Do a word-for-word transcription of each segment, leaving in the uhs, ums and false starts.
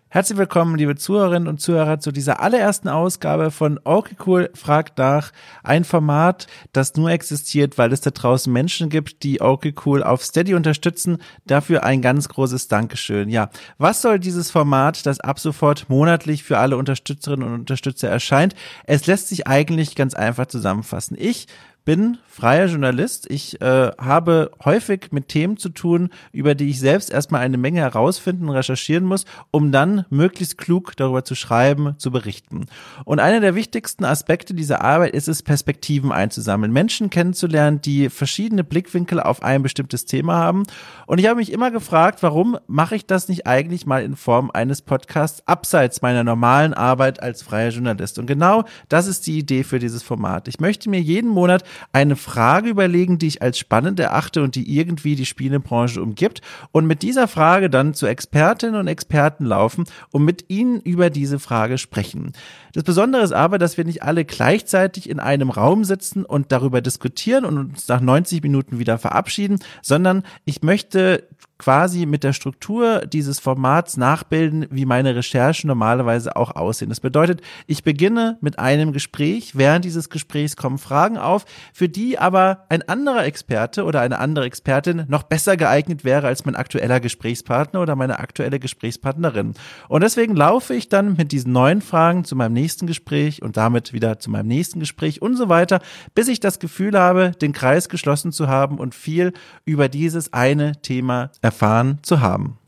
Herzlich willkommen, liebe Zuhörerinnen und Zuhörer, zu dieser allerersten Ausgabe von Okay Cool fragt nach. Ein Format, das nur existiert, weil es da draußen Menschen gibt, die Okay Cool auf Steady unterstützen. Dafür ein ganz großes Dankeschön. Ja, was soll dieses Format, das ab sofort monatlich für alle Unterstützerinnen und Unterstützer erscheint? Es lässt sich eigentlich ganz einfach zusammenfassen. Ich bin freier Journalist. Ich äh, habe häufig mit Themen zu tun, über die ich selbst erstmal eine Menge herausfinden und recherchieren muss, um dann möglichst klug darüber zu schreiben, zu berichten. Und einer der wichtigsten Aspekte dieser Arbeit ist es, Perspektiven einzusammeln, Menschen kennenzulernen, die verschiedene Blickwinkel auf ein bestimmtes Thema haben. Und ich habe mich immer gefragt, warum mache ich das nicht eigentlich mal in Form eines Podcasts abseits meiner normalen Arbeit als freier Journalist? Und genau das ist die Idee für dieses Format. Ich möchte mir jeden Monat eine Frage überlegen, die ich als spannend erachte und die irgendwie die Spielebranche umgibt und mit dieser Frage dann zu Expertinnen und Experten laufen und mit ihnen über diese Frage sprechen. Das Besondere ist aber, dass wir nicht alle gleichzeitig in einem Raum sitzen und darüber diskutieren und uns nach neunzig Minuten wieder verabschieden, sondern ich möchte quasi mit der Struktur dieses Formats nachbilden, wie meine Recherchen normalerweise auch aussehen. Das bedeutet, ich beginne mit einem Gespräch. Während dieses Gesprächs kommen Fragen auf, für die aber ein anderer Experte oder eine andere Expertin noch besser geeignet wäre als mein aktueller Gesprächspartner oder meine aktuelle Gesprächspartnerin. Und deswegen laufe ich dann mit diesen neuen Fragen zu meinem nächsten Gespräch und damit wieder zu meinem nächsten Gespräch und so weiter, bis ich das Gefühl habe, den Kreis geschlossen zu haben und viel über dieses eine Thema erfahren zu haben.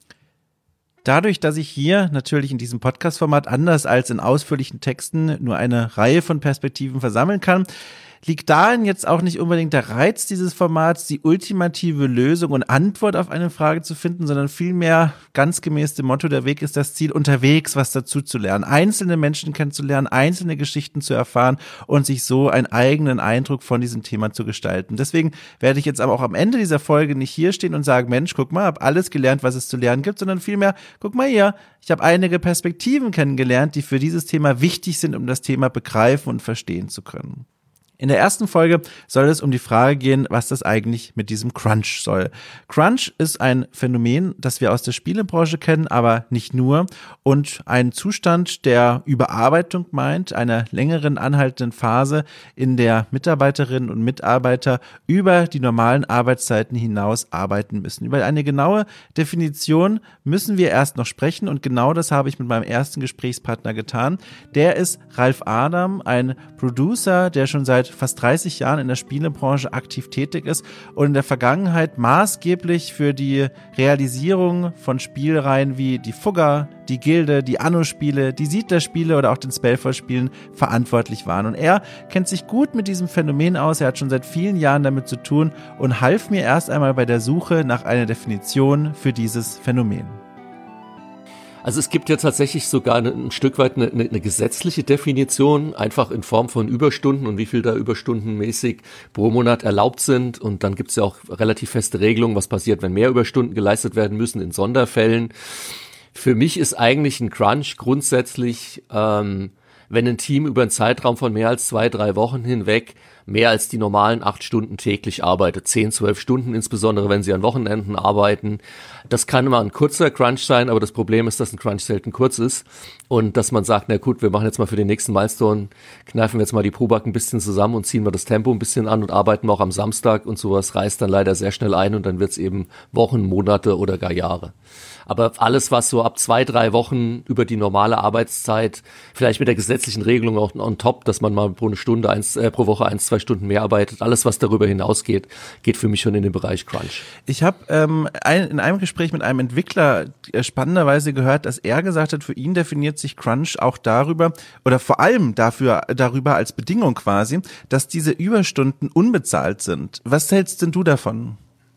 Dadurch, dass ich hier natürlich in diesem Podcast-Format anders als in ausführlichen Texten nur eine Reihe von Perspektiven versammeln kann, liegt darin jetzt auch nicht unbedingt der Reiz dieses Formats, die ultimative Lösung und Antwort auf eine Frage zu finden, sondern vielmehr ganz gemäß dem Motto, der Weg ist das Ziel, unterwegs was dazu zu lernen, einzelne Menschen kennenzulernen, einzelne Geschichten zu erfahren und sich so einen eigenen Eindruck von diesem Thema zu gestalten. Deswegen werde ich jetzt aber auch am Ende dieser Folge nicht hier stehen und sagen, Mensch, guck mal, habe alles gelernt, was es zu lernen gibt, sondern vielmehr, guck mal hier, ich habe einige Perspektiven kennengelernt, die für dieses Thema wichtig sind, um das Thema begreifen und verstehen zu können. In der ersten Folge soll es um die Frage gehen, was das eigentlich mit diesem Crunch soll. Crunch ist ein Phänomen, das wir aus der Spielebranche kennen, aber nicht nur, und ein Zustand der Überarbeitung meint, einer längeren anhaltenden Phase, in der Mitarbeiterinnen und Mitarbeiter über die normalen Arbeitszeiten hinaus arbeiten müssen. Über eine genaue Definition müssen wir erst noch sprechen und genau das habe ich mit meinem ersten Gesprächspartner getan. Der ist Ralf Adam, ein Producer, der schon seit fast dreißig Jahren in der Spielebranche aktiv tätig ist und in der Vergangenheit maßgeblich für die Realisierung von Spielreihen wie die Fugger, die Gilde, die Anno-Spiele, die Siedler-Spiele oder auch den Spellforce-Spielen verantwortlich waren. Und er kennt sich gut mit diesem Phänomen aus, er hat schon seit vielen Jahren damit zu tun und half mir erst einmal bei der Suche nach einer Definition für dieses Phänomen. Also es gibt ja tatsächlich sogar ein, ein Stück weit eine, eine gesetzliche Definition, einfach in Form von Überstunden und wie viel da überstundenmäßig pro Monat erlaubt sind. Und dann gibt es ja auch relativ feste Regelungen, was passiert, wenn mehr Überstunden geleistet werden müssen in Sonderfällen. Für mich ist eigentlich ein Crunch grundsätzlich, ähm, wenn ein Team über einen Zeitraum von mehr als zwei, drei Wochen hinweg mehr als die normalen acht Stunden täglich arbeitet. Zehn, zwölf Stunden, insbesondere wenn sie an Wochenenden arbeiten. Das kann mal ein kurzer Crunch sein, aber das Problem ist, dass ein Crunch selten kurz ist. Und dass man sagt, na gut, wir machen jetzt mal für den nächsten Milestone, kneifen wir jetzt mal die Probacken ein bisschen zusammen und ziehen wir das Tempo ein bisschen an und arbeiten auch am Samstag und sowas reißt dann leider sehr schnell ein und dann wird es eben Wochen, Monate oder gar Jahre. Aber alles, was so ab zwei, drei Wochen über die normale Arbeitszeit, vielleicht mit der gesetzlichen Regelung auch on top, dass man mal pro eine Stunde, eins, äh, pro Woche eins, zwei Stunden mehr arbeitet, alles, was darüber hinausgeht, geht für mich schon in den Bereich Crunch. Ich habe ähm, ein, in einem Gespräch mit einem Entwickler äh, spannenderweise gehört, dass er gesagt hat, für ihn definiert sich Crunch auch darüber, oder vor allem dafür, darüber als Bedingung quasi, dass diese Überstunden unbezahlt sind. Was hältst denn du davon?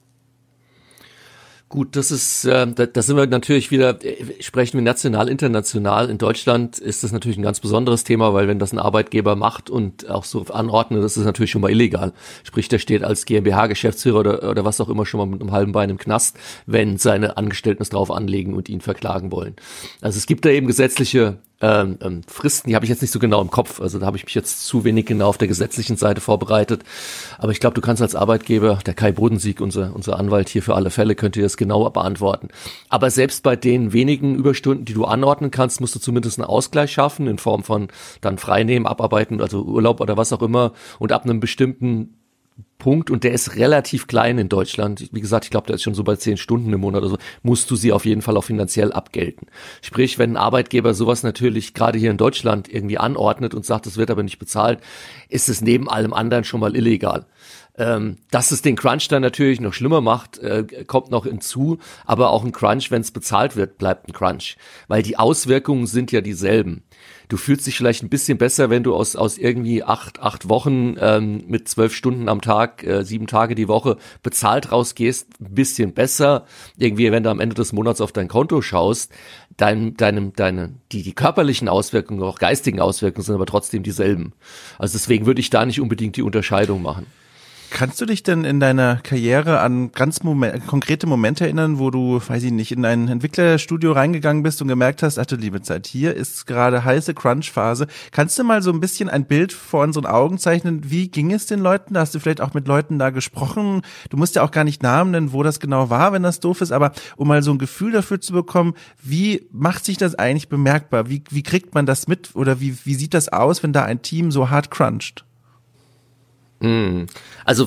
Gut, das ist, äh, da, da sind wir natürlich wieder, sprechen wir national, international. In Deutschland ist das natürlich ein ganz besonderes Thema, weil wenn das ein Arbeitgeber macht und auch so anordnet, das ist natürlich schon mal illegal. Sprich, der steht als GmbH-Geschäftsführer oder, oder was auch immer schon mal mit einem halben Bein im Knast, wenn seine Angestellten es drauf anlegen und ihn verklagen wollen. Also es gibt da eben gesetzliche Ähm, ähm, Fristen, die habe ich jetzt nicht so genau im Kopf, also da habe ich mich jetzt zu wenig genau auf der gesetzlichen Seite vorbereitet, aber ich glaube, du kannst als Arbeitgeber, der Kai Bodensiek, unser unser Anwalt hier für alle Fälle, könnte dir das genau beantworten. Aber selbst bei den wenigen Überstunden, die du anordnen kannst, musst du zumindest einen Ausgleich schaffen in Form von dann Freinehmen, Abarbeiten, also Urlaub oder was auch immer. Und ab einem bestimmten Punkt, und der ist relativ klein in Deutschland, wie gesagt, ich glaube, der ist schon so bei zehn Stunden im Monat oder so, musst du sie auf jeden Fall auch finanziell abgelten. Sprich, wenn ein Arbeitgeber sowas natürlich gerade hier in Deutschland irgendwie anordnet und sagt, es wird aber nicht bezahlt, ist es neben allem anderen schon mal illegal. Ähm, dass es den Crunch dann natürlich noch schlimmer macht, äh, kommt noch hinzu, aber auch ein Crunch, wenn es bezahlt wird, bleibt ein Crunch, weil die Auswirkungen sind ja dieselben. Du fühlst dich vielleicht ein bisschen besser, wenn du aus aus irgendwie acht acht Wochen ähm, mit zwölf Stunden am Tag, äh, sieben Tage die Woche bezahlt rausgehst, ein bisschen besser. Irgendwie, wenn du am Ende des Monats auf dein Konto schaust, dein, deinem, deine, die, die körperlichen Auswirkungen, auch geistigen Auswirkungen sind aber trotzdem dieselben. Also deswegen würde ich da nicht unbedingt die Unterscheidung machen. Kannst du dich denn in deiner Karriere an ganz Moment, konkrete Momente erinnern, wo du, weiß ich nicht, in ein Entwicklerstudio reingegangen bist und gemerkt hast, ach du liebe Zeit, hier ist gerade heiße Crunch-Phase. Kannst du mal so ein bisschen ein Bild vor unseren Augen zeichnen? Wie ging es den Leuten? Da hast du vielleicht auch mit Leuten da gesprochen. Du musst ja auch gar nicht Namen nennen, wo das genau war, wenn das doof ist, aber um mal so ein Gefühl dafür zu bekommen, wie macht sich das eigentlich bemerkbar? Wie, wie kriegt man das mit oder wie, wie sieht das aus, wenn da ein Team so hart cruncht? Also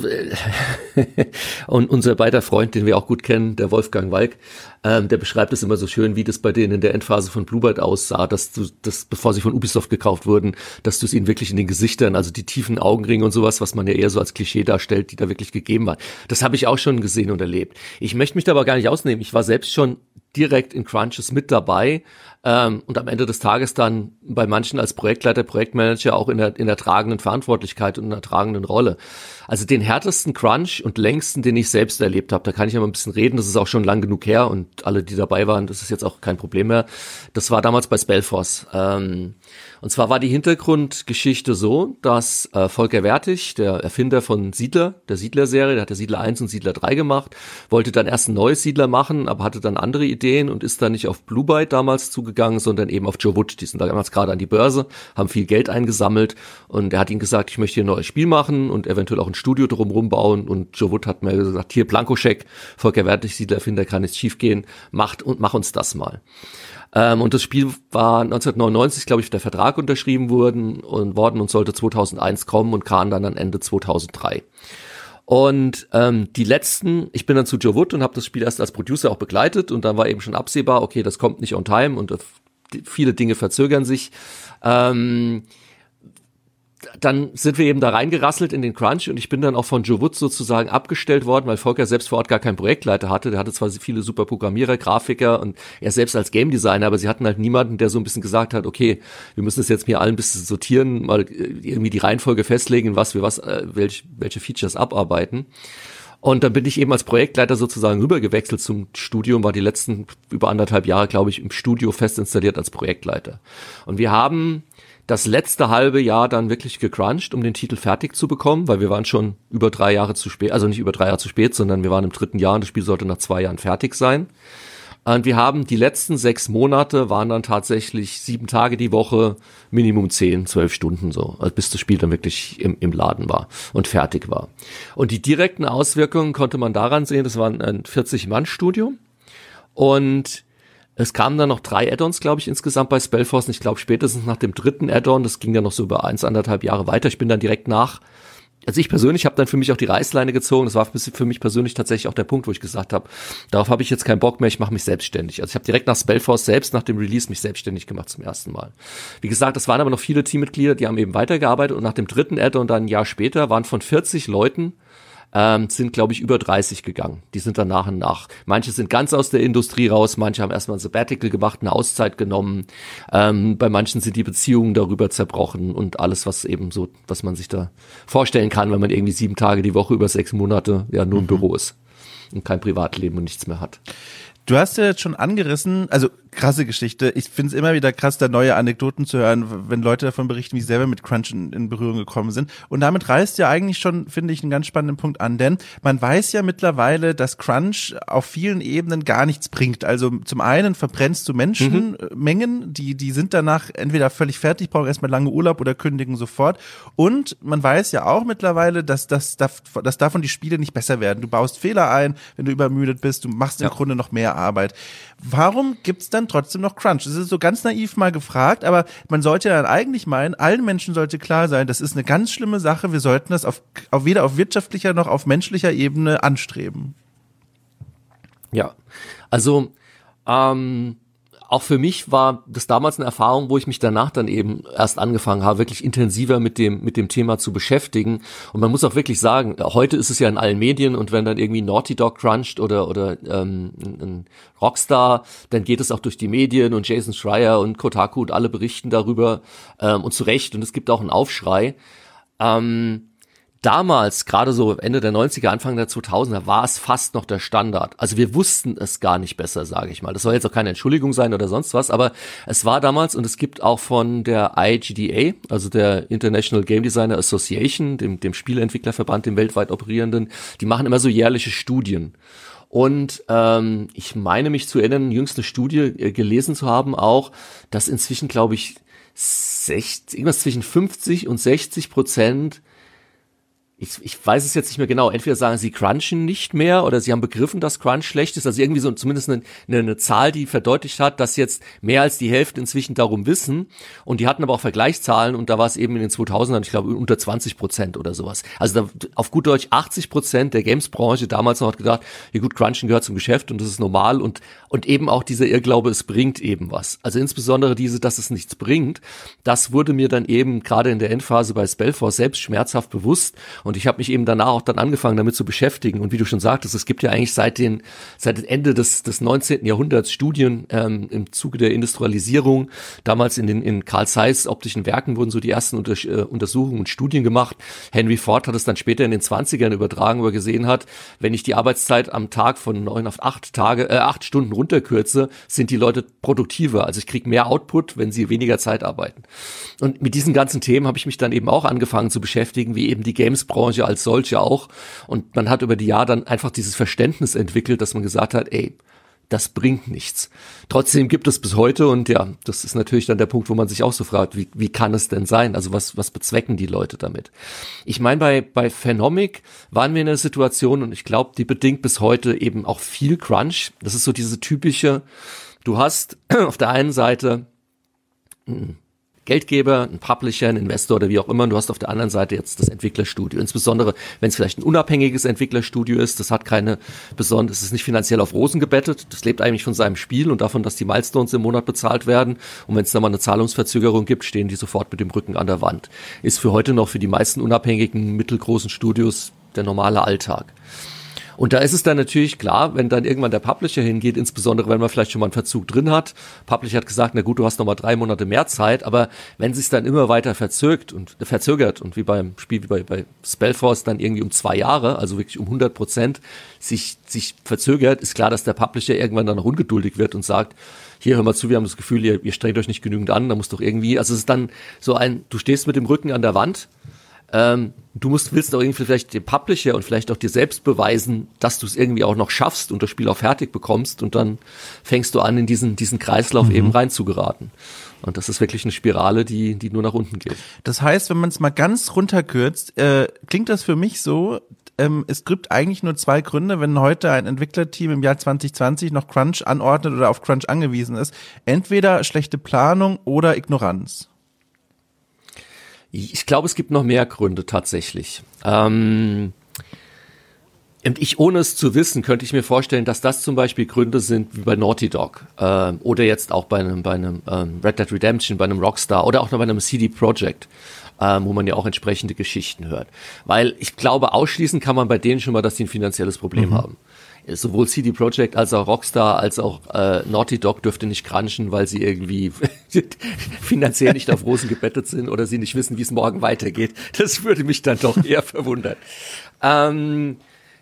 und unser beider Freund, den wir auch gut kennen, der Wolfgang Walk, ähm, der beschreibt es immer so schön, wie das bei denen in der Endphase von Bluebird aussah, dass du das, bevor sie von Ubisoft gekauft wurden, dass du es ihnen wirklich in den Gesichtern, also die tiefen Augenringe und sowas, was man ja eher so als Klischee darstellt, die da wirklich gegeben waren. Das habe ich auch schon gesehen und erlebt. Ich möchte mich da aber gar nicht ausnehmen. Ich war selbst schon direkt in Crunches mit dabei ähm, und am Ende des Tages dann bei manchen als Projektleiter, Projektmanager auch in der in der tragenden Verantwortlichkeit und in der tragenden Rolle. Also den härtesten Crunch und längsten, den ich selbst erlebt habe, da kann ich ja mal ein bisschen reden, das ist auch schon lang genug her und alle, die dabei waren, das ist jetzt auch kein Problem mehr. Das war damals bei Spellforce. Ähm, und zwar war die Hintergrundgeschichte so, dass äh, Volker Wertig, der Erfinder von Siedler, der Siedler-Serie, der hat ja Siedler eins und Siedler drei gemacht, wollte dann erst ein neues Siedler machen, aber hatte dann andere Ideen und ist dann nicht auf Blue Byte damals zugegangen, sondern eben auf Joe Wood. Die sind damals gerade an die Börse, haben viel Geld eingesammelt und er hat ihnen gesagt, ich möchte hier ein neues Spiel machen und eventuell auch ein Studio drumherum bauen und Joe Wood hat mir gesagt, hier Blankoscheck, Volker Wertig, Siedler-Erfinder, kann nichts schief gehen, macht und mach uns das mal. Ähm, und das Spiel war neunzehnhundertneunundneunzig, glaube ich, der Vertrag unterschrieben worden und worden und sollte zweitausendeins kommen und kam dann an Ende zweitausenddrei. Und ähm, die letzten, ich bin dann zu Joe Wood und habe das Spiel erst als Producer auch begleitet und dann war eben schon absehbar, okay, das kommt nicht on time und äh, viele Dinge verzögern sich. Ähm, dann sind wir eben da reingerasselt in den Crunch und ich bin dann auch von Joe Wood sozusagen abgestellt worden, weil Volker selbst vor Ort gar keinen Projektleiter hatte. Der hatte zwar viele super Programmierer, Grafiker und er selbst als Game Designer, aber sie hatten halt niemanden, der so ein bisschen gesagt hat, okay, wir müssen das jetzt mir allen ein bisschen sortieren, mal irgendwie die Reihenfolge festlegen, was wir was, äh, welche, welche Features abarbeiten. Und dann bin ich eben als Projektleiter sozusagen rübergewechselt zum Studio und war die letzten über anderthalb Jahre, glaube ich, im Studio fest installiert als Projektleiter. Und wir haben das letzte halbe Jahr dann wirklich gecrunched, um den Titel fertig zu bekommen, weil wir waren schon über drei Jahre zu spät, also nicht über drei Jahre zu spät, sondern wir waren im dritten Jahr und das Spiel sollte nach zwei Jahren fertig sein. Und wir haben die letzten sechs Monate waren dann tatsächlich sieben Tage die Woche, Minimum zehn, zwölf Stunden so, also bis das Spiel dann wirklich im, im Laden war und fertig war. Und die direkten Auswirkungen konnte man daran sehen, das war ein vierzig-Mann-Studio und es kamen dann noch drei Add-ons, glaube ich, insgesamt bei Spellforce. Und ich glaube, spätestens nach dem dritten Add-on, das ging dann noch so über eins, anderthalb Jahre weiter. Ich bin dann direkt nach, also ich persönlich habe dann für mich auch die Reißleine gezogen. Das war für mich persönlich tatsächlich auch der Punkt, wo ich gesagt habe, darauf habe ich jetzt keinen Bock mehr, ich mache mich selbstständig. Also ich habe direkt nach Spellforce selbst, nach dem Release, mich selbstständig gemacht zum ersten Mal. Wie gesagt, es waren aber noch viele Teammitglieder, die haben eben weitergearbeitet. Und nach dem dritten Add-on dann ein Jahr später waren von vierzig Leuten, Ähm, sind, glaube ich, über dreißig gegangen. Die sind dann nach und nach. Manche sind ganz aus der Industrie raus, manche haben erstmal ein Sabbatical gemacht, eine Auszeit genommen. Ähm, bei manchen sind die Beziehungen darüber zerbrochen und alles, was eben so, was man sich da vorstellen kann, wenn man irgendwie sieben Tage die Woche über sechs Monate ja nur im mhm. Büro ist und kein Privatleben und nichts mehr hat. Du hast ja jetzt schon angerissen, also krasse Geschichte. Ich finde es immer wieder krass, da neue Anekdoten zu hören, wenn Leute davon berichten, wie sie selber mit Crunch in, in Berührung gekommen sind. Und damit reißt ja eigentlich schon, finde ich, einen ganz spannenden Punkt an, denn man weiß ja mittlerweile, dass Crunch auf vielen Ebenen gar nichts bringt. Also zum einen verbrennst du Menschenmengen, mhm. die die sind danach entweder völlig fertig, brauchen erstmal lange Urlaub oder kündigen sofort. Und man weiß ja auch mittlerweile, dass, dass, dass, dass davon die Spiele nicht besser werden. Du baust Fehler ein, wenn du übermüdet bist, du machst im ja. Grunde noch mehr Arbeit. Warum gibt's dann trotzdem noch Crunch? Das ist so ganz naiv mal gefragt, aber man sollte ja dann eigentlich meinen, allen Menschen sollte klar sein, das ist eine ganz schlimme Sache, wir sollten das auf, auf weder auf wirtschaftlicher noch auf menschlicher Ebene anstreben. Ja, also ähm auch für mich war das damals eine Erfahrung, wo ich mich danach dann eben erst angefangen habe, wirklich intensiver mit dem mit dem Thema zu beschäftigen. Und man muss auch wirklich sagen, heute ist es ja in allen Medien und wenn dann irgendwie Naughty Dog cruncht oder oder ähm, ein Rockstar, dann geht es auch durch die Medien und Jason Schreier und Kotaku und alle berichten darüber ähm, und zu Recht. Und es gibt auch einen Aufschrei. Ähm, Damals, gerade so Ende der neunziger, Anfang der zweitausender, war es fast noch der Standard. Also wir wussten es gar nicht besser, sage ich mal. Das soll jetzt auch keine Entschuldigung sein oder sonst was, aber es war damals und es gibt auch von der I G D A, also der International Game Designer Association, dem, dem Spieleentwicklerverband, dem weltweit operierenden, die machen immer so jährliche Studien. Und ähm, ich meine mich zu erinnern, jüngste Studie äh, gelesen zu haben auch, dass inzwischen, glaube ich, sechzig, irgendwas zwischen fünfzig und sechzig Prozent Ich, ich weiß es jetzt nicht mehr genau. Entweder sagen sie crunchen nicht mehr oder sie haben begriffen, dass Crunch schlecht ist. Also irgendwie so zumindest eine, eine, eine Zahl, die verdeutlicht hat, dass jetzt mehr als die Hälfte inzwischen darum wissen. Und die hatten aber auch Vergleichszahlen und da war es eben in den zweitausendern, ich glaube, unter zwanzig Prozent oder sowas. Also da, auf gut Deutsch achtzig Prozent der Games-Branche damals noch hat gedacht, ja gut, Crunchen gehört zum Geschäft und das ist normal und und eben auch dieser Irrglaube, es bringt eben was. Also insbesondere diese, dass es nichts bringt, das wurde mir dann eben gerade in der Endphase bei Spellforce selbst schmerzhaft bewusst. Und ich habe mich eben danach auch dann angefangen, damit zu beschäftigen. Und wie du schon sagtest, es gibt ja eigentlich seit den seit dem Ende des des neunzehnten Jahrhunderts Studien ähm, im Zuge der Industrialisierung. Damals in den in Carl Zeiss optischen Werken wurden so die ersten Unter, äh, Untersuchungen und Studien gemacht. Henry Ford hat es dann später in den zwanzigern übertragen, wo er gesehen hat, wenn ich die Arbeitszeit am Tag von neun auf acht Tage, äh, acht Stunden runterkürze, sind die Leute produktiver. Also ich kriege mehr Output, wenn sie weniger Zeit arbeiten. Und mit diesen ganzen Themen habe ich mich dann eben auch angefangen zu beschäftigen, wie eben die Games-Branche als solche auch. Und man hat über die Jahre dann einfach dieses Verständnis entwickelt, dass man gesagt hat, ey, das bringt nichts. Trotzdem gibt es bis heute und ja, das ist natürlich dann der Punkt, wo man sich auch so fragt, wie, wie kann es denn sein? Also was, was bezwecken die Leute damit? Ich meine, bei, bei Phenomic waren wir in einer Situation und ich glaube, die bedingt bis heute eben auch viel Crunch. Das ist so diese typische, du hast auf der einen Seite mh, Geldgeber, ein Publisher, ein Investor oder wie auch immer. Und du hast auf der anderen Seite jetzt das Entwicklerstudio. Insbesondere, wenn es vielleicht ein unabhängiges Entwicklerstudio ist, das hat keine besondere, es ist nicht finanziell auf Rosen gebettet. Das lebt eigentlich von seinem Spiel und davon, dass die Milestones im Monat bezahlt werden. Und wenn es da mal eine Zahlungsverzögerung gibt, stehen die sofort mit dem Rücken an der Wand. Ist für heute noch für die meisten unabhängigen, mittelgroßen Studios der normale Alltag. Und da ist es dann natürlich klar, wenn dann irgendwann der Publisher hingeht, insbesondere wenn man vielleicht schon mal einen Verzug drin hat. Publisher hat gesagt, na gut, du hast noch mal drei Monate mehr Zeit, aber wenn es sich dann immer weiter verzögert und äh, verzögert und wie beim Spiel, wie bei, bei Spellforce dann irgendwie um zwei Jahre, also wirklich um hundert Prozent sich, sich verzögert, ist klar, dass der Publisher irgendwann dann noch ungeduldig wird und sagt, hier, hör mal zu, wir haben das Gefühl, ihr, ihr strengt euch nicht genügend an, da muss doch irgendwie, also es ist dann so ein, du stehst mit dem Rücken an der Wand. Ähm, du musst, willst auch irgendwie vielleicht dem Publisher und vielleicht auch dir selbst beweisen, dass du es irgendwie auch noch schaffst und das Spiel auch fertig bekommst und dann fängst du an, in diesen, diesen Kreislauf mhm. eben reinzugeraten. Und das ist wirklich eine Spirale, die, die nur nach unten geht. Das heißt, wenn man es mal ganz runterkürzt, äh, klingt das für mich so, ähm, es gibt eigentlich nur zwei Gründe, wenn heute ein Entwicklerteam im Jahr zwanzig zwanzig noch Crunch anordnet oder auf Crunch angewiesen ist. Entweder schlechte Planung oder Ignoranz. Ich glaube, es gibt noch mehr Gründe tatsächlich. Ähm, und ich, ohne es zu wissen, könnte ich mir vorstellen, dass das zum Beispiel Gründe sind wie bei Naughty Dog äh, oder jetzt auch bei einem, bei einem ähm, Red Dead Redemption, bei einem Rockstar oder auch noch bei einem C D Projekt, ähm, wo man ja auch entsprechende Geschichten hört. Weil ich glaube, ausschließen kann man bei denen schon mal, dass sie ein finanzielles Problem mhm. haben. Sowohl C D Projekt als auch Rockstar als auch äh, Naughty Dog dürfte nicht crunchen, weil sie irgendwie finanziell nicht auf Rosen gebettet sind oder sie nicht wissen, wie es morgen weitergeht. Das würde mich dann doch eher verwundern. Ähm,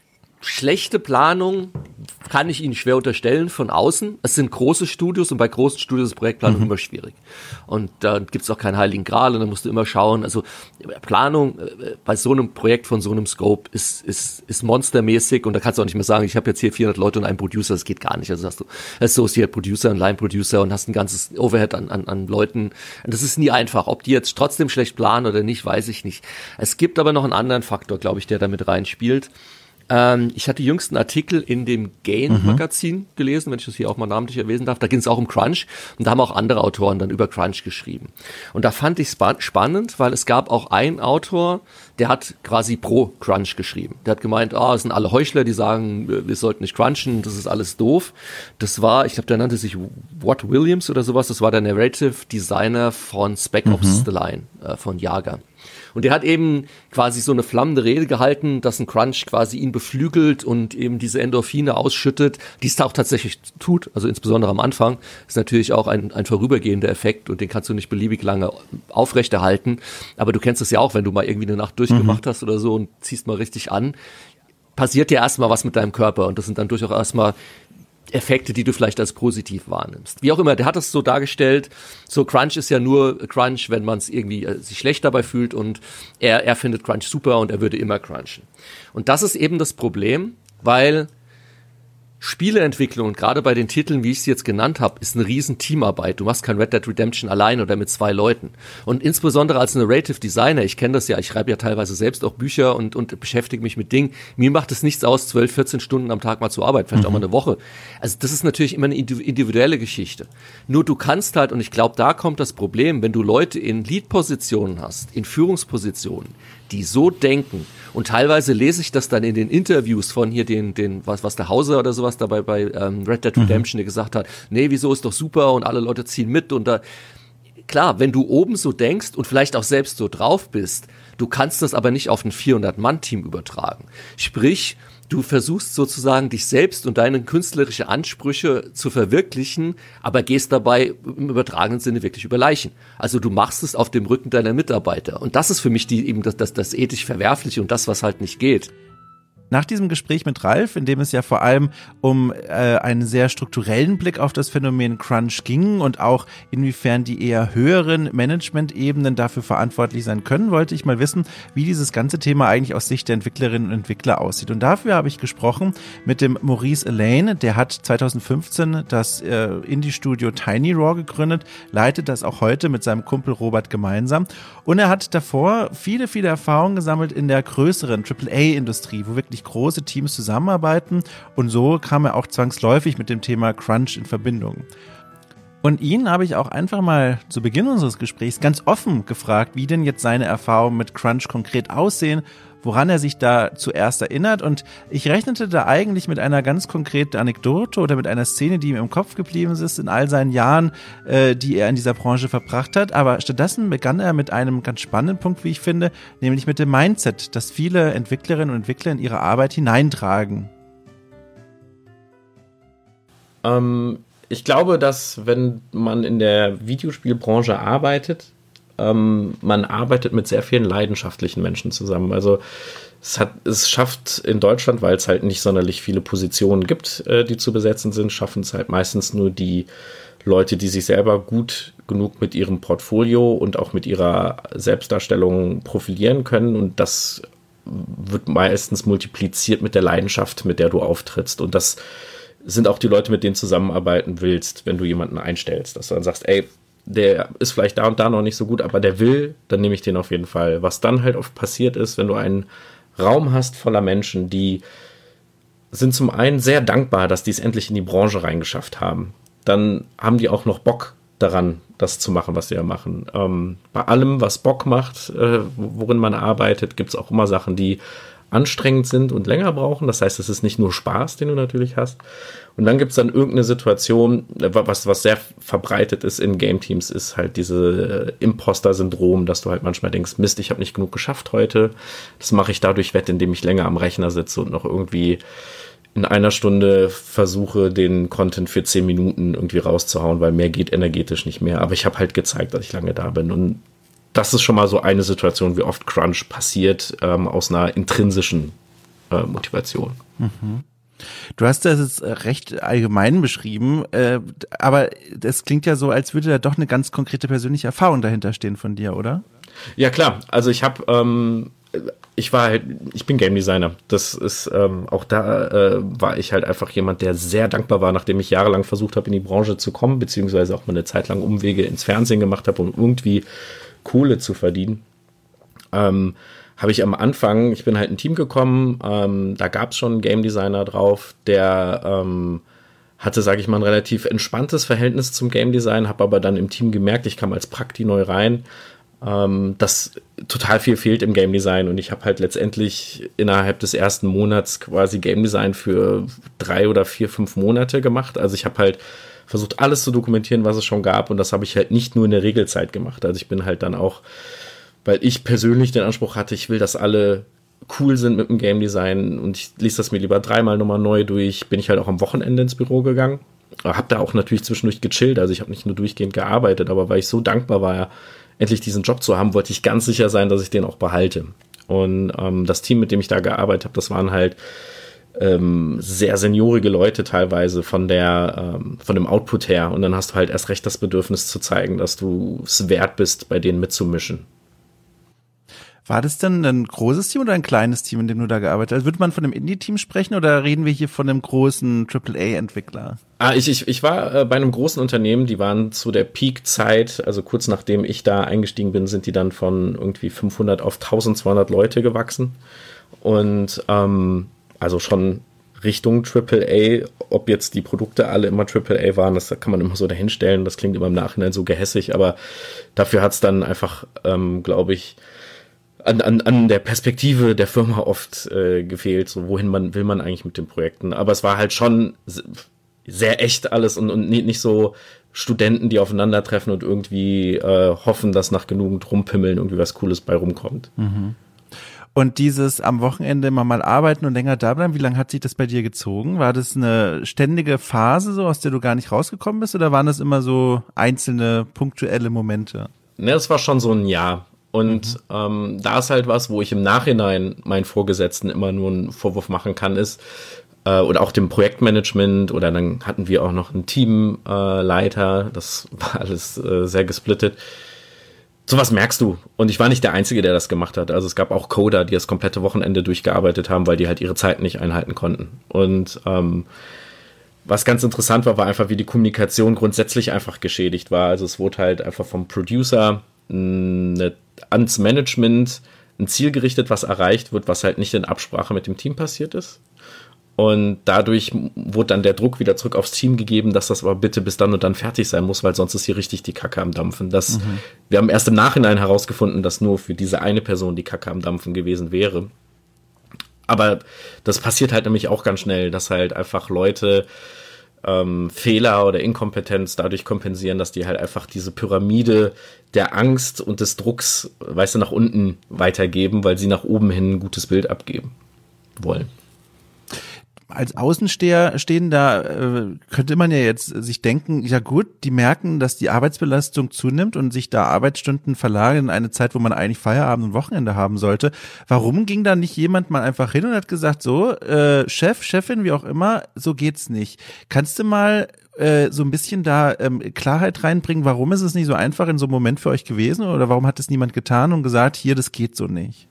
schlechte Planung kann ich Ihnen schwer unterstellen von außen. Es sind große Studios und bei großen Studios ist Projektplanung mhm. immer schwierig. Und da gibt es auch keinen heiligen Gral und da musst du immer schauen. Also Planung äh, bei so einem Projekt von so einem Scope ist, ist, ist monstermäßig und da kannst du auch nicht mehr sagen, ich habe jetzt hier vierhundert Leute und einen Producer, das geht gar nicht. Also hast du Associate Producer und Line Producer und hast ein ganzes Overhead an, an, an Leuten. Und das ist nie einfach. Ob die jetzt trotzdem schlecht planen oder nicht, weiß ich nicht. Es gibt aber noch einen anderen Faktor, glaube ich, der da mit reinspielt. Ähm, ich hatte jüngst einen Artikel in dem Gain-Magazin mhm. gelesen, wenn ich das hier auch mal namentlich erwähnen darf. Da ging es auch um Crunch und da haben auch andere Autoren dann über Crunch geschrieben. Und da fand ich es spa- spannend, weil es gab auch einen Autor, der hat quasi pro Crunch geschrieben. Der hat gemeint, ah, oh, es sind alle Heuchler, die sagen, wir sollten nicht crunchen, das ist alles doof. Das war, ich glaube, der nannte sich Watt Williams oder sowas, das war der Narrative Designer von Spec Ops mhm. The Line, äh, von Jager. Und der hat eben quasi so eine flammende Rede gehalten, dass ein Crunch quasi ihn beflügelt und eben diese Endorphine ausschüttet, die es auch tatsächlich tut, also insbesondere am Anfang, ist natürlich auch ein, ein vorübergehender Effekt und den kannst du nicht beliebig lange aufrechterhalten, aber du kennst es ja auch, wenn du mal irgendwie eine Nacht durchgemacht mhm. hast oder so und ziehst mal richtig an, passiert dir erstmal was mit deinem Körper und das sind dann durchaus erstmal Effekte, die du vielleicht als positiv wahrnimmst. Wie auch immer, der hat das so dargestellt, so Crunch ist ja nur Crunch, wenn man es irgendwie äh, sich schlecht dabei fühlt und er, er findet Crunch super und er würde immer crunchen. Und das ist eben das Problem, weil Spieleentwicklung, und gerade bei den Titeln, wie ich sie jetzt genannt habe, ist eine riesen Teamarbeit. Du machst kein Red Dead Redemption allein oder mit zwei Leuten. Und insbesondere als Narrative Designer, ich kenne das ja, ich schreibe ja teilweise selbst auch Bücher und, und beschäftige mich mit Dingen. Mir macht es nichts aus, zwölf, vierzehn Stunden am Tag mal zu arbeiten, vielleicht mhm. auch mal eine Woche. Also das ist natürlich immer eine individuelle Geschichte. Nur du kannst halt, und ich glaube, da kommt das Problem, wenn du Leute in Lead-Positionen hast, in Führungspositionen, die so denken, und teilweise lese ich das dann in den Interviews von hier den, den was, was der Hauser oder sowas dabei bei ähm, Red Dead Redemption, mhm. der gesagt hat, nee, wieso ist doch super und alle Leute ziehen mit und da, klar, wenn du oben so denkst und vielleicht auch selbst so drauf bist, du kannst das aber nicht auf ein vierhundert-Mann-Team übertragen. Sprich, du versuchst sozusagen dich selbst und deine künstlerischen Ansprüche zu verwirklichen, aber gehst dabei im übertragenen Sinne wirklich über Leichen. Also du machst es auf dem Rücken deiner Mitarbeiter. Und das ist für mich die, eben das, das, das ethisch Verwerfliche und das, was halt nicht geht. Nach diesem Gespräch mit Ralf, in dem es ja vor allem um äh, einen sehr strukturellen Blick auf das Phänomen Crunch ging und auch inwiefern die eher höheren Management-Ebenen dafür verantwortlich sein können, wollte ich mal wissen, wie dieses ganze Thema eigentlich aus Sicht der Entwicklerinnen und Entwickler aussieht. Und dafür habe ich gesprochen mit dem Maurice Elaine, der hat zweitausendfünfzehn das äh, Indie-Studio Tiny Raw gegründet, leitet das auch heute mit seinem Kumpel Robert gemeinsam. Und er hat davor viele, viele Erfahrungen gesammelt in der größeren Triple A-Industrie, wo wirklich große Teams zusammenarbeiten und so kam er auch zwangsläufig mit dem Thema Crunch in Verbindung. Und ihn habe ich auch einfach mal zu Beginn unseres Gesprächs ganz offen gefragt, wie denn jetzt seine Erfahrungen mit Crunch konkret aussehen, woran er sich da zuerst erinnert und ich rechnete da eigentlich mit einer ganz konkreten Anekdote oder mit einer Szene, die ihm im Kopf geblieben ist in all seinen Jahren, äh, die er in dieser Branche verbracht hat, aber stattdessen begann er mit einem ganz spannenden Punkt, wie ich finde, nämlich mit dem Mindset, das viele Entwicklerinnen und Entwickler in ihre Arbeit hineintragen. Ähm, ich glaube, dass wenn man in der Videospielbranche arbeitet, Ähm, man arbeitet mit sehr vielen leidenschaftlichen Menschen zusammen. Also es hat, es schafft in Deutschland, weil es halt nicht sonderlich viele Positionen gibt, äh, die zu besetzen sind, schaffen es halt meistens nur die Leute, die sich selber gut genug mit ihrem Portfolio und auch mit ihrer Selbstdarstellung profilieren können. Und das wird meistens multipliziert mit der Leidenschaft, mit der du auftrittst. Und das sind auch die Leute, mit denen du zusammenarbeiten willst, wenn du jemanden einstellst. Dass du dann sagst, ey, der ist vielleicht da und da noch nicht so gut, aber der will, dann nehme ich den auf jeden Fall. Was dann halt oft passiert ist, wenn du einen Raum hast voller Menschen, die sind zum einen sehr dankbar, dass die es endlich in die Branche reingeschafft haben. Dann haben die auch noch Bock daran, das zu machen, was sie ja machen. Ähm, bei allem, was Bock macht, äh, worin man arbeitet, gibt es auch immer Sachen, die anstrengend sind und länger brauchen. Das heißt, es ist nicht nur Spaß, den du natürlich hast. Und dann gibt es dann irgendeine Situation, was, was sehr verbreitet ist in Game-Teams, ist halt diese Imposter-Syndrom, dass du halt manchmal denkst, Mist, ich habe nicht genug geschafft heute. Das mache ich dadurch wett, indem ich länger am Rechner sitze und noch irgendwie in einer Stunde versuche, den Content für zehn Minuten irgendwie rauszuhauen, weil mehr geht energetisch nicht mehr. Aber ich habe halt gezeigt, dass ich lange da bin. Und das ist schon mal so eine Situation, wie oft Crunch passiert, ähm, aus einer intrinsischen äh, Motivation. Mhm. Du hast das jetzt recht allgemein beschrieben, äh, aber das klingt ja so, als würde da doch eine ganz konkrete persönliche Erfahrung dahinter stehen von dir, oder? Ja, klar. Also ich habe, ähm, ich war halt, ich bin Game Designer. Das ist, ähm, auch da äh, war ich halt einfach jemand, der sehr dankbar war, nachdem ich jahrelang versucht habe, in die Branche zu kommen, beziehungsweise auch mal eine Zeit lang Umwege ins Fernsehen gemacht habe, um irgendwie Kohle zu verdienen. Ähm, habe ich am Anfang, ich bin halt in ein Team gekommen, ähm, da gab es schon einen Game Designer drauf, der ähm, hatte, sage ich mal, ein relativ entspanntes Verhältnis zum Game Design, habe aber dann im Team gemerkt, ich kam als Prakti neu rein, ähm, dass total viel fehlt im Game Design und ich habe halt letztendlich innerhalb des ersten Monats quasi Game Design für drei oder vier, fünf Monate gemacht. Also ich habe halt versucht, alles zu dokumentieren, was es schon gab und das habe ich halt nicht nur in der Regelzeit gemacht. Also ich bin halt dann auch, weil ich persönlich den Anspruch hatte, ich will, dass alle cool sind mit dem Game Design und ich lese das mir lieber dreimal nochmal neu durch, bin ich halt auch am Wochenende ins Büro gegangen. Habe da auch natürlich zwischendurch gechillt, also ich habe nicht nur durchgehend gearbeitet, aber weil ich so dankbar war, endlich diesen Job zu haben, wollte ich ganz sicher sein, dass ich den auch behalte. Und ähm, das Team, mit dem ich da gearbeitet habe, das waren halt ähm, sehr seniorige Leute teilweise von der ähm, von dem Output her und dann hast du halt erst recht das Bedürfnis zu zeigen, dass du es wert bist, bei denen mitzumischen. War das denn ein großes Team oder ein kleines Team, in dem du da gearbeitet hast? Also würde man von einem Indie-Team sprechen oder reden wir hier von einem großen Triple A-Entwickler? Ah, ich, ich, ich war äh, bei einem großen Unternehmen, die waren zu der Peak-Zeit, also kurz nachdem ich da eingestiegen bin, sind die dann von irgendwie fünfhundert auf eintausendzweihundert Leute gewachsen. Und ähm, also schon Richtung Triple A, ob jetzt die Produkte alle immer Triple A waren, das kann man immer so dahinstellen, das klingt immer im Nachhinein so gehässig, aber dafür hat es dann einfach, ähm, glaube ich, An, an, an der Perspektive der Firma oft äh, gefehlt, so wohin man will man eigentlich mit den Projekten. Aber es war halt schon sehr echt alles und, und nicht so Studenten, die aufeinandertreffen und irgendwie äh, hoffen, dass nach genügend Rumpimmeln irgendwie was Cooles bei rumkommt. Mhm. Und dieses am Wochenende immer mal arbeiten und länger da bleiben, wie lange hat sich das bei dir gezogen? War das eine ständige Phase, so aus der du gar nicht rausgekommen bist, oder waren das immer so einzelne punktuelle Momente? Ne, das war schon so ein Jahr. Und mhm. ähm, da ist halt was, wo ich im Nachhinein meinen Vorgesetzten immer nur einen Vorwurf machen kann, ist, äh, oder auch dem Projektmanagement, oder dann hatten wir auch noch einen Teamleiter, äh, das war alles äh, sehr gesplittet. Sowas merkst du. Und ich war nicht der Einzige, der das gemacht hat. Also es gab auch Coder, die das komplette Wochenende durchgearbeitet haben, weil die halt ihre Zeit nicht einhalten konnten. Und ähm, was ganz interessant war, war einfach, wie die Kommunikation grundsätzlich einfach geschädigt war. Also es wurde halt einfach vom Producer eine, ans Management ein Ziel gerichtet, was erreicht wird, was halt nicht in Absprache mit dem Team passiert ist. Und dadurch wurde dann der Druck wieder zurück aufs Team gegeben, dass das aber bitte bis dann und dann fertig sein muss, weil sonst ist hier richtig die Kacke am Dampfen. Das, mhm. Wir haben erst im Nachhinein herausgefunden, dass nur für diese eine Person die Kacke am Dampfen gewesen wäre. Aber das passiert halt nämlich auch ganz schnell, dass halt einfach Leute ähm, Fehler oder Inkompetenz dadurch kompensieren, dass die halt einfach diese Pyramide der Angst und des Drucks, weißt du, nach unten weitergeben, weil sie nach oben hin ein gutes Bild abgeben wollen. Als Außensteher stehender äh, könnte man ja jetzt sich denken, ja gut, die merken, dass die Arbeitsbelastung zunimmt und sich da Arbeitsstunden verlagern in eine Zeit, wo man eigentlich Feierabend und Wochenende haben sollte. Warum ging da nicht jemand mal einfach hin und hat gesagt, so, äh, Chef, Chefin, wie auch immer, so geht's nicht. Kannst du mal äh, so ein bisschen da ähm, Klarheit reinbringen, warum ist es nicht so einfach in so einem Moment für euch gewesen oder warum hat es niemand getan und gesagt, hier, das geht so nicht?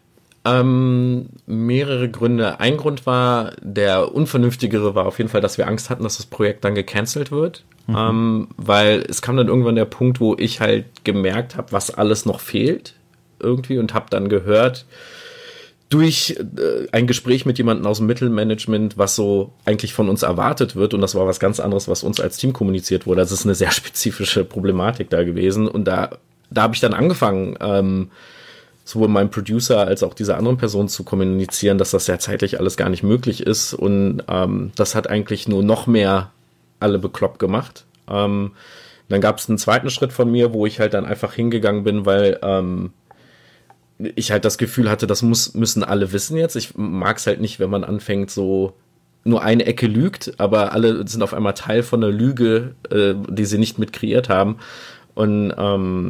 Ähm, mehrere Gründe. Ein Grund war, der unvernünftigere war auf jeden Fall, dass wir Angst hatten, dass das Projekt dann gecancelt wird. Mhm. Ähm, weil es kam dann irgendwann der Punkt, wo ich halt gemerkt habe, was alles noch fehlt irgendwie und habe dann gehört durch äh, ein Gespräch mit jemandem aus dem Mittelmanagement, was so eigentlich von uns erwartet wird, und das war was ganz anderes, was uns als Team kommuniziert wurde. Das ist eine sehr spezifische Problematik da gewesen, und da, da habe ich dann angefangen, ähm, sowohl meinem Producer als auch dieser anderen Person zu kommunizieren, dass das ja zeitlich alles gar nicht möglich ist, und ähm, das hat eigentlich nur noch mehr alle bekloppt gemacht. Ähm, dann gab es einen zweiten Schritt von mir, wo ich halt dann einfach hingegangen bin, weil ähm, ich halt das Gefühl hatte, das muss, müssen alle wissen jetzt. Ich mag es halt nicht, wenn man anfängt, so nur eine Ecke lügt, aber alle sind auf einmal Teil von einer Lüge, äh, die sie nicht mit kreiert haben, und ähm,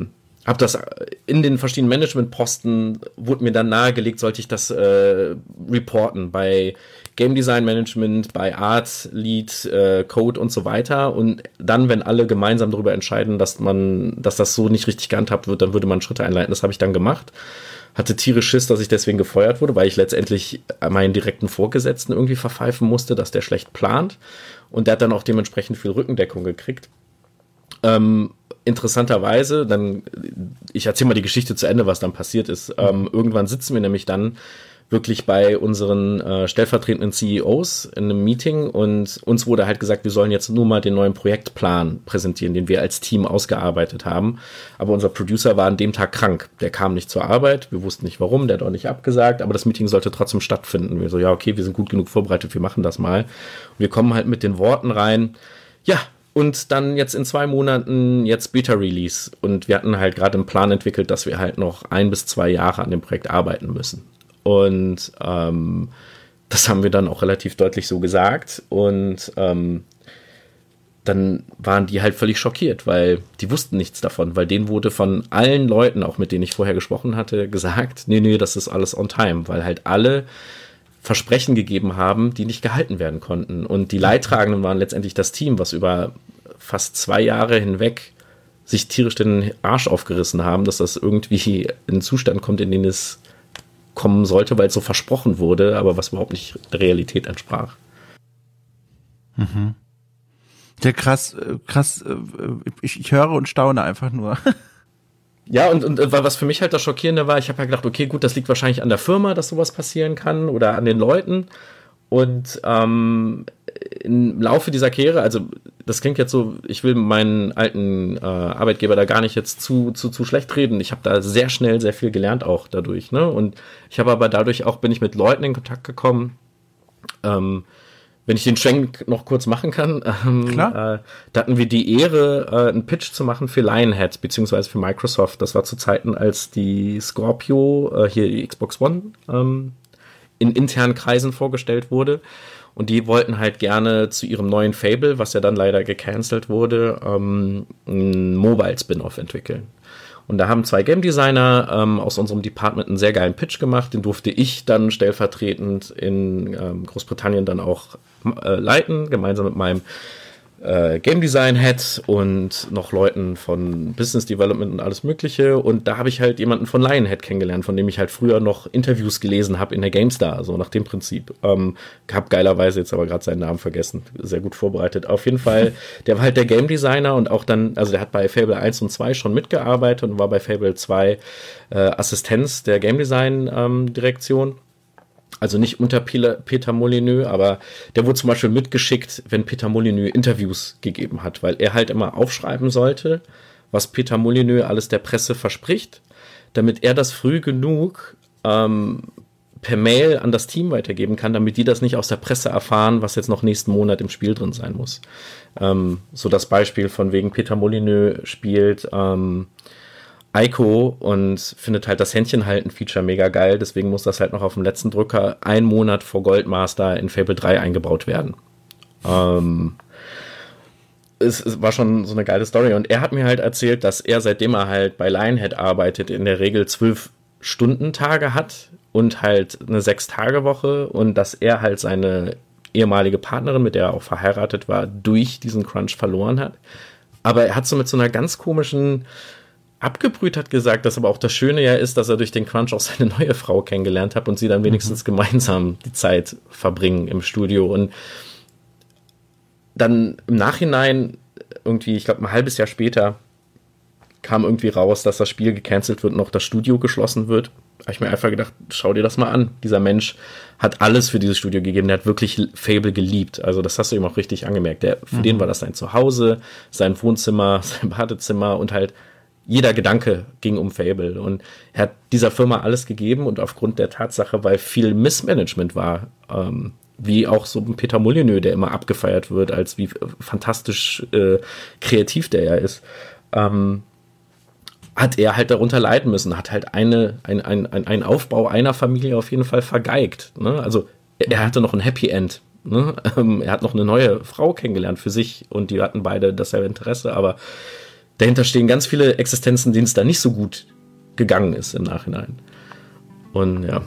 habe das in den verschiedenen Managementposten, wurde mir dann nahegelegt, sollte ich das äh, reporten bei Game Design Management, bei Art, Lead, äh, Code und so weiter. Und dann, wenn alle gemeinsam darüber entscheiden, dass man, dass das so nicht richtig gehandhabt wird, dann würde man Schritte einleiten. Das habe ich dann gemacht. Hatte tierisch Schiss, dass ich deswegen gefeuert wurde, weil ich letztendlich meinen direkten Vorgesetzten irgendwie verpfeifen musste, dass der schlecht plant. Und der hat dann auch dementsprechend viel Rückendeckung gekriegt. Ähm, interessanterweise, dann, ich erzähle mal die Geschichte zu Ende, was dann passiert ist. Ähm, irgendwann sitzen wir nämlich dann wirklich bei unseren äh, stellvertretenden C E Os in einem Meeting und uns wurde halt gesagt, wir sollen jetzt nur mal den neuen Projektplan präsentieren, den wir als Team ausgearbeitet haben. Aber unser Producer war an dem Tag krank. Der kam nicht zur Arbeit. Wir wussten nicht warum, der hat auch nicht abgesagt, aber das Meeting sollte trotzdem stattfinden. Wir so, ja, okay, wir sind gut genug vorbereitet, wir machen das mal. Und wir kommen halt mit den Worten rein, ja, und dann jetzt in zwei Monaten jetzt Beta-Release. Und wir hatten halt gerade einen Plan entwickelt, dass wir halt noch ein bis zwei Jahre an dem Projekt arbeiten müssen. Und ähm, das haben wir dann auch relativ deutlich so gesagt. Und ähm, dann waren die halt völlig schockiert, weil die wussten nichts davon. Weil denen wurde von allen Leuten, auch mit denen ich vorher gesprochen hatte, gesagt, nee, nee, das ist alles on time. Weil halt alle Versprechen gegeben haben, die nicht gehalten werden konnten. Und die Leidtragenden waren letztendlich das Team, was über fast zwei Jahre hinweg sich tierisch den Arsch aufgerissen haben, dass das irgendwie in einen Zustand kommt, in den es kommen sollte, weil es so versprochen wurde, aber was überhaupt nicht der Realität entsprach. Mhm. Ja, krass, krass. Ich, ich höre und staune einfach nur. Ja, und, und was für mich halt das Schockierende war, ich habe ja gedacht, okay, gut, das liegt wahrscheinlich an der Firma, dass sowas passieren kann oder an den Leuten. Und ähm, im Laufe dieser Karriere, also das klingt jetzt so, ich will meinen alten äh, Arbeitgeber da gar nicht jetzt zu zu zu schlecht reden. Ich habe da sehr schnell sehr viel gelernt auch dadurch, ne? Und ich habe aber dadurch auch, bin ich mit Leuten in Kontakt gekommen, ähm, wenn ich den Schwenk noch kurz machen kann, ähm, Klar. Äh, da hatten wir die Ehre, äh, einen Pitch zu machen für Lionhead, beziehungsweise für Microsoft. Das war zu Zeiten, als die Scorpio, äh, hier die Xbox One, ähm, in internen Kreisen vorgestellt wurde. Und die wollten halt gerne zu ihrem neuen Fable, was ja dann leider gecancelt wurde, ähm, ein Mobile-Spin-Off entwickeln. Und da haben zwei Game Designer ähm, aus unserem Department einen sehr geilen Pitch gemacht. Den durfte ich dann stellvertretend in ähm, Großbritannien dann auch äh, leiten, gemeinsam mit meinem äh, Game Design Head und noch Leuten von Business Development und alles Mögliche. Und da habe ich halt jemanden von Lionhead kennengelernt, von dem ich halt früher noch Interviews gelesen habe in der GameStar, so nach dem Prinzip. Ähm, hab geilerweise jetzt aber gerade seinen Namen vergessen. Sehr gut vorbereitet. Auf jeden Fall, der war halt der Game Designer und auch dann, also der hat bei Fable eins und zwei schon mitgearbeitet und war bei Fable zwei äh, Assistenz der Game Design ähm, Direktion. Also nicht unter Peter Molyneux, aber der wurde zum Beispiel mitgeschickt, wenn Peter Molyneux Interviews gegeben hat, weil er halt immer aufschreiben sollte, was Peter Molyneux alles der Presse verspricht, damit er das früh genug ähm, per Mail an das Team weitergeben kann, damit die das nicht aus der Presse erfahren, was jetzt noch nächsten Monat im Spiel drin sein muss. Ähm, so das Beispiel von wegen Peter Molyneux spielt ähm, Ico und findet halt das Händchenhalten-Feature mega geil, deswegen muss das halt noch auf dem letzten Drücker einen Monat vor Goldmaster in Fable drei eingebaut werden. Ähm, es, es war schon so eine geile Story und er hat mir halt erzählt, dass er, seitdem er halt bei Lionhead arbeitet, in der Regel zwölf Stunden-Tage hat und halt eine Sechs-Tage-Woche und dass er halt seine ehemalige Partnerin, mit der er auch verheiratet war, durch diesen Crunch verloren hat. Aber er hat so mit so einer ganz komischen abgebrüht hat gesagt, dass aber auch das Schöne ja ist, dass er durch den Crunch auch seine neue Frau kennengelernt hat und sie dann wenigstens mhm. gemeinsam die Zeit verbringen im Studio. Und dann im Nachhinein, irgendwie, ich glaube ein halbes Jahr später, kam irgendwie raus, dass das Spiel gecancelt wird und auch das Studio geschlossen wird. Habe ich mir einfach gedacht, schau dir das mal an. Dieser Mensch hat alles für dieses Studio gegeben. Der hat wirklich Fable geliebt. Also das hast du ihm auch richtig angemerkt. Der, für mhm. den war das sein Zuhause, sein Wohnzimmer, sein Badezimmer und halt jeder Gedanke ging um Fable und er hat dieser Firma alles gegeben und aufgrund der Tatsache, weil viel Missmanagement war, ähm, wie auch so ein Peter Molyneux, der immer abgefeiert wird, als wie fantastisch äh, kreativ der ja ist, ähm, hat er halt darunter leiden müssen, hat halt eine, ein, ein, ein, ein Aufbau einer Familie auf jeden Fall vergeigt. Ne? Also er, er hatte noch ein Happy End. Ne? Ähm, er hat noch eine neue Frau kennengelernt für sich und die hatten beide dasselbe Interesse, aber dahinter stehen ganz viele Existenzen, denen es da nicht so gut gegangen ist im Nachhinein. Und ja.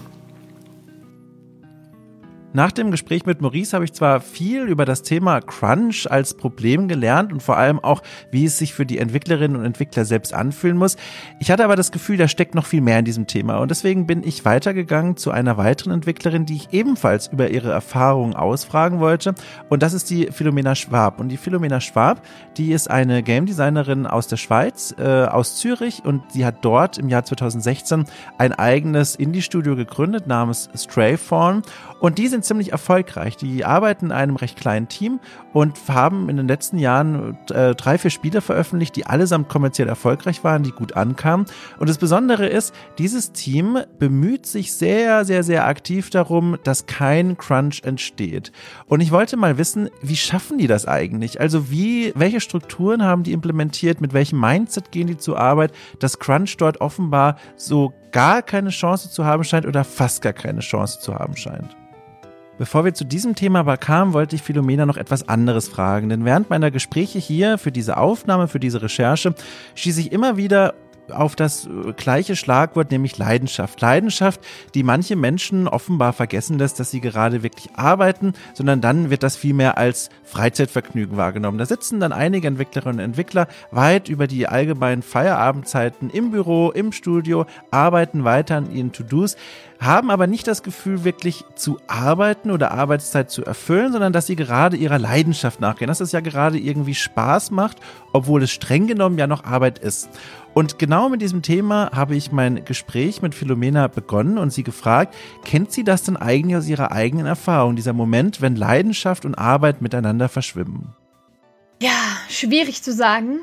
Nach dem Gespräch mit Maurice habe ich zwar viel über das Thema Crunch als Problem gelernt und vor allem auch, wie es sich für die Entwicklerinnen und Entwickler selbst anfühlen muss. Ich hatte aber das Gefühl, da steckt noch viel mehr in diesem Thema und deswegen bin ich weitergegangen zu einer weiteren Entwicklerin, die ich ebenfalls über ihre Erfahrungen ausfragen wollte, und das ist die Philomena Schwab. Und die Philomena Schwab, die ist eine Game Designerin aus der Schweiz, äh, aus Zürich, und sie hat dort im Jahr zweitausendsechzehn ein eigenes Indie-Studio gegründet namens Strayfawn, und die sind ziemlich erfolgreich. Die arbeiten in einem recht kleinen Team und haben in den letzten Jahren äh, drei, vier Spiele veröffentlicht, die allesamt kommerziell erfolgreich waren, die gut ankamen. Und das Besondere ist, dieses Team bemüht sich sehr, sehr, sehr aktiv darum, dass kein Crunch entsteht. Und ich wollte mal wissen, wie schaffen die das eigentlich? Also wie, welche Strukturen haben die implementiert? Mit welchem Mindset gehen die zur Arbeit, dass Crunch dort offenbar so gar keine Chance zu haben scheint oder fast gar keine Chance zu haben scheint? Bevor wir zu diesem Thema aber kamen, wollte ich Philomena noch etwas anderes fragen, denn während meiner Gespräche hier für diese Aufnahme, für diese Recherche, stieß ich immer wieder auf das gleiche Schlagwort, nämlich Leidenschaft. Leidenschaft, die manche Menschen offenbar vergessen lässt, dass sie gerade wirklich arbeiten, sondern dann wird das vielmehr als Freizeitvergnügen wahrgenommen. Da sitzen dann einige Entwicklerinnen und Entwickler weit über die allgemeinen Feierabendzeiten im Büro, im Studio, arbeiten weiter an ihren To-Dos, haben aber nicht das Gefühl, wirklich zu arbeiten oder Arbeitszeit zu erfüllen, sondern dass sie gerade ihrer Leidenschaft nachgehen, dass es ja gerade irgendwie Spaß macht, obwohl es streng genommen ja noch Arbeit ist. Und genau mit diesem Thema habe ich mein Gespräch mit Philomena begonnen und sie gefragt, kennt sie das denn eigentlich aus ihrer eigenen Erfahrung, dieser Moment, wenn Leidenschaft und Arbeit miteinander verschwimmen? Ja, schwierig zu sagen.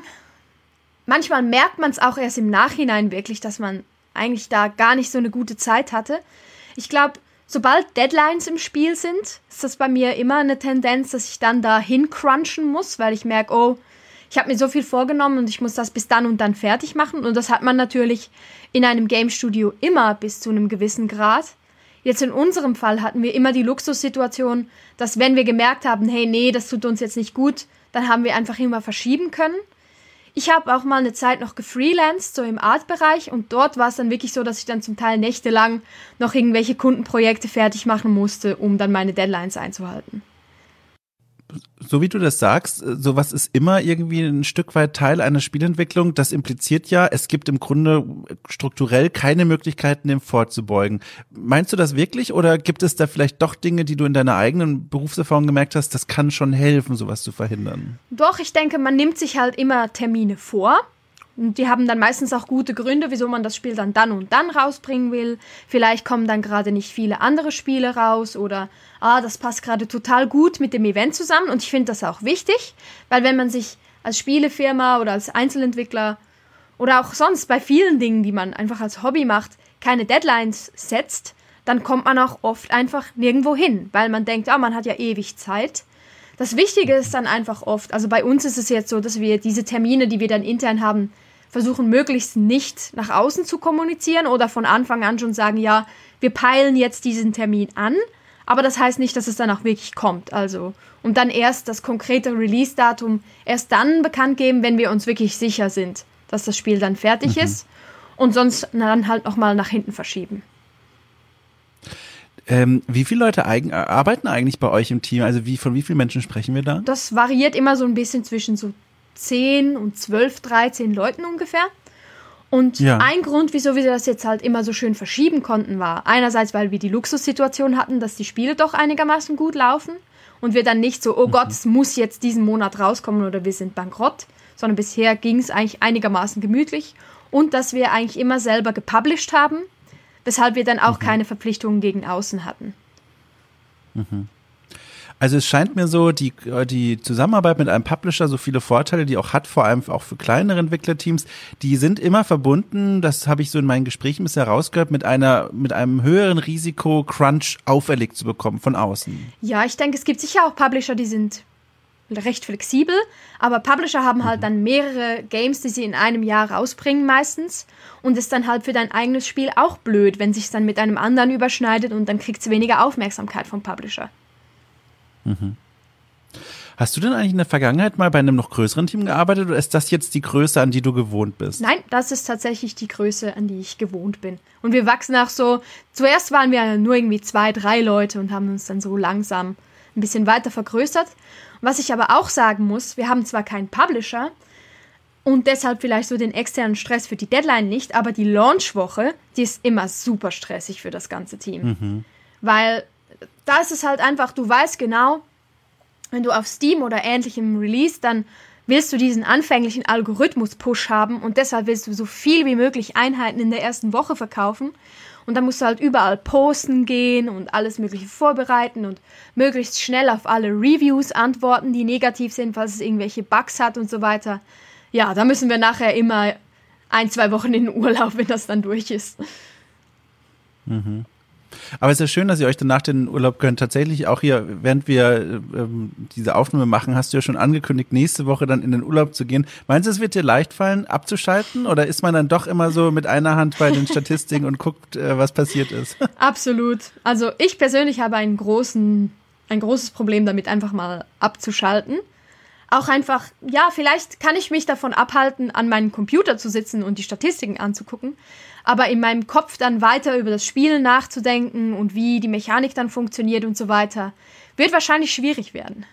Manchmal merkt man es auch erst im Nachhinein wirklich, dass man eigentlich da gar nicht so eine gute Zeit hatte. Ich glaube, sobald Deadlines im Spiel sind, ist das bei mir immer eine Tendenz, dass ich dann da hincrunchen muss, weil ich merke, oh, ich habe mir so viel vorgenommen und ich muss das bis dann und dann fertig machen. Und das hat man natürlich in einem Game Studio immer bis zu einem gewissen Grad. Jetzt in unserem Fall hatten wir immer die Luxussituation, dass wenn wir gemerkt haben, hey, nee, das tut uns jetzt nicht gut, dann haben wir einfach immer verschieben können. Ich habe auch mal eine Zeit noch gefreelanced, so im Art-Bereich, und dort war es dann wirklich so, dass ich dann zum Teil nächtelang noch irgendwelche Kundenprojekte fertig machen musste, um dann meine Deadlines einzuhalten. So wie du das sagst, sowas ist immer irgendwie ein Stück weit Teil einer Spielentwicklung. Das impliziert ja, es gibt im Grunde strukturell keine Möglichkeiten, dem vorzubeugen. Meinst du das wirklich, oder gibt es da vielleicht doch Dinge, die du in deiner eigenen Berufserfahrung gemerkt hast, das kann schon helfen, sowas zu verhindern? Doch, ich denke, man nimmt sich halt immer Termine vor. Und die haben dann meistens auch gute Gründe, wieso man das Spiel dann dann und dann rausbringen will. Vielleicht kommen dann gerade nicht viele andere Spiele raus oder ah, das passt gerade total gut mit dem Event zusammen. Und ich finde das auch wichtig, weil wenn man sich als Spielefirma oder als Einzelentwickler oder auch sonst bei vielen Dingen, die man einfach als Hobby macht, keine Deadlines setzt, dann kommt man auch oft einfach nirgendwo hin, weil man denkt, ah, man hat ja ewig Zeit. Das Wichtige ist dann einfach oft, also bei uns ist es jetzt so, dass wir diese Termine, die wir dann intern haben, versuchen möglichst nicht nach außen zu kommunizieren oder von Anfang an schon sagen, ja, wir peilen jetzt diesen Termin an, aber das heißt nicht, dass es dann auch wirklich kommt. Also, und dann erst das konkrete Release-Datum erst dann bekannt geben, wenn wir uns wirklich sicher sind, dass das Spiel dann fertig mhm. ist, und sonst dann halt nochmal nach hinten verschieben. Ähm, wie viele Leute eigen, arbeiten eigentlich bei euch im Team? Also wie, von wie vielen Menschen sprechen wir da? Das variiert immer so ein bisschen zwischen so zehn und zwölf, dreizehn Leuten ungefähr. Und ja. ein Grund, wieso wir das jetzt halt immer so schön verschieben konnten, war einerseits, weil wir die Luxussituation hatten, dass die Spiele doch einigermaßen gut laufen und wir dann nicht so, oh mhm. Gott, es muss jetzt diesen Monat rauskommen oder wir sind bankrott, sondern bisher ging es eigentlich einigermaßen gemütlich, und dass wir eigentlich immer selber gepublished haben, weshalb wir dann auch mhm. keine Verpflichtungen gegen außen hatten. Mhm. Also es scheint mir so, die, die Zusammenarbeit mit einem Publisher, so viele Vorteile, die auch hat, vor allem auch für kleinere Entwicklerteams, die sind immer verbunden, das habe ich so in meinen Gesprächen bisher rausgehört, mit einer, mit einem höheren Risiko, Crunch auferlegt zu bekommen von außen. Ja, ich denke, es gibt sicher auch Publisher, die sind recht flexibel, aber Publisher haben halt dann mehrere Games, die sie in einem Jahr rausbringen meistens, und ist dann halt für dein eigenes Spiel auch blöd, wenn sich dann mit einem anderen überschneidet und dann kriegt es weniger Aufmerksamkeit vom Publisher. Mhm. Hast du denn eigentlich in der Vergangenheit mal bei einem noch größeren Team gearbeitet oder ist das jetzt die Größe, an die du gewohnt bist? Nein, das ist tatsächlich die Größe, an die ich gewohnt bin. Und wir wachsen auch so, zuerst waren wir nur irgendwie zwei, drei Leute und haben uns dann so langsam ein bisschen weiter vergrößert. Was ich aber auch sagen muss, wir haben zwar keinen Publisher und deshalb vielleicht so den externen Stress für die Deadline nicht, aber die Launchwoche, die ist immer super stressig für das ganze Team. Mhm. Weil da ist es halt einfach, du weißt genau, wenn du auf Steam oder ähnlichem Release, dann willst du diesen anfänglichen Algorithmus-Push haben und deshalb willst du so viel wie möglich Einheiten in der ersten Woche verkaufen. Und dann musst du halt überall posten gehen und alles Mögliche vorbereiten und möglichst schnell auf alle Reviews antworten, die negativ sind, falls es irgendwelche Bugs hat und so weiter. Ja, da müssen wir nachher immer ein, zwei Wochen in den Urlaub, wenn das dann durch ist. Mhm. Aber es ist ja schön, dass ihr euch dann nach den Urlaub gönnt. Tatsächlich auch hier, während wir ähm, diese Aufnahme machen, hast du ja schon angekündigt, nächste Woche dann in den Urlaub zu gehen. Meinst du, es wird dir leicht fallen, abzuschalten? Oder ist man dann doch immer so mit einer Hand bei den Statistiken und guckt, äh, was passiert ist? Absolut. Also ich persönlich habe einen großen, ein großes Problem damit, einfach mal abzuschalten. Auch einfach, ja, vielleicht kann ich mich davon abhalten, an meinem Computer zu sitzen und die Statistiken anzugucken, aber in meinem Kopf dann weiter über das Spiel nachzudenken und wie die Mechanik dann funktioniert und so weiter, wird wahrscheinlich schwierig werden.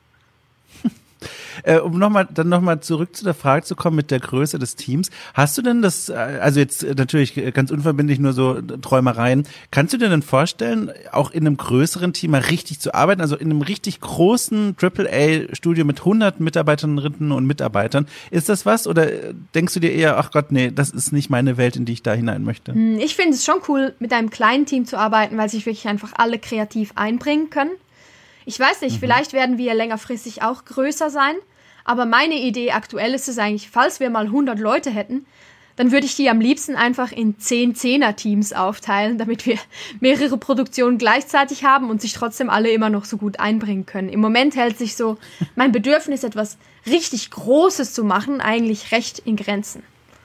Äh, um noch mal, dann nochmal zurück zu der Frage zu kommen mit der Größe des Teams. Hast du denn das, also jetzt natürlich ganz unverbindlich nur so Träumereien, kannst du dir denn vorstellen, auch in einem größeren Team mal richtig zu arbeiten, also in einem richtig großen Triple A Studio mit hundert Mitarbeiterinnen und Mitarbeitern? Ist das was oder denkst du dir eher, ach Gott, nee, das ist nicht meine Welt, in die ich da hinein möchte? Ich finde es schon cool, mit einem kleinen Team zu arbeiten, weil sich wirklich einfach alle kreativ einbringen können. Ich weiß nicht, mhm. vielleicht werden wir längerfristig auch größer sein, aber meine Idee aktuell ist es eigentlich, falls wir mal hundert Leute hätten, dann würde ich die am liebsten einfach in zehn Zehner-Teams aufteilen, damit wir mehrere Produktionen gleichzeitig haben und sich trotzdem alle immer noch so gut einbringen können. Im Moment hält sich so mein Bedürfnis, etwas richtig Großes zu machen, eigentlich recht in Grenzen.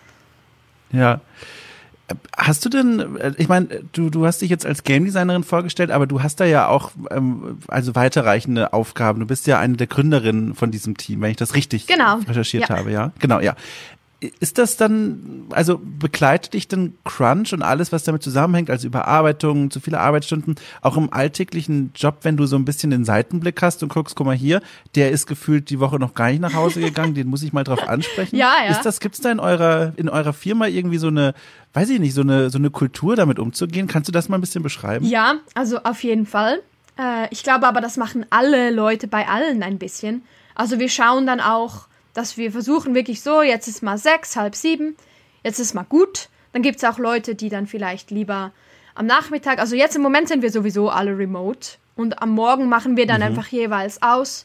Ja. Hast du denn, ich meine, du, du hast dich jetzt als Game Designerin vorgestellt, aber du hast da ja auch ähm, also weiterreichende Aufgaben. Du bist ja eine der Gründerinnen von diesem Team, wenn ich das richtig genau. recherchiert ja. habe, ja? Genau, ja. Ist das dann, also begleitet dich denn Crunch und alles, was damit zusammenhängt, also Überarbeitung, zu viele Arbeitsstunden, auch im alltäglichen Job, wenn du so ein bisschen den Seitenblick hast und guckst, guck mal hier, der ist gefühlt die Woche noch gar nicht nach Hause gegangen, den muss ich mal drauf ansprechen. Ja, ja. Ist das, gibt's da in eurer, in eurer Firma irgendwie so eine, weiß ich nicht, so eine, so eine Kultur, damit umzugehen? Kannst du das mal ein bisschen beschreiben? Ja, also auf jeden Fall. Äh, ich glaube aber, das machen alle Leute bei allen ein bisschen. Also wir schauen dann auch, dass wir versuchen wirklich so, jetzt ist mal sechs, halb sieben, jetzt ist mal gut. Dann gibt es auch Leute, die dann vielleicht lieber am Nachmittag, also jetzt im Moment sind wir sowieso alle remote und am Morgen machen wir dann mhm. einfach jeweils aus,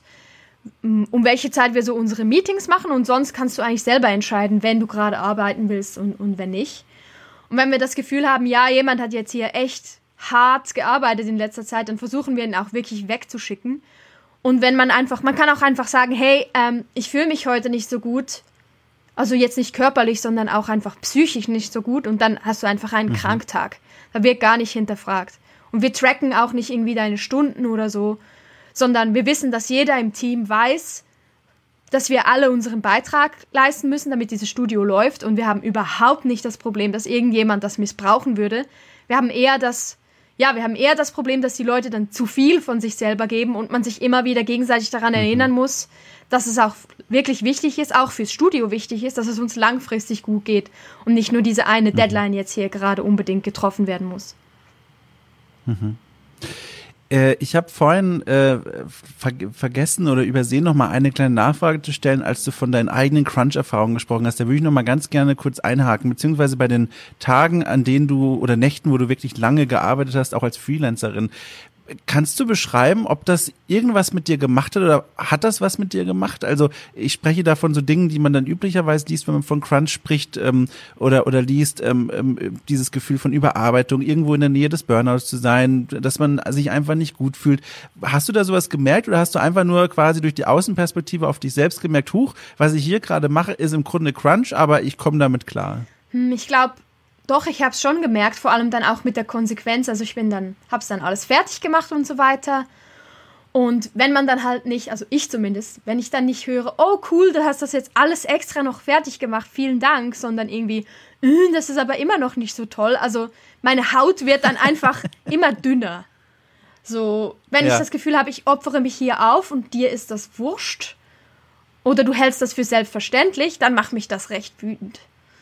um welche Zeit wir so unsere Meetings machen und sonst kannst du eigentlich selber entscheiden, wenn du gerade arbeiten willst und, und wenn nicht. Und wenn wir das Gefühl haben, ja, jemand hat jetzt hier echt hart gearbeitet in letzter Zeit, dann versuchen wir ihn auch wirklich wegzuschicken. Und wenn man einfach, man kann auch einfach sagen, hey, ähm, ich fühle mich heute nicht so gut, also jetzt nicht körperlich, sondern auch einfach psychisch nicht so gut und dann hast du einfach einen mhm. Kranktag. Da wird gar nicht hinterfragt. Und wir tracken auch nicht irgendwie deine Stunden oder so, sondern wir wissen, dass jeder im Team weiß, dass wir alle unseren Beitrag leisten müssen, damit dieses Studio läuft und wir haben überhaupt nicht das Problem, dass irgendjemand das missbrauchen würde. Wir haben eher das Ja, wir haben eher das Problem, dass die Leute dann zu viel von sich selber geben und man sich immer wieder gegenseitig daran mhm. erinnern muss, dass es auch wirklich wichtig ist, auch fürs Studio wichtig ist, dass es uns langfristig gut geht und nicht nur diese eine mhm. Deadline jetzt hier gerade unbedingt getroffen werden muss. Mhm. Äh, ich habe vorhin äh, ver- vergessen oder übersehen, noch mal eine kleine Nachfrage zu stellen, als du von deinen eigenen Crunch-Erfahrungen gesprochen hast. Da würde ich noch mal ganz gerne kurz einhaken, beziehungsweise bei den Tagen, an denen du oder Nächten, wo du wirklich lange gearbeitet hast, auch als Freelancerin. Kannst du beschreiben, ob das irgendwas mit dir gemacht hat oder hat das was mit dir gemacht? Also ich spreche da von so Dingen, die man dann üblicherweise liest, wenn man von Crunch spricht ähm, oder oder liest, ähm, ähm, dieses Gefühl von Überarbeitung, irgendwo in der Nähe des Burnouts zu sein, dass man sich einfach nicht gut fühlt. Hast du da sowas gemerkt oder hast du einfach nur quasi durch die Außenperspektive auf dich selbst gemerkt, huch, was ich hier gerade mache, ist im Grunde Crunch, aber ich komme damit klar? Ich glaube, Doch, ich habe es schon gemerkt, vor allem dann auch mit der Konsequenz. Also ich bin dann, habe es dann alles fertig gemacht und so weiter. Und wenn man dann halt nicht, also ich zumindest, wenn ich dann nicht höre, oh cool, du hast das jetzt alles extra noch fertig gemacht, vielen Dank, sondern irgendwie, das ist aber immer noch nicht so toll. Also meine Haut wird dann einfach immer dünner. So, wenn ja. ich das Gefühl habe, ich opfere mich hier auf und dir ist das wurscht oder du hältst das für selbstverständlich, dann macht mich das recht wütend.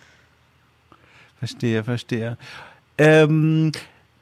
Verstehe, verstehe. Ähm,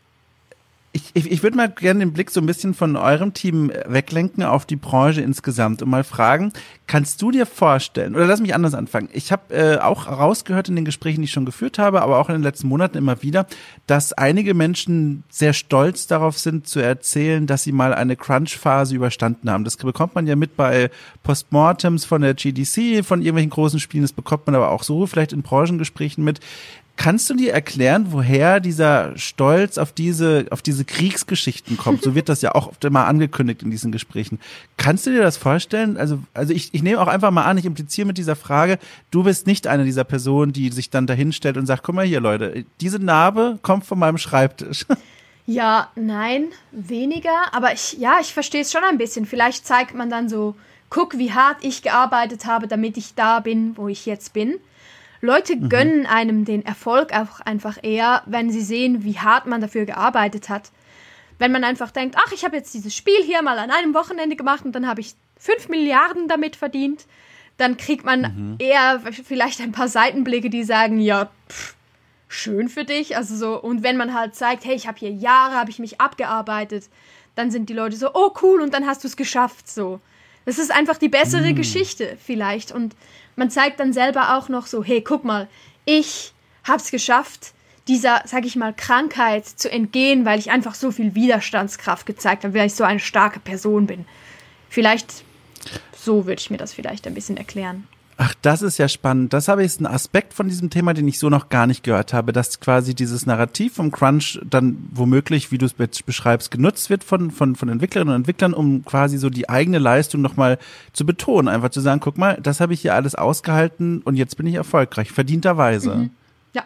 ich ich, ich würde mal gerne den Blick so ein bisschen von eurem Team weglenken auf die Branche insgesamt und mal fragen, kannst du dir vorstellen, oder lass mich anders anfangen, ich habe äh, auch rausgehört in den Gesprächen, die ich schon geführt habe, aber auch in den letzten Monaten immer wieder, dass einige Menschen sehr stolz darauf sind, zu erzählen, dass sie mal eine Crunch-Phase überstanden haben. Das bekommt man ja mit bei Postmortems von der G D C, von irgendwelchen großen Spielen, das bekommt man aber auch so vielleicht in Branchengesprächen mit. Kannst du dir erklären, woher dieser Stolz auf diese, auf diese Kriegsgeschichten kommt? So wird das ja auch oft immer angekündigt in diesen Gesprächen. Kannst du dir das vorstellen? Also, also ich, ich nehme auch einfach mal an, ich impliziere mit dieser Frage, du bist nicht eine dieser Personen, die sich dann dahinstellt und sagt, guck mal hier, Leute, diese Narbe kommt von meinem Schreibtisch. Ja, nein, weniger. Aber ich, ja, ich verstehe es schon ein bisschen. Vielleicht zeigt man dann so, guck, wie hart ich gearbeitet habe, damit ich da bin, wo ich jetzt bin. Leute gönnen einem den Erfolg auch einfach eher, wenn sie sehen, wie hart man dafür gearbeitet hat. Wenn man einfach denkt, ach, ich habe jetzt dieses Spiel hier mal an einem Wochenende gemacht und dann habe ich fünf Milliarden damit verdient, dann kriegt man mhm. eher vielleicht ein paar Seitenblicke, die sagen, ja, pff, schön für dich. Also so, und wenn man halt zeigt, hey, ich habe hier Jahre, habe ich mich abgearbeitet, dann sind die Leute so, oh cool, und dann hast du es geschafft. So, das ist einfach die bessere mhm. Geschichte vielleicht. Und man zeigt dann selber auch noch so, hey, guck mal, ich hab's geschafft, dieser, sag ich mal, Krankheit zu entgehen, weil ich einfach so viel Widerstandskraft gezeigt habe, weil ich so eine starke Person bin. Vielleicht, so würde ich mir das vielleicht ein bisschen erklären. Ach, das ist ja spannend. Das habe ich, ist ein Aspekt von diesem Thema, den ich so noch gar nicht gehört habe, dass quasi dieses Narrativ vom Crunch dann womöglich, wie du es jetzt beschreibst, genutzt wird von, von, von Entwicklerinnen und Entwicklern, um quasi so die eigene Leistung nochmal zu betonen. Einfach zu sagen, guck mal, das habe ich hier alles ausgehalten und jetzt bin ich erfolgreich, verdienterweise. Mhm. Ja.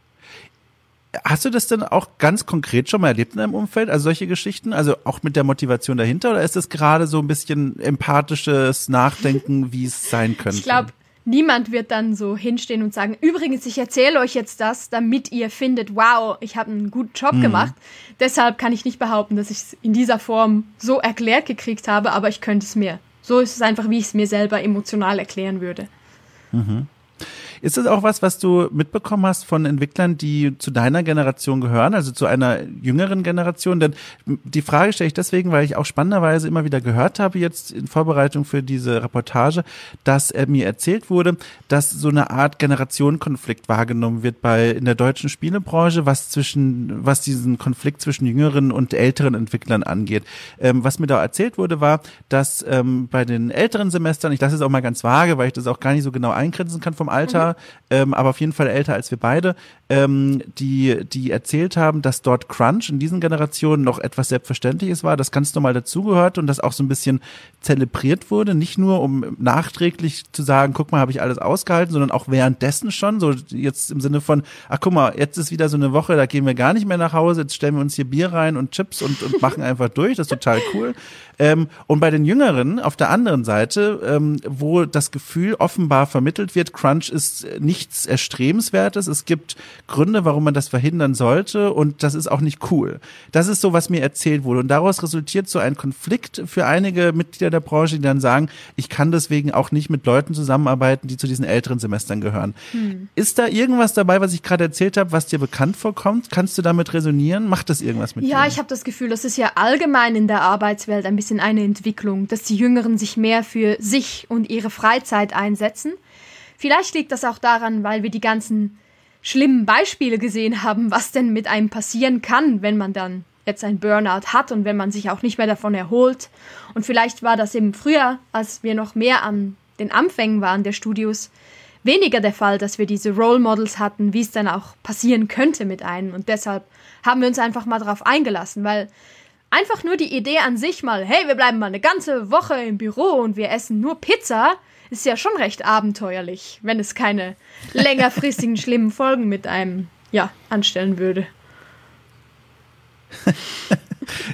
Hast du das denn auch ganz konkret schon mal erlebt in deinem Umfeld, also solche Geschichten, also auch mit der Motivation dahinter, oder ist das gerade so ein bisschen empathisches Nachdenken, wie es sein könnte? Ich glaube, niemand wird dann so hinstehen und sagen, übrigens, ich erzähle euch jetzt das, damit ihr findet, wow, ich habe einen guten Job mhm. gemacht. Deshalb kann ich nicht behaupten, dass ich es in dieser Form so erklärt gekriegt habe, aber ich könnte es mir. So ist es einfach, wie ich es mir selber emotional erklären würde. Mhm. Ist das auch was, was du mitbekommen hast von Entwicklern, die zu deiner Generation gehören, also zu einer jüngeren Generation? Denn die Frage stelle ich deswegen, weil ich auch spannenderweise immer wieder gehört habe jetzt in Vorbereitung für diese Reportage, dass äh, mir erzählt wurde, dass so eine Art Generationenkonflikt wahrgenommen wird bei in der deutschen Spielebranche, was zwischen was diesen Konflikt zwischen jüngeren und älteren Entwicklern angeht. Ähm, was mir da erzählt wurde, war, dass ähm, bei den älteren Semestern, ich lasse es auch mal ganz vage, weil ich das auch gar nicht so genau eingrenzen kann vom Alter, Ähm, aber auf jeden Fall älter als wir beide, ähm, die die erzählt haben, dass dort Crunch in diesen Generationen noch etwas Selbstverständliches war, das ganz normal dazugehört und das auch so ein bisschen zelebriert wurde, nicht nur um nachträglich zu sagen, guck mal, habe ich alles ausgehalten, sondern auch währenddessen schon, so jetzt im Sinne von, ach guck mal, jetzt ist wieder so eine Woche, da gehen wir gar nicht mehr nach Hause, jetzt stellen wir uns hier Bier rein und Chips und, und machen einfach durch, das ist total cool. Ähm, und bei den Jüngeren auf der anderen Seite, ähm, wo das Gefühl offenbar vermittelt wird, Crunch ist nichts Erstrebenswertes, es gibt Gründe, warum man das verhindern sollte und das ist auch nicht cool. Das ist so, was mir erzählt wurde und daraus resultiert so ein Konflikt für einige Mitglieder der Branche, die dann sagen, ich kann deswegen auch nicht mit Leuten zusammenarbeiten, die zu diesen älteren Semestern gehören. Hm. Ist da irgendwas dabei, was ich gerade erzählt habe, was dir bekannt vorkommt? Kannst du damit resonieren? Macht das irgendwas mit dir? Ja, ich habe das Gefühl, das ist ja allgemein in der Arbeitswelt ein bisschen eine Entwicklung, dass die Jüngeren sich mehr für sich und ihre Freizeit einsetzen. Vielleicht liegt das auch daran, weil wir die ganzen schlimmen Beispiele gesehen haben, was denn mit einem passieren kann, wenn man dann jetzt ein Burnout hat und wenn man sich auch nicht mehr davon erholt. Und vielleicht war das eben früher, als wir noch mehr an den Anfängen waren der Studios, weniger der Fall, dass wir diese Role Models hatten, wie es dann auch passieren könnte mit einem. Und deshalb haben wir uns einfach mal darauf eingelassen, weil einfach nur die Idee an sich mal, hey, wir bleiben mal eine ganze Woche im Büro und wir essen nur Pizza, ist ja schon recht abenteuerlich, wenn es keine längerfristigen schlimmen Folgen mit einem, ja, anstellen würde.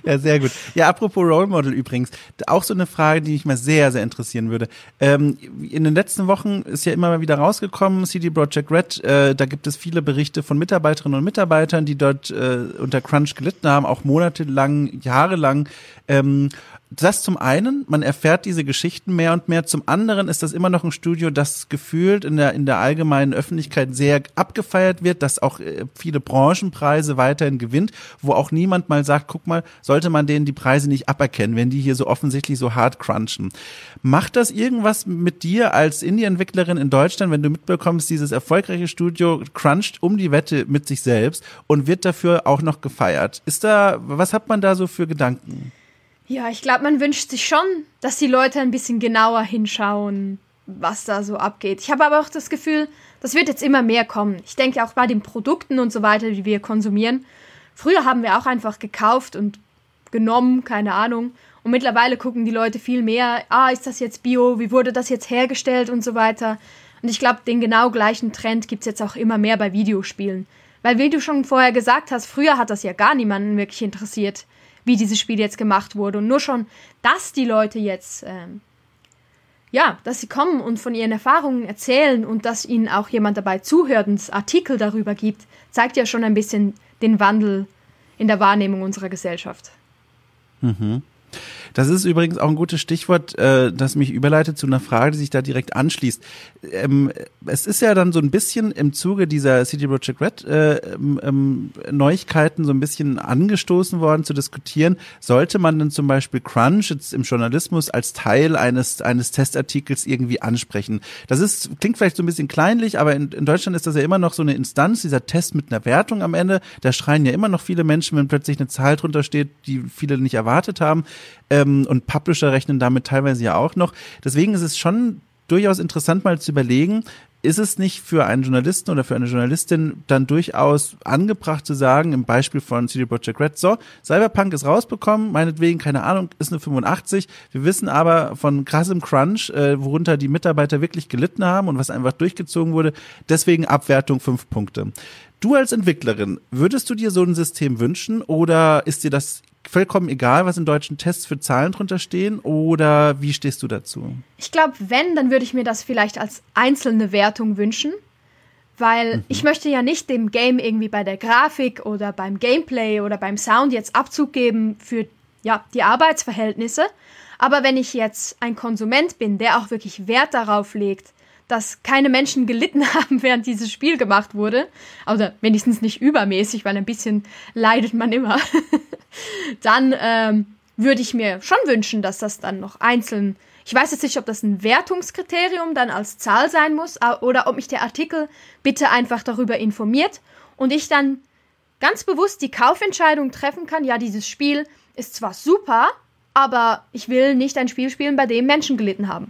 Ja, sehr gut. Ja, apropos Role Model übrigens, auch so eine Frage, die mich mal sehr, sehr interessieren würde. Ähm, in den letzten Wochen ist ja immer mal wieder rausgekommen, C D Projekt Red, äh, da gibt es viele Berichte von Mitarbeiterinnen und Mitarbeitern, die dort äh, unter Crunch gelitten haben, auch monatelang, jahrelang. Ähm, Das zum einen, man erfährt diese Geschichten mehr und mehr. Zum anderen ist das immer noch ein Studio, das gefühlt in der in der allgemeinen Öffentlichkeit sehr abgefeiert wird, das auch viele Branchenpreise weiterhin gewinnt, wo auch niemand mal sagt, guck mal, sollte man denen die Preise nicht aberkennen, wenn die hier so offensichtlich so hart crunchen. Macht das irgendwas mit dir als Indie-Entwicklerin in Deutschland, wenn du mitbekommst, dieses erfolgreiche Studio cruncht um die Wette mit sich selbst und wird dafür auch noch gefeiert? Ist da, was hat man da so für Gedanken? Ja, ich glaube, man wünscht sich schon, dass die Leute ein bisschen genauer hinschauen, was da so abgeht. Ich habe aber auch das Gefühl, das wird jetzt immer mehr kommen. Ich denke auch bei den Produkten und so weiter, die wir konsumieren. Früher haben wir auch einfach gekauft und genommen, keine Ahnung. Und mittlerweile gucken die Leute viel mehr, ah, ist das jetzt Bio, wie wurde das jetzt hergestellt und so weiter. Und ich glaube, den genau gleichen Trend gibt es jetzt auch immer mehr bei Videospielen. Weil, wie du schon vorher gesagt hast, früher hat das ja gar niemanden wirklich interessiert, wie dieses Spiel jetzt gemacht wurde. Und nur schon, dass die Leute jetzt, ähm, ja, dass sie kommen und von ihren Erfahrungen erzählen und dass ihnen auch jemand dabei zuhört und Artikel darüber gibt, zeigt ja schon ein bisschen den Wandel in der Wahrnehmung unserer Gesellschaft. Mhm. Das ist übrigens auch ein gutes Stichwort, äh, das mich überleitet zu einer Frage, die sich da direkt anschließt. Ähm, es ist ja dann so ein bisschen im Zuge dieser C D Projekt Red äh, ähm, Neuigkeiten so ein bisschen angestoßen worden zu diskutieren. Sollte man denn zum Beispiel Crunch jetzt im Journalismus als Teil eines eines Testartikels irgendwie ansprechen? Das ist klingt vielleicht so ein bisschen kleinlich, aber in, in Deutschland ist das ja immer noch so eine Instanz, dieser Test mit einer Wertung am Ende. Da schreien ja immer noch viele Menschen, wenn plötzlich eine Zahl drunter steht, die viele nicht erwartet haben. Ähm, und Publisher rechnen damit teilweise ja auch noch. Deswegen ist es schon durchaus interessant, mal zu überlegen, ist es nicht für einen Journalisten oder für eine Journalistin dann durchaus angebracht zu sagen, im Beispiel von C D Projekt Red, so, Cyberpunk ist rausbekommen, meinetwegen, keine Ahnung, ist eine fünfundachtzig, wir wissen aber von krassem Crunch, äh, worunter die Mitarbeiter wirklich gelitten haben und was einfach durchgezogen wurde, deswegen Abwertung fünf Punkte. Du als Entwicklerin, würdest du dir so ein System wünschen oder ist dir das vollkommen egal, was in deutschen Tests für Zahlen drunter stehen, oder wie stehst du dazu? Ich glaube, wenn, dann würde ich mir das vielleicht als einzelne Wertung wünschen, weil mhm. ich möchte ja nicht dem Game irgendwie bei der Grafik oder beim Gameplay oder beim Sound jetzt Abzug geben für ja, die Arbeitsverhältnisse, aber wenn ich jetzt ein Konsument bin, der auch wirklich Wert darauf legt, dass keine Menschen gelitten haben, während dieses Spiel gemacht wurde, oder wenigstens nicht übermäßig, weil ein bisschen leidet man immer, dann ähm, würde ich mir schon wünschen, dass das dann noch einzeln, ich weiß jetzt nicht, ob das ein Wertungskriterium dann als Zahl sein muss, oder ob mich der Artikel bitte einfach darüber informiert und ich dann ganz bewusst die Kaufentscheidung treffen kann, ja, dieses Spiel ist zwar super, aber ich will nicht ein Spiel spielen, bei dem Menschen gelitten haben.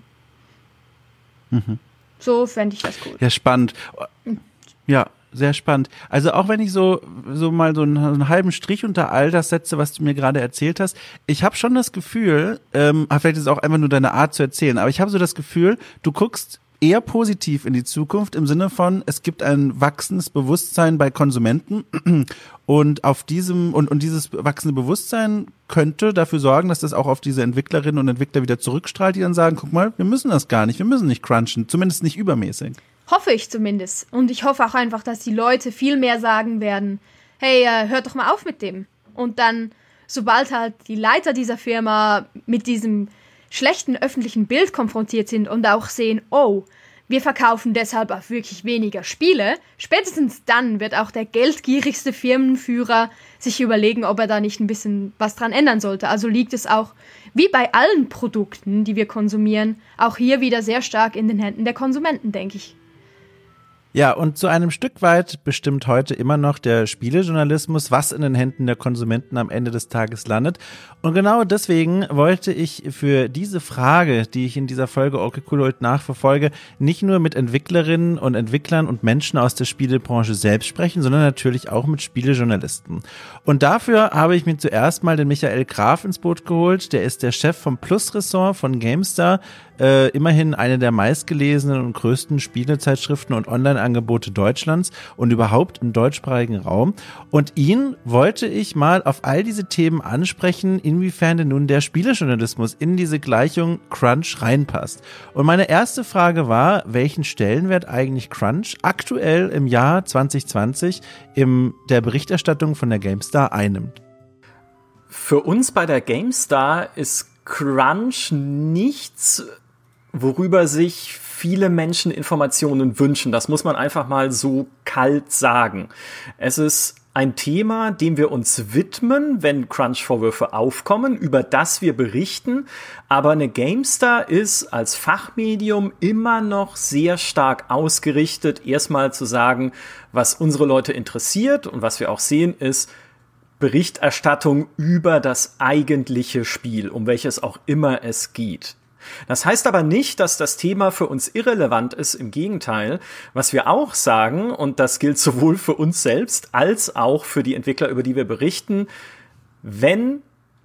Mhm. So fände ich das gut. Ja, spannend. Ja, sehr spannend. Also auch wenn ich so so mal so einen, so einen halben Strich unter all das setze, was du mir gerade erzählt hast, ich habe schon das Gefühl, ähm, vielleicht ist es auch einfach nur deine Art zu erzählen, aber ich habe so das Gefühl, du guckst eher positiv in die Zukunft im Sinne von, es gibt ein wachsendes Bewusstsein bei Konsumenten und auf diesem und, und dieses wachsende Bewusstsein könnte dafür sorgen, dass das auch auf diese Entwicklerinnen und Entwickler wieder zurückstrahlt, die dann sagen, guck mal, wir müssen das gar nicht, wir müssen nicht crunchen, zumindest nicht übermäßig. Hoffe ich zumindest. Und ich hoffe auch einfach, dass die Leute viel mehr sagen werden, hey, äh, hört doch mal auf mit dem. Und dann, sobald halt die Leiter dieser Firma mit diesem schlechten öffentlichen Bild konfrontiert sind und auch sehen, oh, wir verkaufen deshalb auch wirklich weniger Spiele, spätestens dann wird auch der geldgierigste Firmenführer sich überlegen, ob er da nicht ein bisschen was dran ändern sollte. Also liegt es auch, wie bei allen Produkten, die wir konsumieren, auch hier wieder sehr stark in den Händen der Konsumenten, denke ich. Ja, und zu einem Stück weit bestimmt heute immer noch der Spielejournalismus, was in den Händen der Konsumenten am Ende des Tages landet. Und genau deswegen wollte ich für diese Frage, die ich in dieser Folge Okay Cool heute nachverfolge, nicht nur mit Entwicklerinnen und Entwicklern und Menschen aus der Spielebranche selbst sprechen, sondern natürlich auch mit Spielejournalisten. Und dafür habe ich mir zuerst mal den Michael Graf ins Boot geholt. Der ist der Chef vom Plus-Ressort von GameStar. äh, immerhin eine der meistgelesenen und größten Spielezeitschriften und Online-Angebote Deutschlands und überhaupt im deutschsprachigen Raum. Und ihn wollte ich mal auf all diese Themen ansprechen, inwiefern denn nun der Spielejournalismus in diese Gleichung Crunch reinpasst. Und meine erste Frage war, welchen Stellenwert eigentlich Crunch aktuell im Jahr zwanzig zwanzig in der Berichterstattung von der GameStar einnimmt. Für uns bei der GameStar ist Crunch nichts, worüber sich viele Menschen Informationen wünschen. Das muss man einfach mal so kalt sagen. Es ist ein Thema, dem wir uns widmen, wenn Crunch-Vorwürfe aufkommen, über das wir berichten. Aber eine GameStar ist als Fachmedium immer noch sehr stark ausgerichtet, erstmal zu sagen, was unsere Leute interessiert. Und was wir auch sehen, ist Berichterstattung über das eigentliche Spiel, um welches auch immer es geht. Das heißt aber nicht, dass das Thema für uns irrelevant ist, im Gegenteil. Was wir auch sagen, und das gilt sowohl für uns selbst als auch für die Entwickler, über die wir berichten, wenn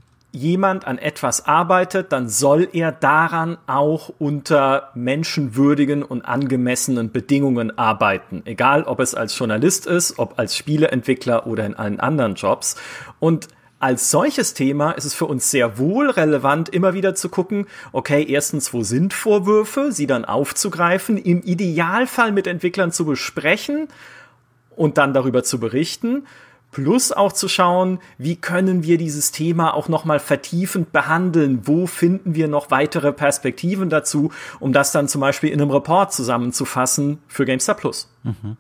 jemand an etwas arbeitet, dann soll er daran auch unter menschenwürdigen und angemessenen Bedingungen arbeiten. Egal, ob es als Journalist ist, ob als Spieleentwickler oder in allen anderen Jobs. Und als solches Thema ist es für uns sehr wohl relevant, immer wieder zu gucken, okay, erstens, wo sind Vorwürfe, sie dann aufzugreifen, im Idealfall mit Entwicklern zu besprechen und dann darüber zu berichten, plus auch zu schauen, wie können wir dieses Thema auch nochmal vertiefend behandeln, wo finden wir noch weitere Perspektiven dazu, um das dann zum Beispiel in einem Report zusammenzufassen für GameStar Plus. Mhm.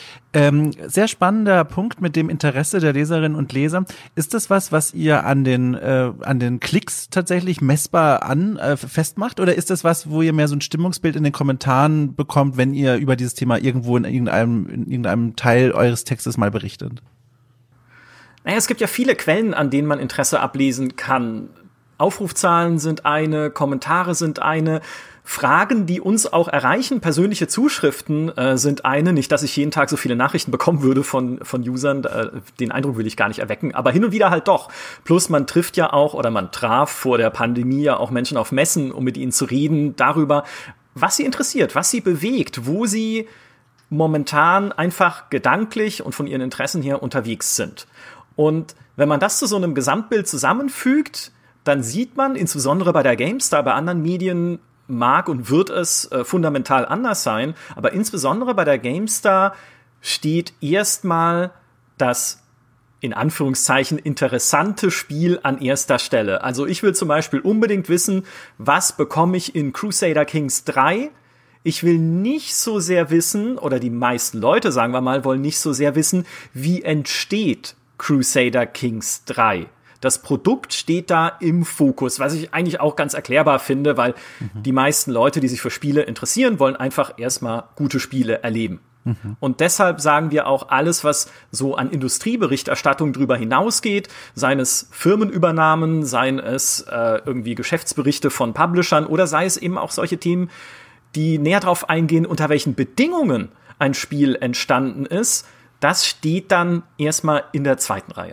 Ähm, sehr spannender Punkt mit dem Interesse der Leserinnen und Leser. Ist das was, was ihr an den äh, an den Klicks tatsächlich messbar an äh, festmacht, oder ist das was, wo ihr mehr so ein Stimmungsbild in den Kommentaren bekommt, wenn ihr über dieses Thema irgendwo in irgendeinem in irgendeinem Teil eures Textes mal berichtet? Naja, es gibt ja viele Quellen, an denen man Interesse ablesen kann. Aufrufzahlen sind eine, Kommentare sind eine, Fragen, die uns auch erreichen, persönliche Zuschriften äh, sind eine. Nicht, dass ich jeden Tag so viele Nachrichten bekommen würde von von Usern, äh, den Eindruck will ich gar nicht erwecken, aber hin und wieder halt doch. Plus man trifft ja auch, oder man traf vor der Pandemie ja auch Menschen auf Messen, um mit ihnen zu reden darüber, was sie interessiert, was sie bewegt, wo sie momentan einfach gedanklich und von ihren Interessen her unterwegs sind. Und wenn man das zu so einem Gesamtbild zusammenfügt, dann sieht man, insbesondere bei der GameStar, bei anderen Medien mag und wird es äh, fundamental anders sein, aber insbesondere bei der GameStar steht erstmal das in Anführungszeichen interessante Spiel an erster Stelle. Also ich will zum Beispiel unbedingt wissen, was bekomme ich in Crusader Kings drei? Ich will nicht so sehr wissen, oder die meisten Leute, sagen wir mal, wollen nicht so sehr wissen, wie entsteht Crusader Kings drei. Das Produkt steht da im Fokus, was ich eigentlich auch ganz erklärbar finde, weil mhm. die meisten Leute, die sich für Spiele interessieren, wollen einfach erstmal gute Spiele erleben. Mhm. Und deshalb sagen wir auch, alles, was so an Industrieberichterstattung drüber hinausgeht, seien es Firmenübernahmen, seien es äh, irgendwie Geschäftsberichte von Publishern oder sei es eben auch solche Themen, die näher darauf eingehen, unter welchen Bedingungen ein Spiel entstanden ist, das steht dann erstmal in der zweiten Reihe.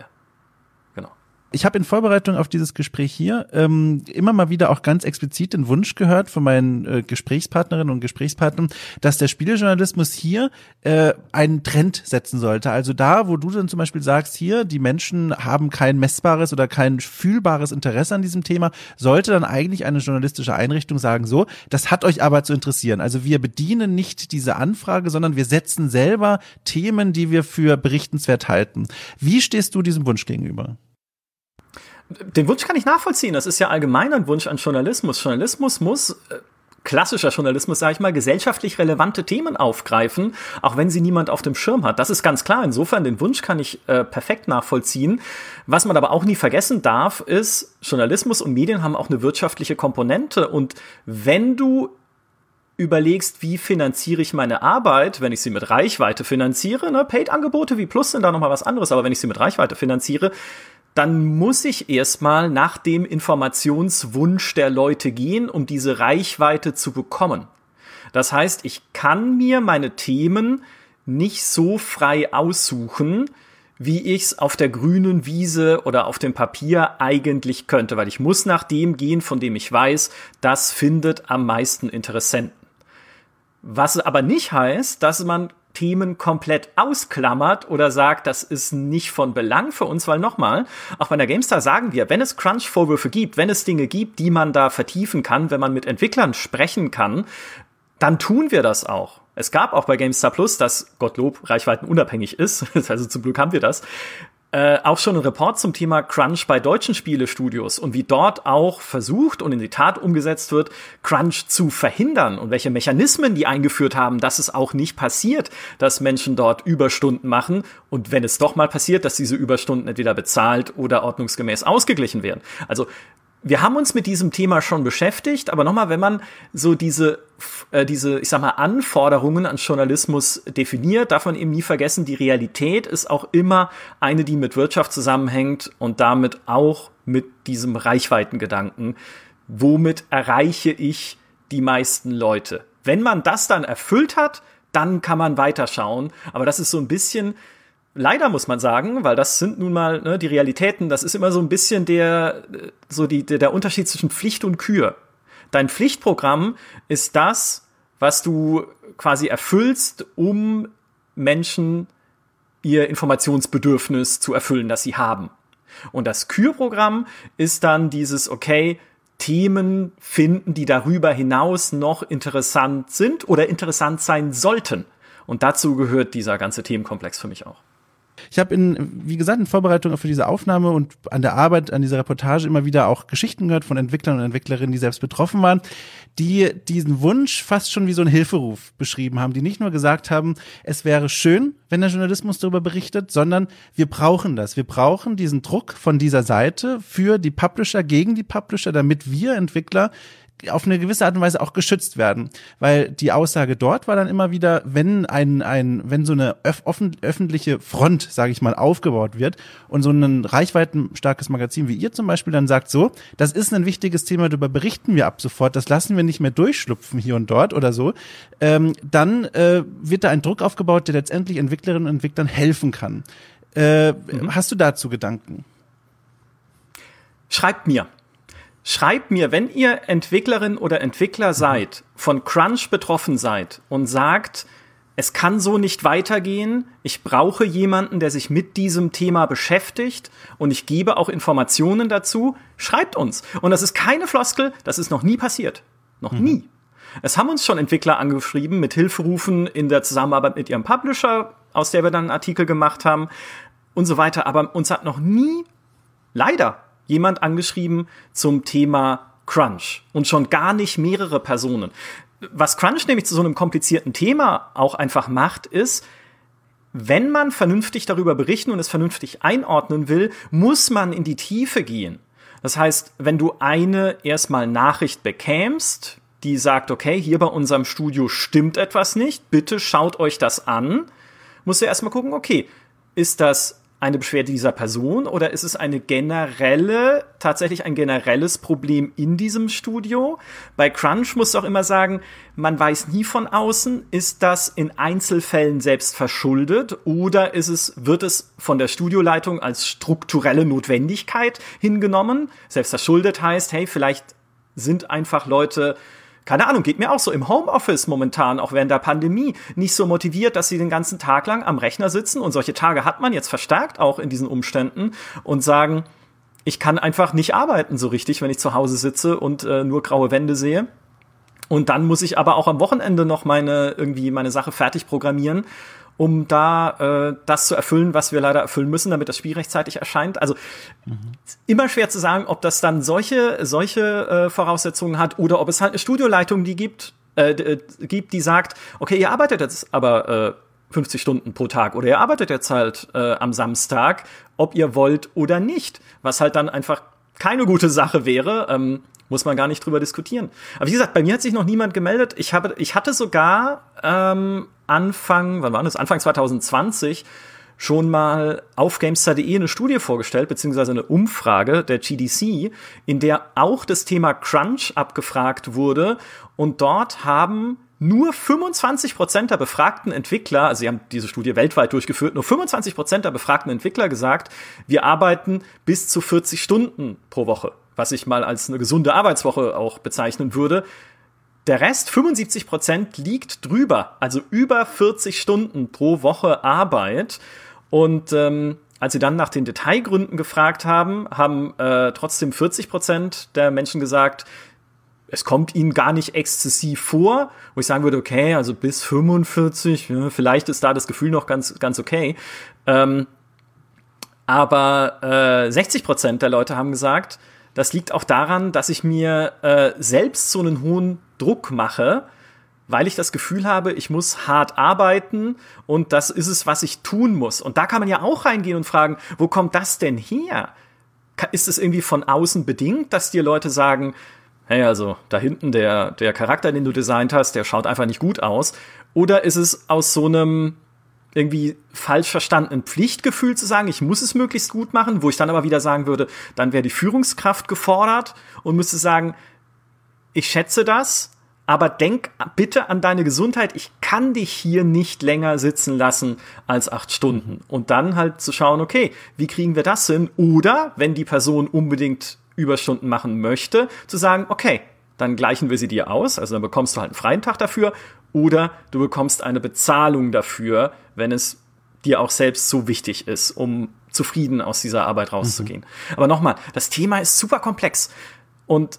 Ich habe in Vorbereitung auf dieses Gespräch hier ähm, immer mal wieder auch ganz explizit den Wunsch gehört von meinen äh, Gesprächspartnerinnen und Gesprächspartnern, dass der Spielejournalismus hier äh, einen Trend setzen sollte. Also da, wo du dann zum Beispiel sagst, hier, die Menschen haben kein messbares oder kein fühlbares Interesse an diesem Thema, sollte dann eigentlich eine journalistische Einrichtung sagen, so, das hat euch aber zu interessieren. Also wir bedienen nicht diese Anfrage, sondern wir setzen selber Themen, die wir für berichtenswert halten. Wie stehst du diesem Wunsch gegenüber? Den Wunsch kann ich nachvollziehen. Das ist ja allgemein ein Wunsch an Journalismus. Journalismus muss, äh, klassischer Journalismus, sage ich mal, gesellschaftlich relevante Themen aufgreifen, auch wenn sie niemand auf dem Schirm hat. Das ist ganz klar. Insofern, den Wunsch kann ich äh, perfekt nachvollziehen. Was man aber auch nie vergessen darf, ist, Journalismus und Medien haben auch eine wirtschaftliche Komponente. Und wenn du überlegst, wie finanziere ich meine Arbeit, wenn ich sie mit Reichweite finanziere, ne, Paid-Angebote wie Plus sind da nochmal was anderes, aber wenn ich sie mit Reichweite finanziere, dann muss ich erstmal nach dem Informationswunsch der Leute gehen, um diese Reichweite zu bekommen. Das heißt, ich kann mir meine Themen nicht so frei aussuchen, wie ich's auf der grünen Wiese oder auf dem Papier eigentlich könnte, weil ich muss nach dem gehen, von dem ich weiß, das findet am meisten Interessenten. Was aber nicht heißt, dass man Themen komplett ausklammert oder sagt, das ist nicht von Belang für uns, weil nochmal, auch bei der GameStar sagen wir, wenn es Crunch-Vorwürfe gibt, wenn es Dinge gibt, die man da vertiefen kann, wenn man mit Entwicklern sprechen kann, dann tun wir das auch. Es gab auch bei GameStar Plus, das Gottlob reichweitenunabhängig ist, also zum Glück haben wir das, äh, auch schon einen Report zum Thema Crunch bei deutschen Spielestudios und wie dort auch versucht und in die Tat umgesetzt wird, Crunch zu verhindern und welche Mechanismen die eingeführt haben, dass es auch nicht passiert, dass Menschen dort Überstunden machen und wenn es doch mal passiert, dass diese Überstunden entweder bezahlt oder ordnungsgemäß ausgeglichen werden. Also wir haben uns mit diesem Thema schon beschäftigt, aber nochmal, wenn man so diese, äh, diese, ich sag mal, Anforderungen an Journalismus definiert, darf man eben nie vergessen, die Realität ist auch immer eine, die mit Wirtschaft zusammenhängt und damit auch mit diesem Reichweitengedanken. Womit erreiche ich die meisten Leute? Wenn man das dann erfüllt hat, dann kann man weiterschauen. Aber das ist so ein bisschen, leider muss man sagen, weil das sind nun mal ne, die Realitäten, das ist immer so ein bisschen der, so die, der, der Unterschied zwischen Pflicht und Kür. Dein Pflichtprogramm ist das, was du quasi erfüllst, um Menschen ihr Informationsbedürfnis zu erfüllen, das sie haben. Und das Kürprogramm ist dann dieses, okay, Themen finden, die darüber hinaus noch interessant sind oder interessant sein sollten. Und dazu gehört dieser ganze Themenkomplex für mich auch. Ich habe in, wie gesagt, in Vorbereitung für diese Aufnahme und an der Arbeit an dieser Reportage immer wieder auch Geschichten gehört von Entwicklern und Entwicklerinnen, die selbst betroffen waren, die diesen Wunsch fast schon wie so einen Hilferuf beschrieben haben, die nicht nur gesagt haben, es wäre schön, wenn der Journalismus darüber berichtet, sondern wir brauchen das. Wir brauchen diesen Druck von dieser Seite für die Publisher, gegen die Publisher, damit wir Entwickler auf eine gewisse Art und Weise auch geschützt werden, weil die Aussage dort war dann immer wieder, wenn ein ein wenn so eine öf- offen, öffentliche Front, sage ich mal, aufgebaut wird und so ein reichweitenstarkes Magazin wie ihr zum Beispiel dann sagt, so, das ist ein wichtiges Thema, darüber berichten wir ab sofort, das lassen wir nicht mehr durchschlupfen hier und dort oder so, ähm, dann äh, wird da ein Druck aufgebaut, der letztendlich Entwicklerinnen und Entwicklern helfen kann. Äh, mhm. Hast du dazu Gedanken? Schreibt mir. Schreibt mir, wenn ihr Entwicklerin oder Entwickler seid, von Crunch betroffen seid und sagt, es kann so nicht weitergehen, ich brauche jemanden, der sich mit diesem Thema beschäftigt und ich gebe auch Informationen dazu, schreibt uns. Und das ist keine Floskel, das ist noch nie passiert. Noch mhm. nie. Es haben uns schon Entwickler angeschrieben mit Hilferufen in der Zusammenarbeit mit ihrem Publisher, aus der wir dann einen Artikel gemacht haben und so weiter. Aber uns hat noch nie, leider, jemand angeschrieben zum Thema Crunch und schon gar nicht mehrere Personen. Was Crunch nämlich zu so einem komplizierten Thema auch einfach macht, ist, wenn man vernünftig darüber berichten und es vernünftig einordnen will, muss man in die Tiefe gehen. Das heißt, wenn du eine erstmal Nachricht bekämst, die sagt, okay, hier bei unserem Studio stimmt etwas nicht, bitte schaut euch das an, musst du erstmal gucken, okay, ist das eine Beschwerde dieser Person oder ist es eine generelle, tatsächlich ein generelles Problem in diesem Studio? Bei Crunch musst du auch immer sagen, man weiß nie von außen, ist das in Einzelfällen selbst verschuldet oder ist es, wird es von der Studioleitung als strukturelle Notwendigkeit hingenommen? Selbst verschuldet heißt, hey, vielleicht sind einfach Leute, keine Ahnung, geht mir auch so im Homeoffice momentan, auch während der Pandemie, nicht so motiviert, dass sie den ganzen Tag lang am Rechner sitzen. Und solche Tage hat man jetzt verstärkt auch in diesen Umständen und sagen, ich kann einfach nicht arbeiten so richtig, wenn ich zu Hause sitze und äh, nur graue Wände sehe. Und dann muss ich aber auch am Wochenende noch meine irgendwie meine Sache fertig programmieren, um da äh, das zu erfüllen, was wir leider erfüllen müssen, damit das Spiel rechtzeitig erscheint. Also mhm. immer schwer zu sagen, ob das dann solche solche äh, Voraussetzungen hat oder ob es halt eine Studioleitung die gibt, äh, d- gibt, die sagt, okay, ihr arbeitet jetzt aber äh, fünfzig Stunden pro Tag oder ihr arbeitet jetzt halt äh, am Samstag, ob ihr wollt oder nicht, was halt dann einfach keine gute Sache wäre. Ähm, Muss man gar nicht drüber diskutieren. Aber wie gesagt, bei mir hat sich noch niemand gemeldet. Ich habe, ich hatte sogar ähm, Anfang, wann war das? Anfang zwanzig zwanzig schon mal auf GameStar punkt de eine Studie vorgestellt, beziehungsweise eine Umfrage der G D C, in der auch das Thema Crunch abgefragt wurde. Und dort haben nur fünfundzwanzig Prozent der befragten Entwickler, also sie haben diese Studie weltweit durchgeführt, nur fünfundzwanzig Prozent der befragten Entwickler gesagt, wir arbeiten bis zu vierzig Stunden pro Woche, was ich mal als eine gesunde Arbeitswoche auch bezeichnen würde. Der Rest, fünfundsiebzig Prozent, liegt drüber, also über vierzig Stunden pro Woche Arbeit. Und ähm, als sie dann nach den Detailgründen gefragt haben, haben äh, trotzdem vierzig Prozent der Menschen gesagt, es kommt ihnen gar nicht exzessiv vor, wo ich sagen würde, okay, also bis fünfundvierzig, ja, vielleicht ist da das Gefühl noch ganz, ganz okay. Ähm, aber äh, sechzig Prozent der Leute haben gesagt, das liegt auch daran, dass ich mir äh, selbst so einen hohen Druck mache, weil ich das Gefühl habe, ich muss hart arbeiten und das ist es, was ich tun muss. Und da kann man ja auch reingehen und fragen, wo kommt das denn her? Ist es irgendwie von außen bedingt, dass dir Leute sagen, hey, also da hinten der, der Charakter, den du designt hast, der schaut einfach nicht gut aus? Oder ist es aus so einem irgendwie falsch verstandenen Pflichtgefühl zu sagen, ich muss es möglichst gut machen, wo ich dann aber wieder sagen würde, dann wäre die Führungskraft gefordert und müsste sagen, ich schätze das, aber denk bitte an deine Gesundheit, ich kann dich hier nicht länger sitzen lassen als acht Stunden. Und dann halt zu schauen, okay, wie kriegen wir das hin? Oder, wenn die Person unbedingt Überstunden machen möchte, zu sagen, okay, dann gleichen wir sie dir aus, also dann bekommst du halt einen freien Tag dafür, oder du bekommst eine Bezahlung dafür, wenn es dir auch selbst so wichtig ist, um zufrieden aus dieser Arbeit rauszugehen. Mhm. Aber nochmal, das Thema ist super komplex. Und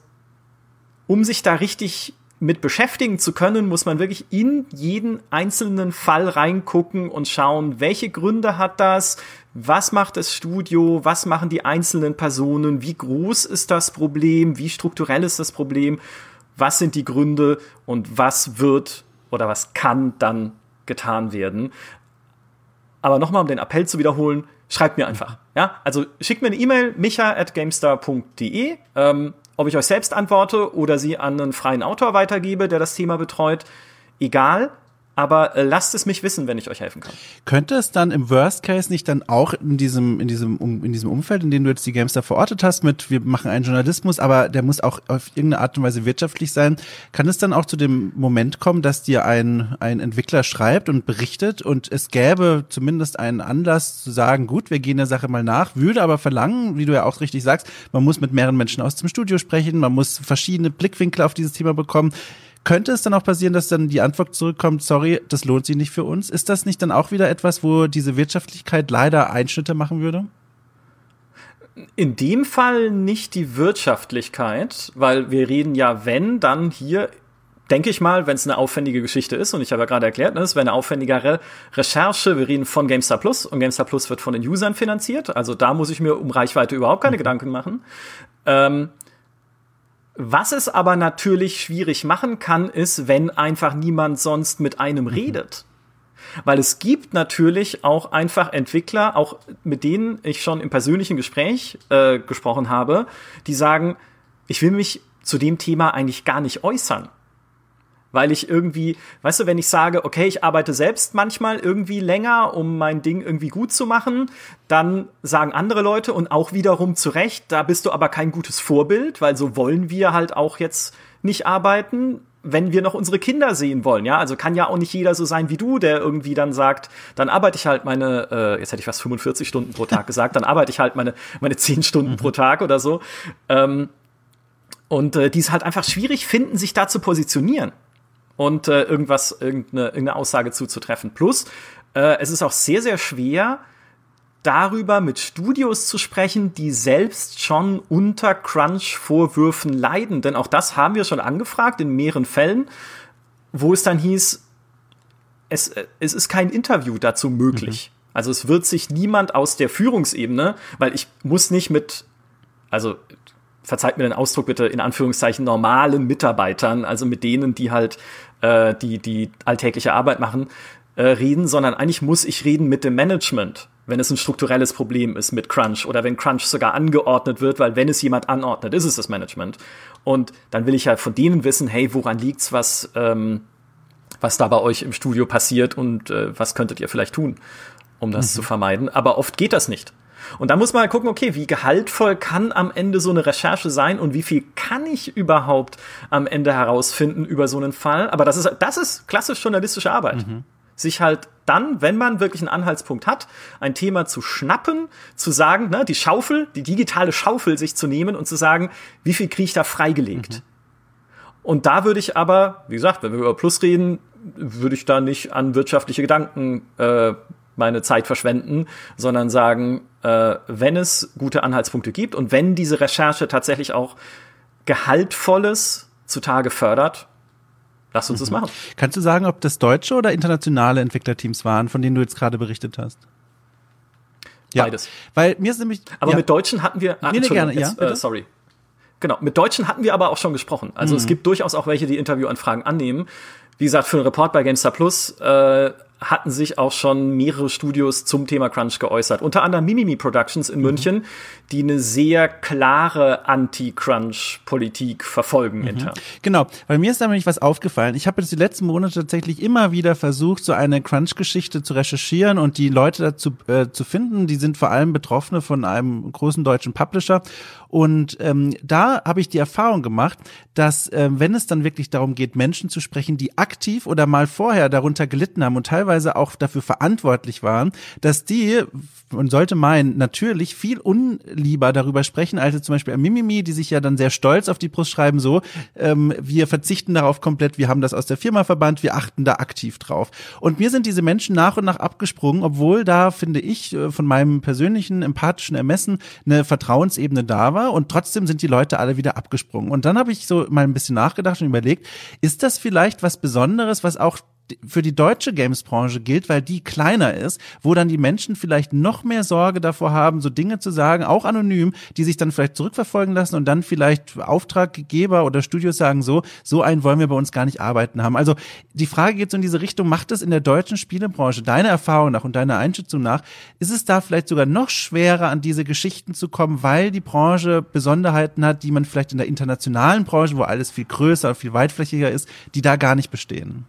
um sich da richtig mit beschäftigen zu können, muss man wirklich in jeden einzelnen Fall reingucken und schauen, welche Gründe hat das, was macht das Studio, was machen die einzelnen Personen, wie groß ist das Problem, wie strukturell ist das Problem, was sind die Gründe und was wird oder was kann dann getan werden. Aber nochmal, um den Appell zu wiederholen, schreibt mir einfach. Ja? Also schickt mir eine E-Mail, micha at gamestar punkt de, ähm, ob ich euch selbst antworte oder sie an einen freien Autor weitergebe, der das Thema betreut, egal. Aber äh, lasst es mich wissen, wenn ich euch helfen kann. Könnte es dann im Worst Case nicht dann auch in diesem in diesem um, in diesem Umfeld, in dem du jetzt die Gamestar verortet hast, mit wir machen einen Journalismus, aber der muss auch auf irgendeine Art und Weise wirtschaftlich sein, kann es dann auch zu dem Moment kommen, dass dir ein ein Entwickler schreibt und berichtet und es gäbe zumindest einen Anlass zu sagen, gut, wir gehen der Sache mal nach, würde aber verlangen, wie du ja auch richtig sagst, man muss mit mehreren Menschen aus dem Studio sprechen, man muss verschiedene Blickwinkel auf dieses Thema bekommen. Könnte es dann auch passieren, dass dann die Antwort zurückkommt, sorry, das lohnt sich nicht für uns? Ist das nicht dann auch wieder etwas, wo diese Wirtschaftlichkeit leider Einschnitte machen würde? In dem Fall nicht die Wirtschaftlichkeit, weil wir reden ja, wenn, dann hier, denke ich mal, wenn es eine aufwendige Geschichte ist, und ich habe ja gerade erklärt, ne, es wäre eine aufwendigere Recherche, wir reden von GameStar Plus, und GameStar Plus wird von den Usern finanziert, also da muss ich mir um Reichweite überhaupt keine mhm. Gedanken machen. Ähm, Was es aber natürlich schwierig machen kann, ist, wenn einfach niemand sonst mit einem mhm. redet. Weil es gibt natürlich auch einfach Entwickler, auch mit denen ich schon im persönlichen Gespräch äh, gesprochen habe, die sagen, ich will mich zu dem Thema eigentlich gar nicht äußern. Weil ich irgendwie, weißt du, wenn ich sage, okay, ich arbeite selbst manchmal irgendwie länger, um mein Ding irgendwie gut zu machen, dann sagen andere Leute und auch wiederum zu Recht, da bist du aber kein gutes Vorbild, weil so wollen wir halt auch jetzt nicht arbeiten, wenn wir noch unsere Kinder sehen wollen, ja, also kann ja auch nicht jeder so sein wie du, der irgendwie dann sagt, dann arbeite ich halt meine, äh, jetzt hätte ich fast fünfundvierzig Stunden pro Tag gesagt, dann arbeite ich halt meine meine zehn Stunden pro Tag oder so, ähm, und äh, die es halt einfach schwierig finden, sich da zu positionieren und äh, irgendwas, irgendeine, irgendeine Aussage zuzutreffen. Plus, äh, es ist auch sehr, sehr schwer, darüber mit Studios zu sprechen, die selbst schon unter Crunch-Vorwürfen leiden. Denn auch das haben wir schon angefragt in mehreren Fällen, wo es dann hieß, es, es ist kein Interview dazu möglich. Mhm. Also es wird sich niemand aus der Führungsebene, weil ich muss nicht mit, also verzeiht mir den Ausdruck bitte, in Anführungszeichen normalen Mitarbeitern, also mit denen, die halt äh, die, die alltägliche Arbeit machen, äh, reden, sondern eigentlich muss ich reden mit dem Management, wenn es ein strukturelles Problem ist mit Crunch oder wenn Crunch sogar angeordnet wird, weil wenn es jemand anordnet, ist es das Management. Und dann will ich ja von denen wissen, hey, woran liegt's, was, ähm, was da bei euch im Studio passiert und äh, was könntet ihr vielleicht tun, um das mhm. zu vermeiden. Aber oft geht das nicht. Und da muss man halt gucken, okay, wie gehaltvoll kann am Ende so eine Recherche sein und wie viel kann ich überhaupt am Ende herausfinden über so einen Fall. Aber das ist, das ist klassisch journalistische Arbeit. Mhm. Sich halt dann, wenn man wirklich einen Anhaltspunkt hat, ein Thema zu schnappen, zu sagen, ne, die Schaufel, die digitale Schaufel sich zu nehmen und zu sagen, wie viel kriege ich da freigelegt? Mhm. Und da würde ich aber, wie gesagt, wenn wir über Plus reden, würde ich da nicht an wirtschaftliche Gedanken äh, meine Zeit verschwenden, sondern sagen, äh, wenn es gute Anhaltspunkte gibt und wenn diese Recherche tatsächlich auch Gehaltvolles zutage fördert, lass uns mhm. das machen. Kannst du sagen, ob das deutsche oder internationale Entwicklerteams waren, von denen du jetzt gerade berichtet hast? Ja. Beides. Weil mir ist nämlich. Aber ja. mit Deutschen hatten wir. Ah, nee, nee, gerne, jetzt, ja. Äh, sorry. Genau, mit Deutschen hatten wir aber auch schon gesprochen. Also mhm. es gibt durchaus auch welche, die Interviewanfragen annehmen. Wie gesagt, für einen Report bei GameStar Plus äh, hatten sich auch schon mehrere Studios zum Thema Crunch geäußert. Unter anderem Mimimi Productions in mhm. München, die eine sehr klare Anti-Crunch-Politik verfolgen mhm. intern. Genau, weil mir ist nämlich was aufgefallen. Ich habe jetzt die letzten Monate tatsächlich immer wieder versucht, so eine Crunch-Geschichte zu recherchieren und die Leute dazu äh, zu finden. Die sind vor allem Betroffene von einem großen deutschen Publisher. Und ähm, da habe ich die Erfahrung gemacht, dass äh, wenn es dann wirklich darum geht, Menschen zu sprechen, die aktiv oder mal vorher darunter gelitten haben und teilweise auch dafür verantwortlich waren, dass die, man sollte meinen, natürlich viel unlieber darüber sprechen, als zum Beispiel Mimimi, die sich ja dann sehr stolz auf die Brust schreiben, so, ähm, wir verzichten darauf komplett, wir haben das aus der Firma verbannt, wir achten da aktiv drauf. Und mir sind diese Menschen nach und nach abgesprungen, obwohl da, finde ich, von meinem persönlichen, empathischen Ermessen eine Vertrauensebene da war. Und trotzdem sind die Leute alle wieder abgesprungen. Und dann habe ich so mal ein bisschen nachgedacht und überlegt, ist das vielleicht was Besonderes, was auch für die deutsche Games-Branche gilt, weil die kleiner ist, wo dann die Menschen vielleicht noch mehr Sorge davor haben, so Dinge zu sagen, auch anonym, die sich dann vielleicht zurückverfolgen lassen und dann vielleicht Auftraggeber oder Studios sagen so, so einen wollen wir bei uns gar nicht arbeiten haben. Also die Frage geht so in diese Richtung, macht es in der deutschen Spielebranche, deiner Erfahrung nach und deiner Einschätzung nach, ist es da vielleicht sogar noch schwerer, an diese Geschichten zu kommen, weil die Branche Besonderheiten hat, die man vielleicht in der internationalen Branche, wo alles viel größer und viel weitflächiger ist, die da gar nicht bestehen?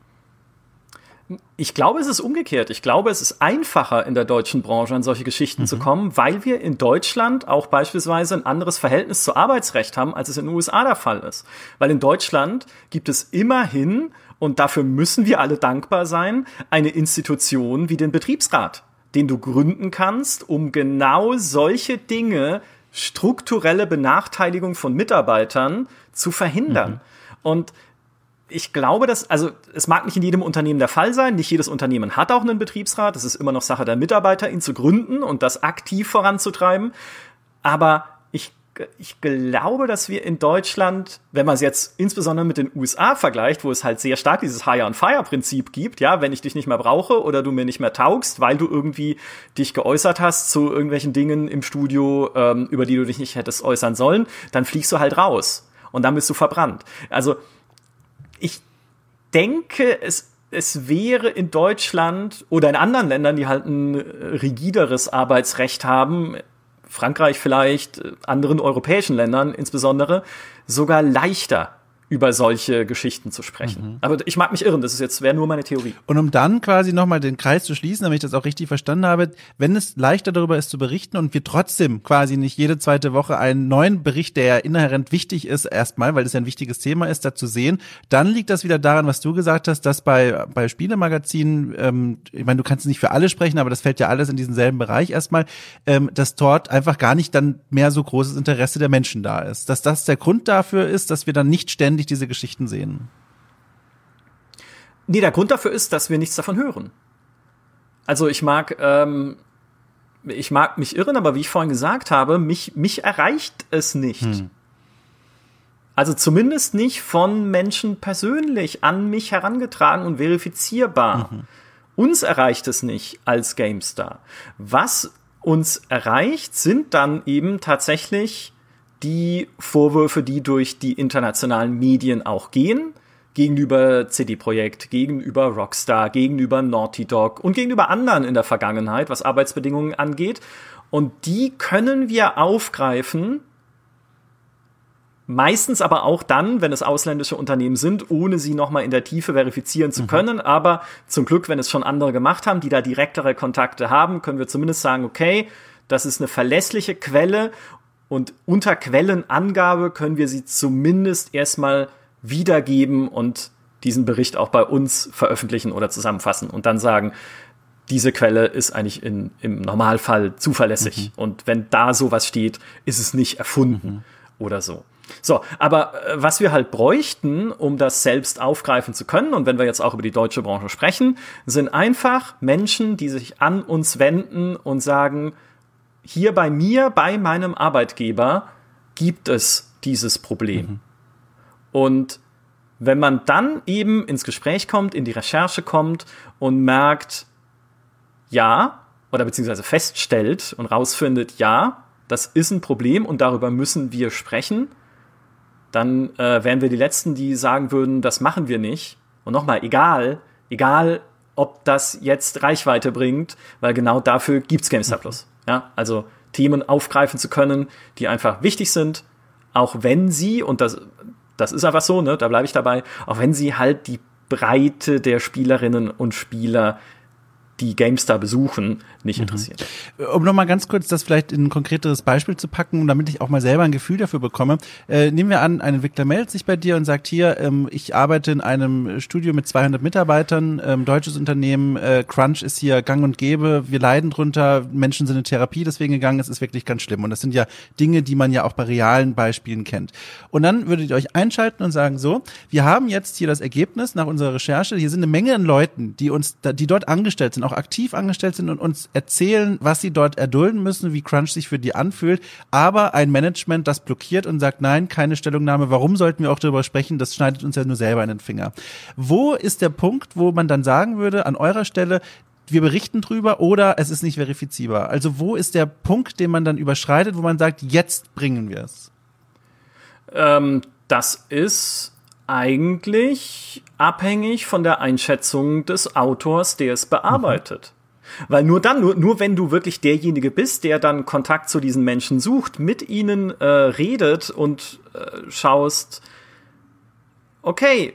Ich glaube, es ist umgekehrt. Ich glaube, es ist einfacher in der deutschen Branche an solche Geschichten mhm. zu kommen, weil wir in Deutschland auch beispielsweise ein anderes Verhältnis zu Arbeitsrecht haben, als es in den U S A der Fall ist. Weil in Deutschland gibt es immerhin, und dafür müssen wir alle dankbar sein, eine Institution wie den Betriebsrat, den du gründen kannst, um genau solche Dinge, strukturelle Benachteiligung von Mitarbeitern zu verhindern. Mhm. Und ich glaube, dass, also es mag nicht in jedem Unternehmen der Fall sein, nicht jedes Unternehmen hat auch einen Betriebsrat, es ist immer noch Sache der Mitarbeiter, ihn zu gründen und das aktiv voranzutreiben, aber ich, ich glaube, dass wir in Deutschland, wenn man es jetzt insbesondere mit den U S A vergleicht, wo es halt sehr stark dieses Hire-and-Fire-Prinzip gibt, ja, wenn ich dich nicht mehr brauche oder du mir nicht mehr taugst, weil du irgendwie dich geäußert hast zu irgendwelchen Dingen im Studio, ähm, über die du dich nicht hättest äußern sollen, dann fliegst du halt raus und dann bist du verbrannt. Also ich denke, es, es wäre in Deutschland oder in anderen Ländern, die halt ein rigideres Arbeitsrecht haben, Frankreich vielleicht, anderen europäischen Ländern insbesondere, sogar leichter über solche Geschichten zu sprechen. Mhm. Aber ich mag mich irren, das ist jetzt wäre nur meine Theorie. Und um dann quasi nochmal den Kreis zu schließen, damit ich das auch richtig verstanden habe, wenn es leichter darüber ist zu berichten und wir trotzdem quasi nicht jede zweite Woche einen neuen Bericht, der ja inhärent wichtig ist, erstmal, weil es ja ein wichtiges Thema ist, dazu sehen, dann liegt das wieder daran, was du gesagt hast, dass bei bei Spielemagazinen, ähm, ich meine, du kannst nicht für alle sprechen, aber das fällt ja alles in diesen selben Bereich erstmal, ähm, dass dort einfach gar nicht dann mehr so großes Interesse der Menschen da ist. Dass das der Grund dafür ist, dass wir dann nicht ständig diese Geschichten sehen? Nee, der Grund dafür ist, dass wir nichts davon hören. Also ich mag, ähm, ich mag mich irren, aber wie ich vorhin gesagt habe, mich, mich erreicht es nicht. Hm. Also zumindest nicht von Menschen persönlich an mich herangetragen und verifizierbar. Mhm. Uns erreicht es nicht als GameStar. Was uns erreicht, sind dann eben tatsächlich die Vorwürfe, die durch die internationalen Medien auch gehen, gegenüber C D Projekt, gegenüber Rockstar, gegenüber Naughty Dog und gegenüber anderen in der Vergangenheit, was Arbeitsbedingungen angeht. Und die können wir aufgreifen, meistens aber auch dann, wenn es ausländische Unternehmen sind, ohne sie nochmal in der Tiefe verifizieren zu können. Mhm. Aber zum Glück, wenn es schon andere gemacht haben, die da direktere Kontakte haben, können wir zumindest sagen, okay, das ist eine verlässliche Quelle und unter Quellenangabe können wir sie zumindest erstmal wiedergeben und diesen Bericht auch bei uns veröffentlichen oder zusammenfassen und dann sagen, diese Quelle ist eigentlich in, im Normalfall zuverlässig. Mhm. Und wenn da sowas steht, ist es nicht erfunden mhm. oder so. So, aber äh, was wir halt bräuchten, um das selbst aufgreifen zu können, und wenn wir jetzt auch über die deutsche Branche sprechen, sind einfach Menschen, die sich an uns wenden und sagen, hier bei mir, bei meinem Arbeitgeber, gibt es dieses Problem. Mhm. Und wenn man dann eben ins Gespräch kommt, in die Recherche kommt und merkt, ja, oder beziehungsweise feststellt und rausfindet, ja, das ist ein Problem und darüber müssen wir sprechen, dann äh, wären wir die Letzten, die sagen würden, das machen wir nicht. Und nochmal, egal, egal, ob das jetzt Reichweite bringt, weil genau dafür gibt's GameStar Plus. Ja, also Themen aufgreifen zu können, die einfach wichtig sind, auch wenn sie, und das, das ist einfach so, ne, da bleibe ich dabei, auch wenn sie halt die Breite der Spielerinnen und Spieler, die GameStar besuchen, nicht interessiert. Um nochmal ganz kurz das vielleicht in ein konkreteres Beispiel zu packen, damit ich auch mal selber ein Gefühl dafür bekomme. Äh, nehmen wir an, ein Entwickler meldet sich bei dir und sagt, hier, ähm, ich arbeite in einem Studio mit zweihundert Mitarbeitern, ähm, deutsches Unternehmen, äh, Crunch ist hier gang und gäbe, wir leiden drunter, Menschen sind in Therapie deswegen gegangen, es ist wirklich ganz schlimm. Und das sind ja Dinge, die man ja auch bei realen Beispielen kennt. Und dann würdet ihr euch einschalten und sagen, so, wir haben jetzt hier das Ergebnis nach unserer Recherche, hier sind eine Menge an Leuten, die uns, die dort angestellt sind, auch aktiv angestellt sind und uns erzählen, was sie dort erdulden müssen, wie Crunch sich für die anfühlt, aber ein Management, das blockiert und sagt, nein, keine Stellungnahme, warum sollten wir auch darüber sprechen, das schneidet uns ja nur selber in den Finger. Wo ist der Punkt, wo man dann sagen würde, an eurer Stelle, wir berichten drüber oder es ist nicht verifizierbar? Also wo ist der Punkt, den man dann überschreitet, wo man sagt, jetzt bringen wir es? Ähm, das ist eigentlich abhängig von der Einschätzung des Autors, der es bearbeitet. Mhm. Weil nur dann, nur, nur wenn du wirklich derjenige bist, der dann Kontakt zu diesen Menschen sucht, mit ihnen äh, redet und äh, schaust, okay,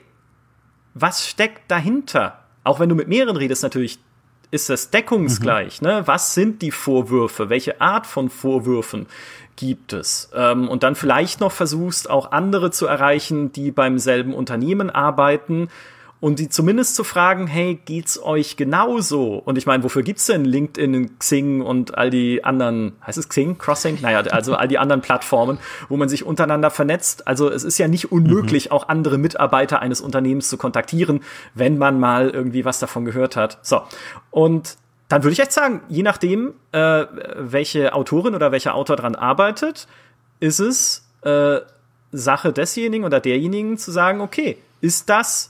was steckt dahinter? Auch wenn du mit mehreren redest, natürlich ist das deckungsgleich. Mhm. Ne? Was sind die Vorwürfe? Welche Art von Vorwürfen gibt es? Ähm, und dann vielleicht noch versuchst, auch andere zu erreichen, die beim selben Unternehmen arbeiten und die zumindest zu fragen, hey, geht's euch genauso? Und ich meine, wofür gibt's denn LinkedIn, Xing und all die anderen, heißt es Xing, Crossing? Naja, also all die anderen Plattformen, wo man sich untereinander vernetzt. Also es ist ja nicht unmöglich, mhm. auch andere Mitarbeiter eines Unternehmens zu kontaktieren, wenn man mal irgendwie was davon gehört hat. So, und dann würde ich echt sagen, je nachdem, äh, welche Autorin oder welcher Autor dran arbeitet, ist es äh, Sache desjenigen oder derjenigen zu sagen, okay, ist das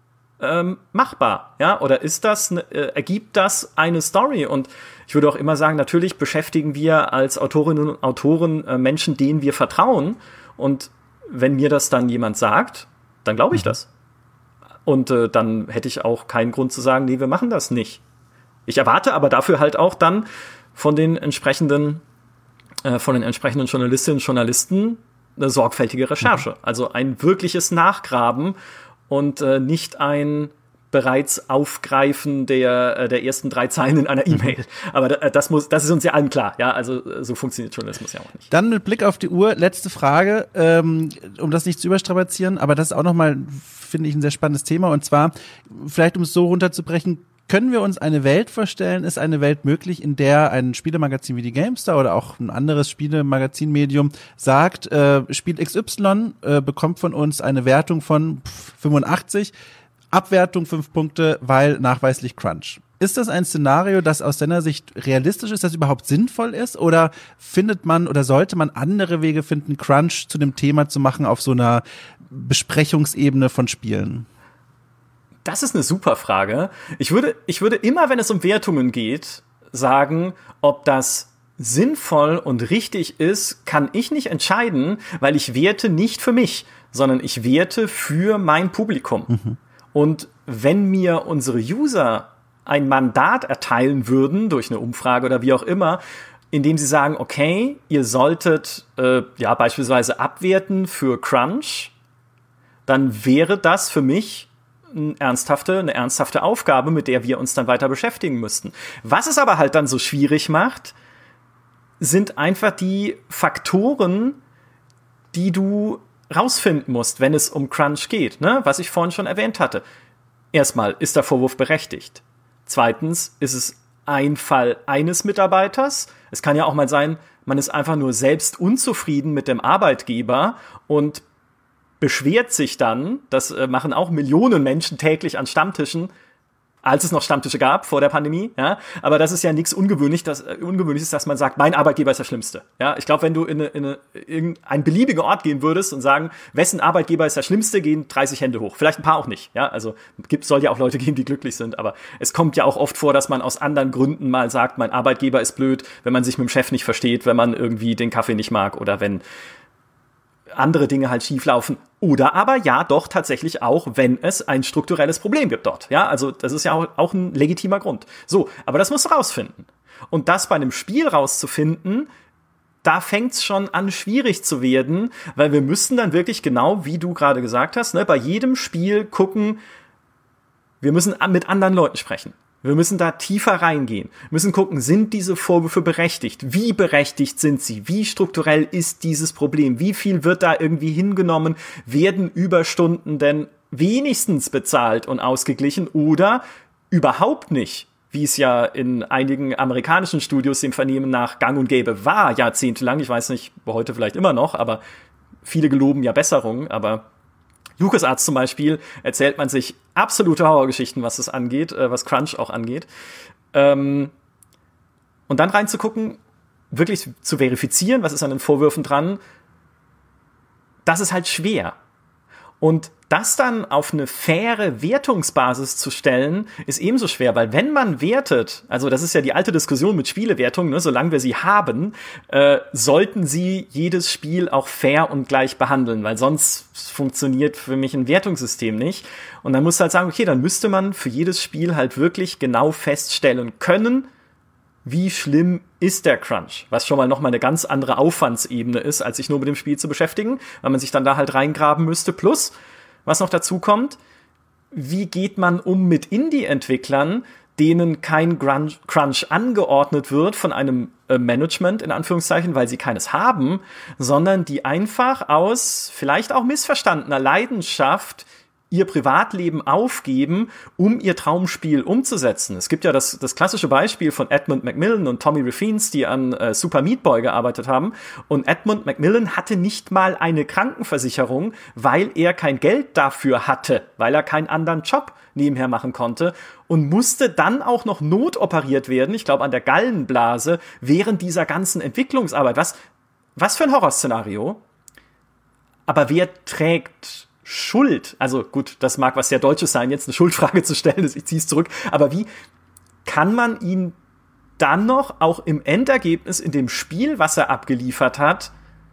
ähm, machbar? Ja? Oder ist das, ne, äh, ergibt das eine Story? Und ich würde auch immer sagen, natürlich beschäftigen wir als Autorinnen und Autoren äh, Menschen, denen wir vertrauen. Und wenn mir das dann jemand sagt, dann glaube ich mhm. das. Und äh, dann hätte ich auch keinen Grund zu sagen, nee, wir machen das nicht. Ich erwarte aber dafür halt auch dann von den entsprechenden, äh, von den entsprechenden Journalistinnen und Journalisten eine sorgfältige Recherche. Mhm. Also ein wirkliches Nachgraben und äh, nicht ein bereits Aufgreifen der, äh, der ersten drei Zeilen in einer E-Mail. Aber äh, das muss, das ist uns ja allen klar. Ja, also äh, so funktioniert Journalismus ja auch nicht. Dann mit Blick auf die Uhr, letzte Frage, ähm, um das nicht zu überstrapazieren, aber das ist auch nochmal, finde ich, ein sehr spannendes Thema. Und zwar, vielleicht um es so runterzubrechen, können wir uns eine Welt vorstellen, ist eine Welt möglich, in der ein Spielemagazin wie die GameStar oder auch ein anderes Spielemagazinmedium sagt, äh, Spiel X Y äh, bekommt von uns eine Wertung von fünfundachtzig, Abwertung fünf Punkte, weil nachweislich Crunch. Ist das ein Szenario, das aus deiner Sicht realistisch ist, das überhaupt sinnvoll ist? Oder findet man oder sollte man andere Wege finden, Crunch zu dem Thema zu machen auf so einer Besprechungsebene von Spielen? Das ist eine super Frage. Ich würde, ich würde immer, wenn es um Wertungen geht, sagen, ob das sinnvoll und richtig ist, kann ich nicht entscheiden, weil ich werte nicht für mich, sondern ich werte für mein Publikum. Mhm. Und wenn mir unsere User ein Mandat erteilen würden, durch eine Umfrage oder wie auch immer, indem sie sagen, okay, ihr solltet äh, ja beispielsweise abwerten für Crunch, dann wäre das für mich eine ernsthafte, eine ernsthafte Aufgabe, mit der wir uns dann weiter beschäftigen müssten. Was es aber halt dann so schwierig macht, sind einfach die Faktoren, die du rausfinden musst, wenn es um Crunch geht, ne? Was ich vorhin schon erwähnt hatte. Erstmal, ist der Vorwurf berechtigt? Zweitens, ist es ein Fall eines Mitarbeiters? Es kann ja auch mal sein, man ist einfach nur selbst unzufrieden mit dem Arbeitgeber und beschwert sich dann, das äh, machen auch Millionen Menschen täglich an Stammtischen, als es noch Stammtische gab vor der Pandemie, ja, aber das ist ja nichts ungewöhnlich, das äh, ungewöhnlich ist, dass man sagt, mein Arbeitgeber ist der Schlimmste. Ja, ich glaube, wenn du in, eine, in, eine, in einen beliebigen Ort gehen würdest und sagen, wessen Arbeitgeber ist der Schlimmste, gehen dreißig Hände hoch. Vielleicht ein paar auch nicht. Ja, also gibt soll ja auch Leute geben, die glücklich sind, aber es kommt ja auch oft vor, dass man aus anderen Gründen mal sagt, mein Arbeitgeber ist blöd, wenn man sich mit dem Chef nicht versteht, wenn man irgendwie den Kaffee nicht mag oder wenn andere Dinge halt schief laufen. Oder aber ja, doch tatsächlich auch, wenn es ein strukturelles Problem gibt dort. Ja, also das ist ja auch, auch ein legitimer Grund. So, aber das musst du rausfinden. Und das bei einem Spiel rauszufinden, da fängt's schon an, schwierig zu werden, weil wir müssen dann wirklich genau, wie du gerade gesagt hast, ne, bei jedem Spiel gucken, wir müssen mit anderen Leuten sprechen. Wir müssen da tiefer reingehen, müssen gucken, sind diese Vorwürfe berechtigt? Wie berechtigt sind sie? Wie strukturell ist dieses Problem? Wie viel wird da irgendwie hingenommen? Werden Überstunden denn wenigstens bezahlt und ausgeglichen oder überhaupt nicht? Wie es ja in einigen amerikanischen Studios dem Vernehmen nach gang und gäbe war, jahrzehntelang. Ich weiß nicht, heute vielleicht immer noch, aber viele geloben ja Besserung, aber LucasArts zum Beispiel erzählt man sich absolute Horrorgeschichten, was das angeht, äh, was Crunch auch angeht. Ähm, und dann reinzugucken, wirklich zu verifizieren, was ist an den Vorwürfen dran, das ist halt schwer. Und das dann auf eine faire Wertungsbasis zu stellen, ist ebenso schwer, weil wenn man wertet, also das ist ja die alte Diskussion mit Spielewertungen, ne, solange wir sie haben, äh, sollten sie jedes Spiel auch fair und gleich behandeln, weil sonst funktioniert für mich ein Wertungssystem nicht. Und dann musst du halt sagen, okay, dann müsste man für jedes Spiel halt wirklich genau feststellen können, wie schlimm ist der Crunch, was schon mal noch mal eine ganz andere Aufwandsebene ist, als sich nur mit dem Spiel zu beschäftigen, weil man sich dann da halt reingraben müsste. Plus, was noch dazu kommt, wie geht man um mit Indie-Entwicklern, denen kein Crunch angeordnet wird von einem Management, in Anführungszeichen, weil sie keines haben, sondern die einfach aus vielleicht auch missverstandener Leidenschaft ihr Privatleben aufgeben, um ihr Traumspiel umzusetzen. Es gibt ja das, das klassische Beispiel von Edmund Macmillan und Tommy Refenes, die an äh, Super Meat Boy gearbeitet haben. Und Edmund Macmillan hatte nicht mal eine Krankenversicherung, weil er kein Geld dafür hatte, weil er keinen anderen Job nebenher machen konnte und musste dann auch noch notoperiert werden, ich glaube an der Gallenblase, während dieser ganzen Entwicklungsarbeit. Was, was für ein Horrorszenario. Aber wer trägt Schuld, also gut, das mag was sehr Deutsches sein, jetzt eine Schuldfrage zu stellen, ich ziehe es zurück, aber wie kann man ihn dann noch auch im Endergebnis in dem Spiel, was er abgeliefert hat,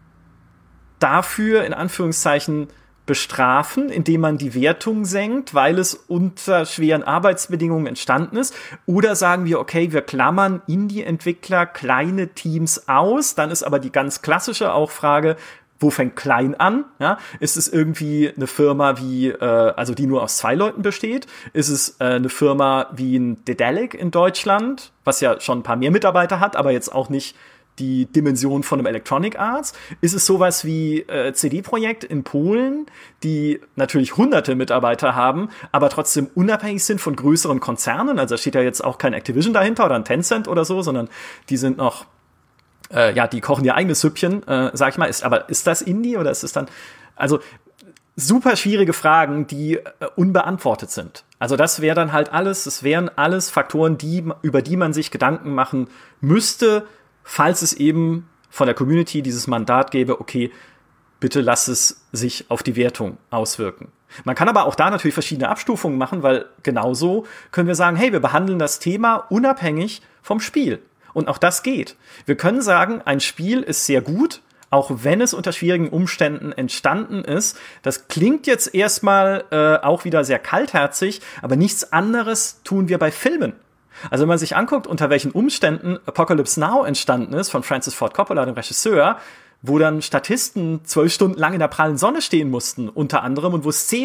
dafür in Anführungszeichen bestrafen, indem man die Wertung senkt, weil es unter schweren Arbeitsbedingungen entstanden ist? Oder sagen wir, okay, wir klammern Indie-Entwickler, kleine Teams aus, dann ist aber die ganz klassische auch Frage, wo fängt klein an? Ja, ist es irgendwie eine Firma wie, äh, also die nur aus zwei Leuten besteht? Ist es äh, eine Firma wie ein Dedalic in Deutschland, was ja schon ein paar mehr Mitarbeiter hat, aber jetzt auch nicht die Dimension von einem Electronic Arts? Ist es sowas wie äh, C D Projekt in Polen, die natürlich hunderte Mitarbeiter haben, aber trotzdem unabhängig sind von größeren Konzernen? Also da steht ja jetzt auch kein Activision dahinter oder ein Tencent oder so, sondern die sind noch Äh, ja, die kochen ihr eigenes Süppchen, äh, sag ich mal. Ist, aber ist das Indie oder ist es dann, also super schwierige Fragen, die äh, unbeantwortet sind. Also das wäre dann halt alles, das wären alles Faktoren, die, über die man sich Gedanken machen müsste, falls es eben von der Community dieses Mandat gäbe, okay, bitte lass es sich auf die Wertung auswirken. Man kann aber auch da natürlich verschiedene Abstufungen machen, weil genauso können wir sagen, hey, wir behandeln das Thema unabhängig vom Spiel. Und auch das geht. Wir können sagen, ein Spiel ist sehr gut, auch wenn es unter schwierigen Umständen entstanden ist. Das klingt jetzt erstmal äh, auch wieder sehr kaltherzig, aber nichts anderes tun wir bei Filmen. Also wenn man sich anguckt, unter welchen Umständen Apocalypse Now entstanden ist, von Francis Ford Coppola, dem Regisseur, wo dann Statisten zwölf Stunden lang in der prallen Sonne stehen mussten, unter anderem, und wo Szenen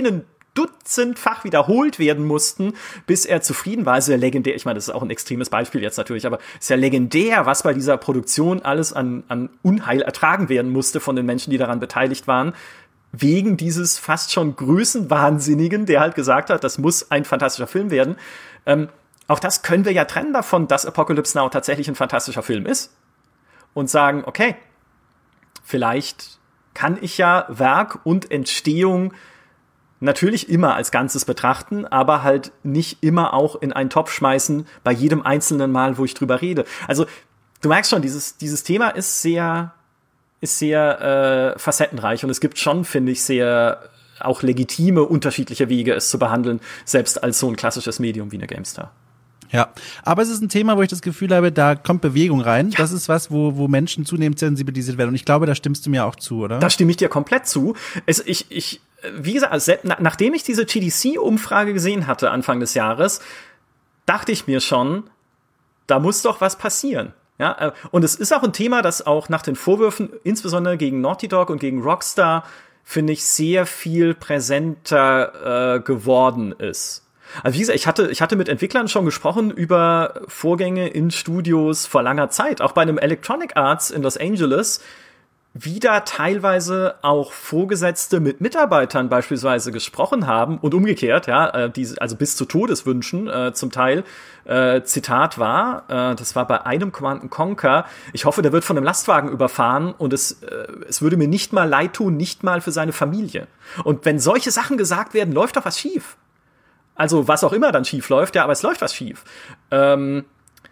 dutzendfach wiederholt werden mussten, bis er zufrieden war. Also ja legendär, ich meine, das ist auch ein extremes Beispiel jetzt natürlich, aber es ist ja legendär, was bei dieser Produktion alles an, an Unheil ertragen werden musste von den Menschen, die daran beteiligt waren, wegen dieses fast schon Größenwahnsinnigen, der halt gesagt hat, das muss ein fantastischer Film werden. Ähm, auch das können wir ja trennen davon, dass Apocalypse Now tatsächlich ein fantastischer Film ist und sagen, okay, vielleicht kann ich ja Werk und Entstehung natürlich immer als Ganzes betrachten, aber halt nicht immer auch in einen Topf schmeißen bei jedem einzelnen Mal, wo ich drüber rede. Also du merkst schon, dieses, dieses Thema ist sehr, ist sehr äh, facettenreich und es gibt schon, finde ich, sehr auch legitime, unterschiedliche Wege, es zu behandeln, selbst als so ein klassisches Medium wie eine GameStar. Ja, aber es ist ein Thema, wo ich das Gefühl habe, da kommt Bewegung rein. Ja. Das ist was, wo, wo Menschen zunehmend sensibilisiert werden. Und ich glaube, da stimmst du mir auch zu, oder? Da stimme ich dir komplett zu. Es, ich, ich, wie gesagt, also, na, nachdem ich diese G D C-Umfrage gesehen hatte Anfang des Jahres, dachte ich mir schon, da muss doch was passieren. Ja, und es ist auch ein Thema, das auch nach den Vorwürfen, insbesondere gegen Naughty Dog und gegen Rockstar, finde ich, sehr viel präsenter äh, geworden ist. Also wie gesagt, ich hatte, ich hatte mit Entwicklern schon gesprochen über Vorgänge in Studios vor langer Zeit, auch bei einem Electronic Arts in Los Angeles, wie da teilweise auch Vorgesetzte mit Mitarbeitern beispielsweise gesprochen haben und umgekehrt, ja, die, also bis zu Todeswünschen äh, zum Teil, äh, Zitat war, äh, das war bei einem Command and Conquer, ich hoffe, der wird von einem Lastwagen überfahren und es, äh, es würde mir nicht mal leid tun, nicht mal für seine Familie. Und wenn solche Sachen gesagt werden, läuft doch was schief. Also was auch immer dann schief läuft, ja, aber es läuft was schief. Ähm,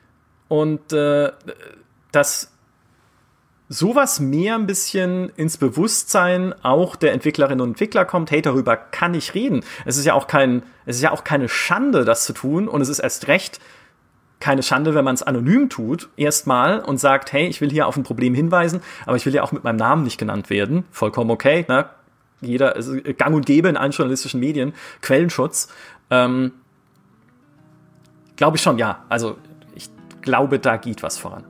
und äh, das sowas mehr ein bisschen ins Bewusstsein auch der Entwicklerinnen und Entwickler kommt, hey, darüber kann ich reden. Es ist ja auch kein, es ist ja auch keine Schande, das zu tun, und es ist erst recht keine Schande, wenn man es anonym tut, erstmal, und sagt, hey, ich will hier auf ein Problem hinweisen, aber ich will ja auch mit meinem Namen nicht genannt werden. Vollkommen okay, ne? Jeder, also gang und gäbe in allen journalistischen Medien, Quellenschutz. Ähm, glaube ich schon, ja. Also ich glaube, da geht was voran.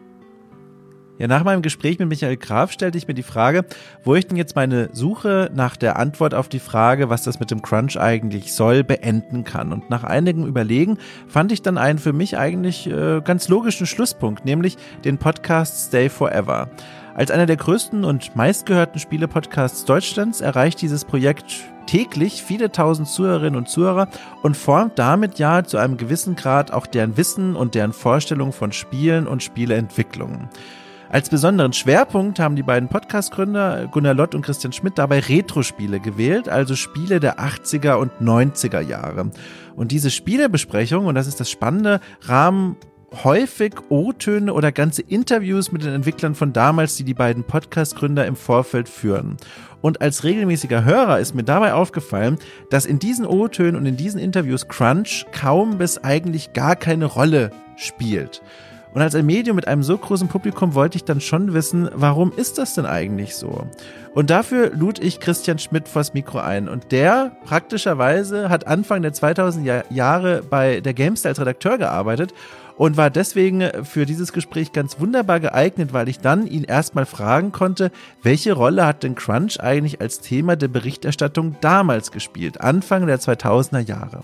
Ja, nach meinem Gespräch mit Michael Graf stellte ich mir die Frage, wo ich denn jetzt meine Suche nach der Antwort auf die Frage, was das mit dem Crunch eigentlich soll, beenden kann. Und nach einigem Überlegen fand ich dann einen für mich eigentlich äh, ganz logischen Schlusspunkt, nämlich den Podcast Stay Forever. Als einer der größten und meistgehörten Spiele-Podcasts Deutschlands erreicht dieses Projekt täglich viele tausend Zuhörerinnen und Zuhörer und formt damit ja zu einem gewissen Grad auch deren Wissen und deren Vorstellung von Spielen und Spieleentwicklungen. Als besonderen Schwerpunkt haben die beiden Podcast-Gründer Gunnar Lott und Christian Schmidt dabei Retro-Spiele gewählt, also Spiele der achtziger und neunziger Jahre. Und diese Spielebesprechung, und das ist das Spannende, rahmen häufig O-Töne oder ganze Interviews mit den Entwicklern von damals, die die beiden Podcast-Gründer im Vorfeld führen. Und als regelmäßiger Hörer ist mir dabei aufgefallen, dass in diesen O-Tönen und in diesen Interviews Crunch kaum bis eigentlich gar keine Rolle spielt. Und als ein Medium mit einem so großen Publikum wollte ich dann schon wissen, warum ist das denn eigentlich so? Und dafür lud ich Christian Schmidt vors Mikro ein. Und der praktischerweise hat Anfang der zweitausender Jahre bei der GameStar als Redakteur gearbeitet und war deswegen für dieses Gespräch ganz wunderbar geeignet, weil ich dann ihn erstmal fragen konnte, welche Rolle hat denn Crunch eigentlich als Thema der Berichterstattung damals gespielt, Anfang der zweitausender Jahre?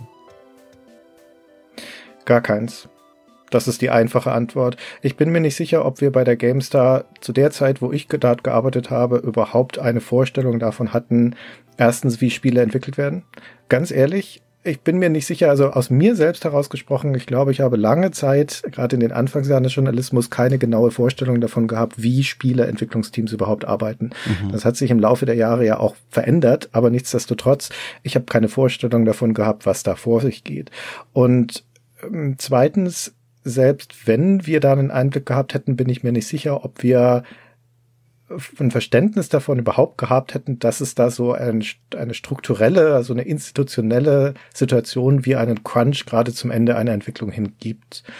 Gar keins. Das ist die einfache Antwort. Ich bin mir nicht sicher, ob wir bei der GameStar zu der Zeit, wo ich dort gearbeitet habe, überhaupt eine Vorstellung davon hatten, erstens, wie Spiele entwickelt werden. Ganz ehrlich, ich bin mir nicht sicher, also aus mir selbst herausgesprochen, ich glaube, ich habe lange Zeit, gerade in den Anfangsjahren des Journalismus, keine genaue Vorstellung davon gehabt, wie Spieleentwicklungsteams überhaupt arbeiten. Mhm. Das hat sich im Laufe der Jahre ja auch verändert, aber nichtsdestotrotz, ich habe keine Vorstellung davon gehabt, was da vor sich geht. Und ähm, zweitens, selbst wenn wir da einen Einblick gehabt hätten, bin ich mir nicht sicher, ob wir ein Verständnis davon überhaupt gehabt hätten, dass es da so ein, eine strukturelle, also eine institutionelle Situation wie einen Crunch gerade zum Ende einer Entwicklung hin gibt.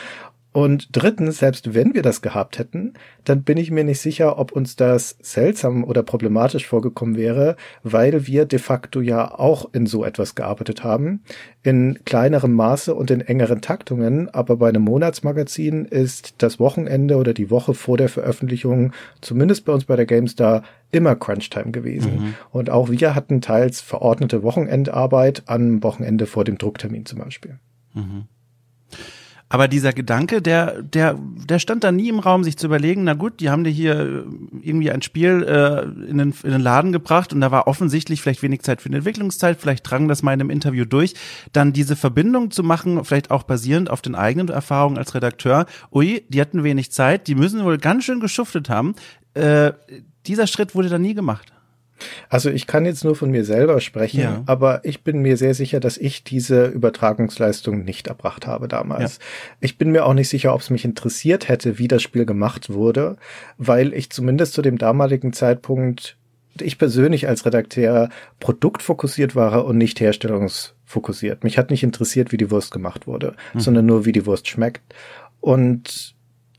Und drittens, selbst wenn wir das gehabt hätten, dann bin ich mir nicht sicher, ob uns das seltsam oder problematisch vorgekommen wäre, weil wir de facto ja auch in so etwas gearbeitet haben, in kleinerem Maße und in engeren Taktungen, aber bei einem Monatsmagazin ist das Wochenende oder die Woche vor der Veröffentlichung, zumindest bei uns bei der GameStar, immer Crunchtime gewesen. Mhm. Und auch wir hatten teils verordnete Wochenendarbeit am Wochenende vor dem Drucktermin zum Beispiel. Mhm. Aber dieser Gedanke, der, der, der stand da nie im Raum, sich zu überlegen, na gut, die haben dir hier irgendwie ein Spiel äh, in, den, in den Laden gebracht und da war offensichtlich vielleicht wenig Zeit für eine Entwicklungszeit, vielleicht drang das mal in einem Interview durch, dann diese Verbindung zu machen, vielleicht auch basierend auf den eigenen Erfahrungen als Redakteur, ui, die hatten wenig Zeit, die müssen wohl ganz schön geschuftet haben. Äh, dieser Schritt wurde da nie gemacht. Also ich kann jetzt nur von mir selber sprechen, ja. aber ich bin mir sehr sicher, dass ich diese Übertragungsleistung nicht erbracht habe damals. Ja. Ich bin mir auch nicht sicher, ob es mich interessiert hätte, wie das Spiel gemacht wurde, weil ich zumindest zu dem damaligen Zeitpunkt, ich persönlich als Redakteur produktfokussiert war und nicht herstellungsfokussiert. Mich hat nicht interessiert, wie die Wurst gemacht wurde, mhm. sondern nur, wie die Wurst schmeckt. Und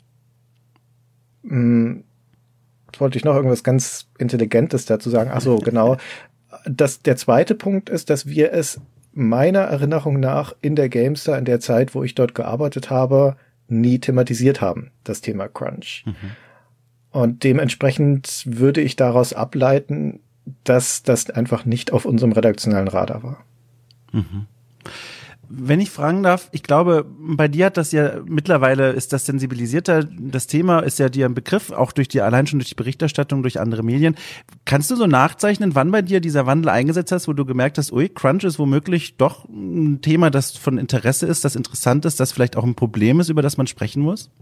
mh, wollte ich noch irgendwas ganz Intelligentes dazu sagen. Ach so, genau. Das, der zweite Punkt ist, dass wir es meiner Erinnerung nach in der GameStar, in der Zeit, wo ich dort gearbeitet habe, nie thematisiert haben, das Thema Crunch. Mhm. Und dementsprechend würde ich daraus ableiten, dass das einfach nicht auf unserem redaktionellen Radar war. Mhm. Wenn ich fragen darf, ich glaube, bei dir hat das ja mittlerweile, ist das sensibilisierter, das Thema ist ja dir ein Begriff, auch durch die, allein schon durch die Berichterstattung, durch andere Medien. Kannst du so nachzeichnen, wann bei dir dieser Wandel eingesetzt hast, wo du gemerkt hast, ui, Crunch ist womöglich doch ein Thema, das von Interesse ist, das interessant ist, das vielleicht auch ein Problem ist, über das man sprechen muss?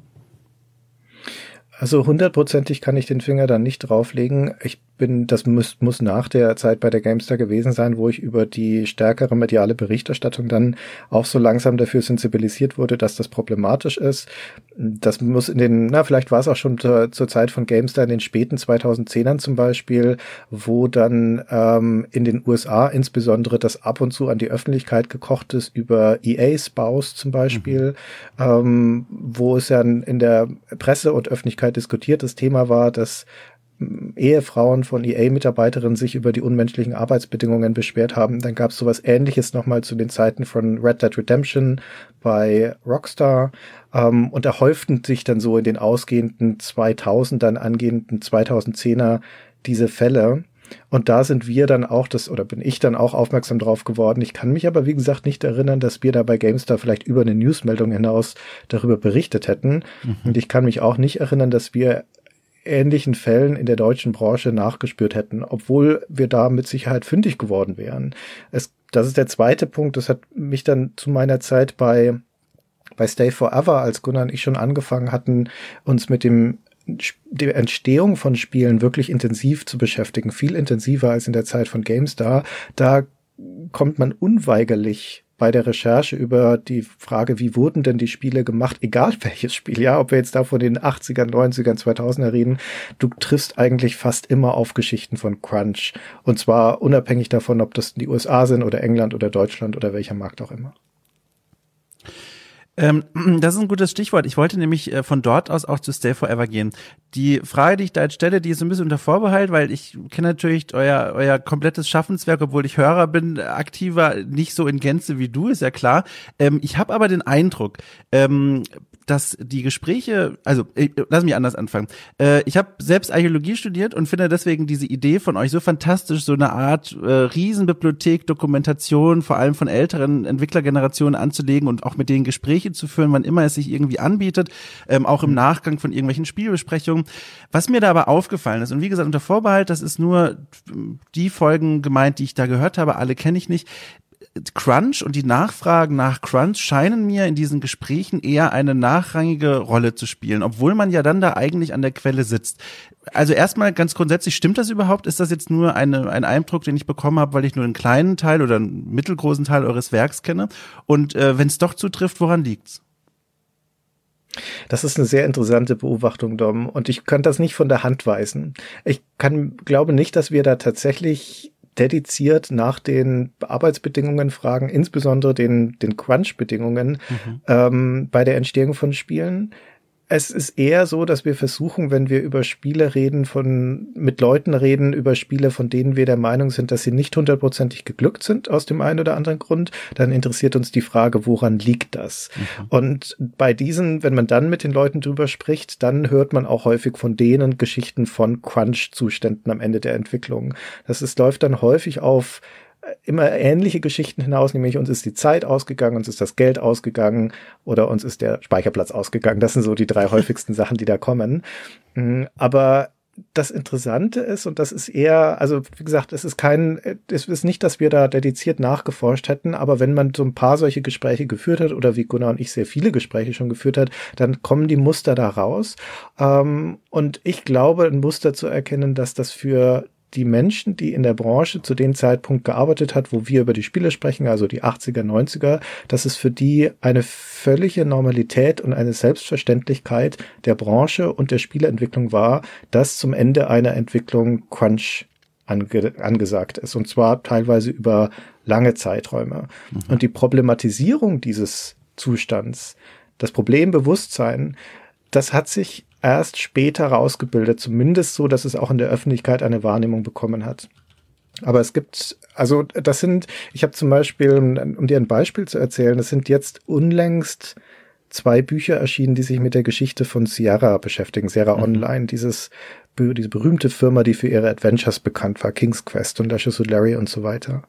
Also hundertprozentig kann ich den Finger dann nicht drauflegen. Ich bin, das muss, muss nach der Zeit bei der GameStar gewesen sein, wo ich über die stärkere mediale Berichterstattung dann auch so langsam dafür sensibilisiert wurde, dass das problematisch ist. Das muss in den, na, vielleicht war es auch schon zur, zur Zeit von GameStar in den späten zweitausendzehnern zum Beispiel, wo dann ähm, in den U S A insbesondere das ab und zu an die Öffentlichkeit gekocht ist über E A-Spouse zum Beispiel, mhm. ähm, wo es ja in der Presse und Öffentlichkeit diskutiertes Thema war, dass Ehefrauen von E A-Mitarbeiterinnen sich über die unmenschlichen Arbeitsbedingungen beschwert haben. Dann gab es sowas Ähnliches nochmal zu den Zeiten von Red Dead Redemption bei Rockstar. Ähm, und da häuften sich dann so in den ausgehenden zweitausend, dann angehenden zweitausendzehner diese Fälle. Und da sind wir dann auch, das oder bin ich dann auch aufmerksam drauf geworden. Ich kann mich aber, wie gesagt, nicht erinnern, dass wir da bei GameStar vielleicht über eine Newsmeldung hinaus darüber berichtet hätten. Mhm. Und ich kann mich auch nicht erinnern, dass wir ähnlichen Fällen in der deutschen Branche nachgespürt hätten, obwohl wir da mit Sicherheit fündig geworden wären. Es, das ist der zweite Punkt. Das hat mich dann zu meiner Zeit bei, bei Stay Forever, als Gunnar und ich schon angefangen hatten, uns mit dem die Entstehung von Spielen wirklich intensiv zu beschäftigen, viel intensiver als in der Zeit von GameStar. Da kommt man unweigerlich bei der Recherche über die Frage, wie wurden denn die Spiele gemacht, egal welches Spiel, ja, ob wir jetzt da von den achtzigern, neunzigern, zweitausender reden, du triffst eigentlich fast immer auf Geschichten von Crunch. Und zwar unabhängig davon, ob das die U S A sind oder England oder Deutschland oder welcher Markt auch immer. Ähm, das ist ein gutes Stichwort. Ich wollte nämlich äh, von dort aus auch zu Stay Forever gehen. Die Frage, die ich da jetzt stelle, die ist so ein bisschen unter Vorbehalt, weil ich kenne natürlich euer euer komplettes Schaffenswerk, obwohl ich Hörer bin, aktiver, nicht so in Gänze wie du, ist ja klar. Ähm, ich habe aber den Eindruck, ähm, dass die Gespräche, also äh, lass mich anders anfangen. Äh, ich habe selbst Archäologie studiert und finde deswegen diese Idee von euch so fantastisch, so eine Art äh, Riesenbibliothek, Dokumentation, vor allem von älteren Entwicklergenerationen anzulegen und auch mit denen Gespräche zu führen, wann immer es sich irgendwie anbietet, ähm, auch im Nachgang von irgendwelchen Spielbesprechungen. Was mir da aber aufgefallen ist, und wie gesagt, unter Vorbehalt, das ist nur die Folgen gemeint, die ich da gehört habe, alle kenne ich nicht. Crunch und die Nachfragen nach Crunch scheinen mir in diesen Gesprächen eher eine nachrangige Rolle zu spielen, obwohl man ja dann da eigentlich an der Quelle sitzt. Also erstmal ganz grundsätzlich, stimmt das überhaupt? Ist das jetzt nur eine, ein Eindruck, den ich bekommen habe, weil ich nur einen kleinen Teil oder einen mittelgroßen Teil eures Werks kenne? Und äh, wenn es doch zutrifft, woran liegt's? Das ist eine sehr interessante Beobachtung, Dom. Und ich kann das nicht von der Hand weisen. Ich kann, glaube nicht, dass wir da tatsächlich dediziert nach den Arbeitsbedingungen fragen, insbesondere den, den Crunch-Bedingungen mhm. ähm, bei der Entstehung von Spielen. Es ist eher so, dass wir versuchen, wenn wir über Spiele reden, von mit Leuten reden, über Spiele, von denen wir der Meinung sind, dass sie nicht hundertprozentig geglückt sind, aus dem einen oder anderen Grund, dann interessiert uns die Frage, woran liegt das? Mhm. Und bei diesen, wenn man dann mit den Leuten drüber spricht, dann hört man auch häufig von denen Geschichten von Crunch-Zuständen am Ende der Entwicklung. Das ist, läuft dann häufig auf immer ähnliche Geschichten hinaus, nämlich uns ist die Zeit ausgegangen, uns ist das Geld ausgegangen oder uns ist der Speicherplatz ausgegangen. Das sind so die drei häufigsten Sachen, die da kommen. Aber das Interessante ist, und das ist eher, also wie gesagt, es ist kein, es ist nicht, dass wir da dediziert nachgeforscht hätten, aber wenn man so ein paar solche Gespräche geführt hat oder wie Gunnar und ich sehr viele Gespräche schon geführt hat, dann kommen die Muster da raus. Und ich glaube, ein Muster zu erkennen, dass das für die Menschen, die in der Branche zu dem Zeitpunkt gearbeitet hat, wo wir über die Spiele sprechen, also die achtziger, neunziger, dass es für die eine völlige Normalität und eine Selbstverständlichkeit der Branche und der Spieleentwicklung war, dass zum Ende einer Entwicklung Crunch ange- angesagt ist, und zwar teilweise über lange Zeiträume. Mhm. Und die Problematisierung dieses Zustands, das Problembewusstsein, das hat sich erst später rausgebildet, zumindest so, dass es auch in der Öffentlichkeit eine Wahrnehmung bekommen hat. Aber es gibt, also das sind, ich habe zum Beispiel, um dir ein Beispiel zu erzählen, es sind jetzt unlängst zwei Bücher erschienen, die sich mit der Geschichte von Sierra beschäftigen, Sierra mhm. Online, dieses, diese berühmte Firma, die für ihre Adventures bekannt war, King's Quest und Luscious Larry und so weiter.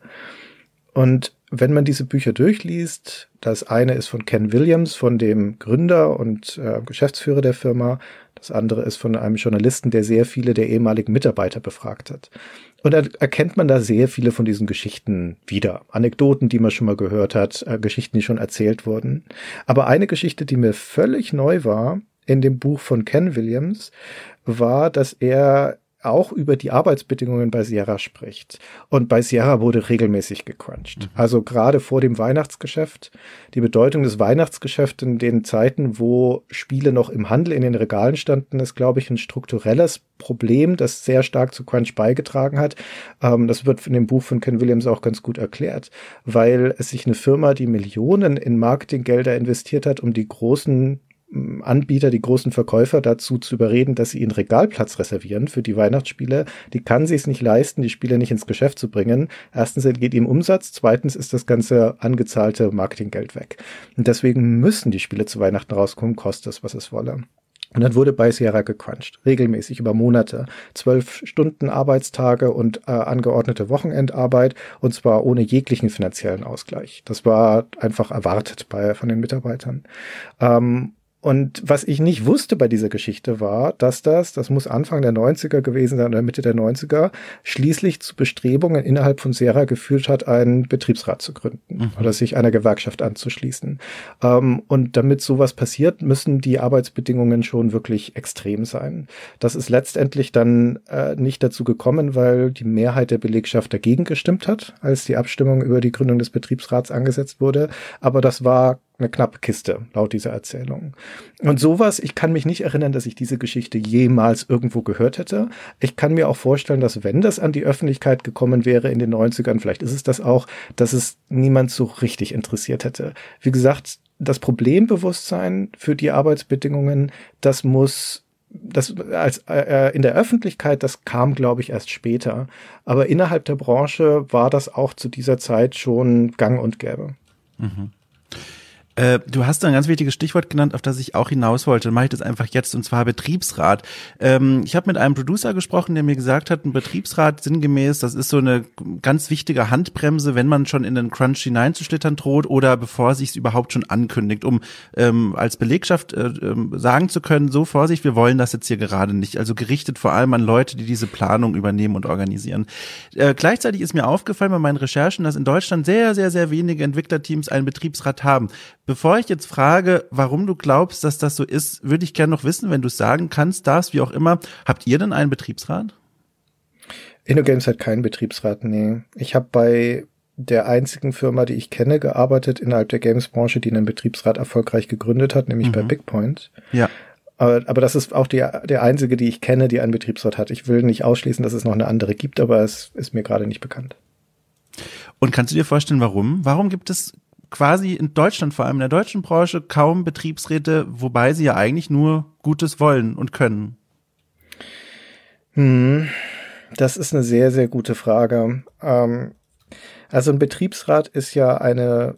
Und wenn man diese Bücher durchliest, das eine ist von Ken Williams, von dem Gründer und äh, Geschäftsführer der Firma, das andere ist von einem Journalisten, der sehr viele der ehemaligen Mitarbeiter befragt hat. Und da erkennt man da sehr viele von diesen Geschichten wieder. Anekdoten, die man schon mal gehört hat, äh, Geschichten, die schon erzählt wurden. Aber eine Geschichte, die mir völlig neu war in dem Buch von Ken Williams, war, dass er auch über die Arbeitsbedingungen bei Sierra spricht. Und bei Sierra wurde regelmäßig gecrunched. Mhm. Also gerade vor dem Weihnachtsgeschäft. Die Bedeutung des Weihnachtsgeschäfts in den Zeiten, wo Spiele noch im Handel in den Regalen standen, ist, glaube ich, ein strukturelles Problem, das sehr stark zu Crunch beigetragen hat. Ähm, das wird in dem Buch von Ken Williams auch ganz gut erklärt, weil es sich eine Firma, die Millionen in Marketinggelder investiert hat, um die großen Anbieter, die großen Verkäufer dazu zu überreden, dass sie ihren Regalplatz reservieren für die Weihnachtsspiele. Die kann sich es nicht leisten, die Spiele nicht ins Geschäft zu bringen. Erstens entgeht ihm Umsatz, zweitens ist das ganze angezahlte Marketinggeld weg. Und deswegen müssen die Spiele zu Weihnachten rauskommen, kostet es, was es wolle. Und dann wurde bei Sierra gecrunched, regelmäßig über Monate. Zwölf Stunden Arbeitstage und äh, angeordnete Wochenendarbeit, und zwar ohne jeglichen finanziellen Ausgleich. Das war einfach erwartet bei von den Mitarbeitern. Ähm, Und was ich nicht wusste bei dieser Geschichte war, dass das, das muss Anfang der neunziger gewesen sein oder Mitte der neunziger, schließlich zu Bestrebungen innerhalb von Sierra geführt hat, einen Betriebsrat zu gründen mhm. oder sich einer Gewerkschaft anzuschließen. Ähm, und damit sowas passiert, müssen die Arbeitsbedingungen schon wirklich extrem sein. Das ist letztendlich dann äh, nicht dazu gekommen, weil die Mehrheit der Belegschaft dagegen gestimmt hat, als die Abstimmung über die Gründung des Betriebsrats angesetzt wurde. Aber das war eine knappe Kiste, laut dieser Erzählung. Und sowas, ich kann mich nicht erinnern, dass ich diese Geschichte jemals irgendwo gehört hätte. Ich kann mir auch vorstellen, dass wenn das an die Öffentlichkeit gekommen wäre in den neunzigern, vielleicht ist es das auch, dass es niemand so richtig interessiert hätte. Wie gesagt, das Problembewusstsein für die Arbeitsbedingungen, das muss das als äh, in der Öffentlichkeit, das kam, glaube ich, erst später. Aber innerhalb der Branche war das auch zu dieser Zeit schon gang und gäbe. Mhm. Du hast ein ganz wichtiges Stichwort genannt, auf das ich auch hinaus wollte. Dann mache ich das einfach jetzt, und zwar Betriebsrat. Ähm, ich habe mit einem Producer gesprochen, der mir gesagt hat, ein Betriebsrat sinngemäß, das ist so eine ganz wichtige Handbremse, wenn man schon in den Crunch hineinzuschlittern droht oder bevor sich es überhaupt schon ankündigt, um ähm, als Belegschaft äh, sagen zu können, so Vorsicht, wir wollen das jetzt hier gerade nicht. Also gerichtet vor allem an Leute, die diese Planung übernehmen und organisieren. Äh, gleichzeitig ist mir aufgefallen bei meinen Recherchen, dass in Deutschland sehr, sehr, sehr wenige Entwicklerteams einen Betriebsrat haben. Bevor ich jetzt frage, warum du glaubst, dass das so ist, würde ich gerne noch wissen, wenn du es sagen kannst, darfst, wie auch immer. Habt ihr denn einen Betriebsrat? InnoGames hat keinen Betriebsrat, nee. Ich habe bei der einzigen Firma, die ich kenne, gearbeitet innerhalb der Games-Branche, die einen Betriebsrat erfolgreich gegründet hat, nämlich mhm. bei BigPoint. Ja. Aber, aber das ist auch die, der einzige, die ich kenne, die einen Betriebsrat hat. Ich will nicht ausschließen, dass es noch eine andere gibt, aber es ist mir gerade nicht bekannt. Und kannst du dir vorstellen, warum? Warum gibt es quasi in Deutschland, vor allem in der deutschen Branche, kaum Betriebsräte, wobei sie ja eigentlich nur Gutes wollen und können? Hm, das ist eine sehr, sehr gute Frage. Ähm, also ein Betriebsrat ist ja eine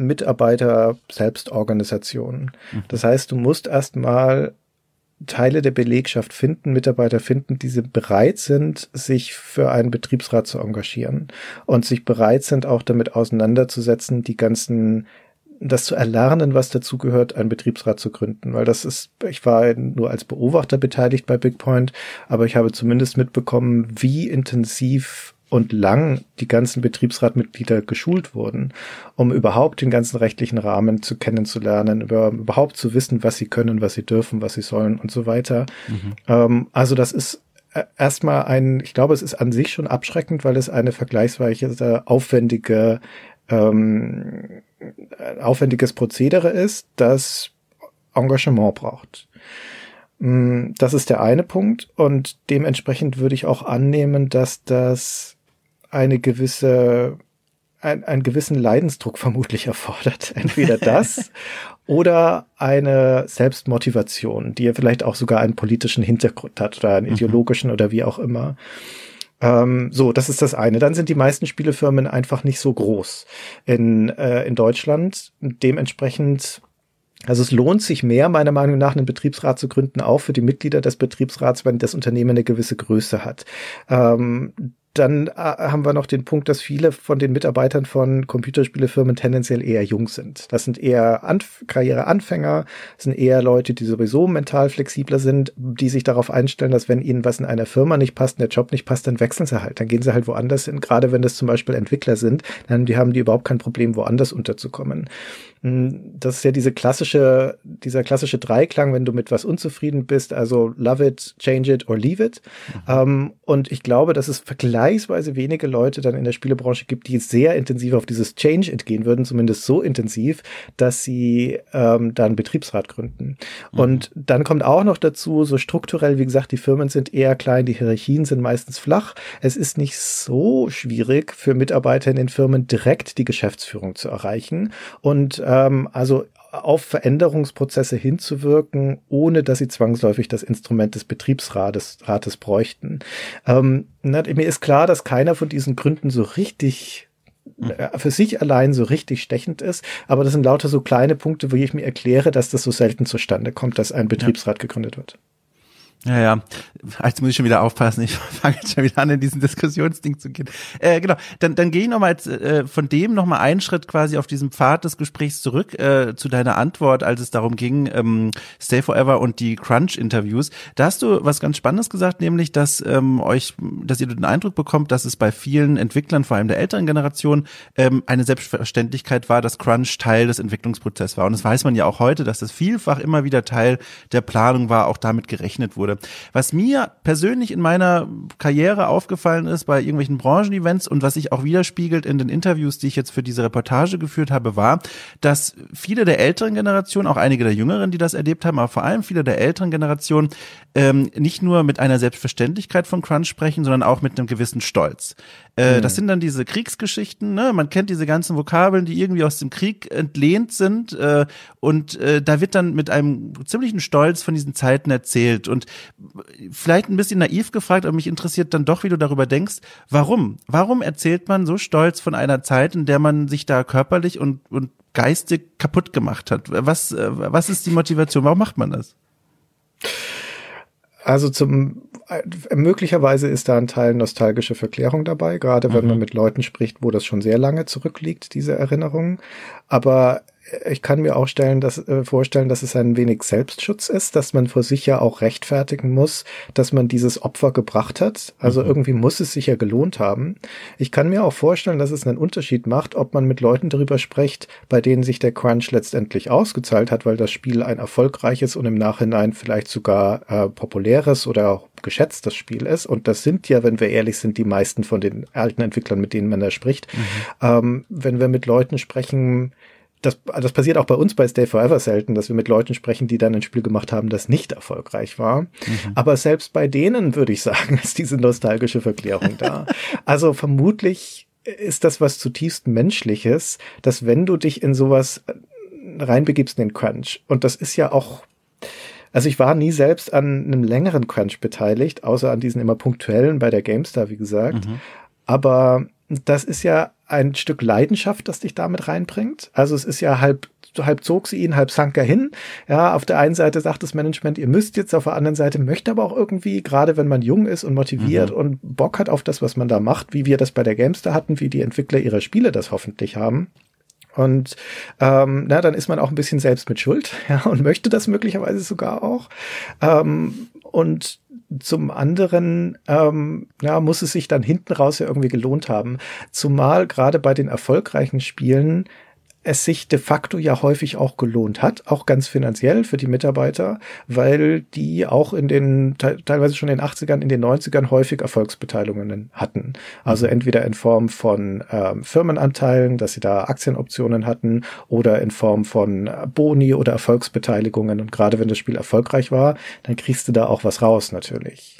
Mitarbeiter-Selbstorganisation. Mhm. Das heißt, du musst erstmal Teile der Belegschaft finden, Mitarbeiter finden, die bereit sind, sich für einen Betriebsrat zu engagieren und sich bereit sind, auch damit auseinanderzusetzen, die ganzen, das zu erlernen, was dazugehört, einen Betriebsrat zu gründen. Weil das ist, ich war nur als Beobachter beteiligt bei BigPoint, aber ich habe zumindest mitbekommen, wie intensiv und lang die ganzen Betriebsratmitglieder geschult wurden, um überhaupt den ganzen rechtlichen Rahmen zu kennenzulernen, über, überhaupt zu wissen, was sie können, was sie dürfen, was sie sollen und so weiter. Mhm. Ähm, also das ist erstmal ein, ich glaube, es ist an sich schon abschreckend, weil es eine vergleichsweise aufwendige, ähm, aufwendiges Prozedere ist, das Engagement braucht. Das ist der eine Punkt und dementsprechend würde ich auch annehmen, dass das eine gewisse, ein, einen gewissen Leidensdruck vermutlich erfordert. Entweder das oder eine Selbstmotivation, die ja vielleicht auch sogar einen politischen Hintergrund hat oder einen ideologischen oder wie auch immer. Ähm, so, das ist das eine. Dann sind die meisten Spielefirmen einfach nicht so groß in, äh, in Deutschland. Dementsprechend Also es lohnt sich mehr, meiner Meinung nach, einen Betriebsrat zu gründen, auch für die Mitglieder des Betriebsrats, wenn das Unternehmen eine gewisse Größe hat. Ähm, dann äh, haben wir noch den Punkt, dass viele von den Mitarbeitern von Computerspielefirmen tendenziell eher jung sind. Das sind eher Anf- Karriereanfänger, das sind eher Leute, die sowieso mental flexibler sind, die sich darauf einstellen, dass wenn ihnen was in einer Firma nicht passt, der Job nicht passt, dann wechseln sie halt. Dann gehen sie halt woanders hin. Gerade wenn das zum Beispiel Entwickler sind, dann die haben die überhaupt kein Problem, woanders unterzukommen. Das ist ja diese klassische, dieser klassische Dreiklang, wenn du mit was unzufrieden bist, also love it, change it or leave it. Mhm. Ähm, und ich glaube, dass es vergleichsweise wenige Leute dann in der Spielebranche gibt, die sehr intensiv auf dieses Change entgehen würden, zumindest so intensiv, dass sie ähm, da einen Betriebsrat gründen. Mhm. Und dann kommt auch noch dazu, so strukturell, wie gesagt, die Firmen sind eher klein, die Hierarchien sind meistens flach. Es ist nicht so schwierig für Mitarbeiter in den Firmen direkt die Geschäftsführung zu erreichen und ähm, also auf Veränderungsprozesse hinzuwirken, ohne dass sie zwangsläufig das Instrument des Betriebsrates Rates bräuchten. Ähm, na, mir ist klar, dass keiner von diesen Gründen so richtig äh, für sich allein so richtig stechend ist, aber das sind lauter so kleine Punkte, wo ich mir erkläre, dass das so selten zustande kommt, dass ein Betriebsrat ja. gegründet wird. Ja, ja. Jetzt muss ich schon wieder aufpassen. Ich fange jetzt schon wieder an, in diesen Diskussionsding zu gehen. Äh, genau. Dann, dann gehe ich nochmal äh, von dem nochmal einen Schritt quasi auf diesem Pfad des Gesprächs zurück äh, zu deiner Antwort, als es darum ging, ähm, Stay Forever und die Crunch-Interviews. Da hast du was ganz Spannendes gesagt, nämlich, dass ähm, euch, dass ihr den Eindruck bekommt, dass es bei vielen Entwicklern, vor allem der älteren Generation, ähm, eine Selbstverständlichkeit war, dass Crunch Teil des Entwicklungsprozesses war. Und das weiß man ja auch heute, dass das vielfach immer wieder Teil der Planung war, auch damit gerechnet wurde. Was mir persönlich in meiner Karriere aufgefallen ist bei irgendwelchen Branchenevents und was sich auch widerspiegelt in den Interviews, die ich jetzt für diese Reportage geführt habe, war, dass viele der älteren Generationen, auch einige der Jüngeren, die das erlebt haben, aber vor allem viele der älteren Generationen, ähm, nicht nur mit einer Selbstverständlichkeit von Crunch sprechen, sondern auch mit einem gewissen Stolz. Äh, mhm. Das sind dann diese Kriegsgeschichten, ne? Man kennt diese ganzen Vokabeln, die irgendwie aus dem Krieg entlehnt sind, äh, und äh, da wird dann mit einem ziemlichen Stolz von diesen Zeiten erzählt und vielleicht ein bisschen naiv gefragt, aber mich interessiert dann doch, wie du darüber denkst, warum? Warum erzählt man so stolz von einer Zeit, in der man sich da körperlich und, und geistig kaputt gemacht hat? Was, was ist die Motivation? Warum macht man das? Also zum möglicherweise ist da ein Teil nostalgische Verklärung dabei, gerade wenn mhm. man mit Leuten spricht, wo das schon sehr lange zurückliegt, diese Erinnerungen. Aber ich kann mir auch stellen, dass, äh, vorstellen, dass es ein wenig Selbstschutz ist, dass man vor sich ja auch rechtfertigen muss, dass man dieses Opfer gebracht hat. Also mhm. irgendwie muss es sich ja gelohnt haben. Ich kann mir auch vorstellen, dass es einen Unterschied macht, ob man mit Leuten darüber spricht, bei denen sich der Crunch letztendlich ausgezahlt hat, weil das Spiel ein erfolgreiches und im Nachhinein vielleicht sogar äh, populäres oder auch geschätztes Spiel ist. Und das sind ja, wenn wir ehrlich sind, die meisten von den alten Entwicklern, mit denen man da spricht. Mhm. Ähm, wenn wir mit Leuten sprechen, Das, das passiert auch bei uns bei Stay Forever selten, dass wir mit Leuten sprechen, die dann ein Spiel gemacht haben, das nicht erfolgreich war. Mhm. Aber selbst bei denen, würde ich sagen, ist diese nostalgische Verklärung da. Also vermutlich ist das was zutiefst Menschliches, dass wenn du dich in sowas reinbegibst in den Crunch, und das ist ja auch, also ich war nie selbst an einem längeren Crunch beteiligt, außer an diesen immer punktuellen bei der GameStar, wie gesagt. Mhm. Aber das ist ja ein Stück Leidenschaft, das dich damit reinbringt. Also es ist ja halb, halb zog sie ihn, halb sank er hin. Ja, auf der einen Seite sagt das Management, ihr müsst jetzt, auf der anderen Seite möchte aber auch irgendwie, gerade wenn man jung ist und motiviert mhm. und Bock hat auf das, was man da macht, wie wir das bei der GameStar hatten, wie die Entwickler ihrer Spiele das hoffentlich haben. Und ähm, na, dann ist man auch ein bisschen selbst mit Schuld, ja, und möchte das möglicherweise sogar auch. Ähm, und zum anderen ähm, ja, muss es sich dann hinten raus ja irgendwie gelohnt haben. Zumal gerade bei den erfolgreichen Spielen es sich de facto ja häufig auch gelohnt hat, auch ganz finanziell für die Mitarbeiter, weil die auch in den, te- teilweise schon in den achtzigern, in den neunzigern häufig Erfolgsbeteiligungen hatten. Also entweder in Form von ähm, Firmenanteilen, dass sie da Aktienoptionen hatten, oder in Form von Boni oder Erfolgsbeteiligungen. Und gerade wenn das Spiel erfolgreich war, dann kriegst du da auch was raus natürlich.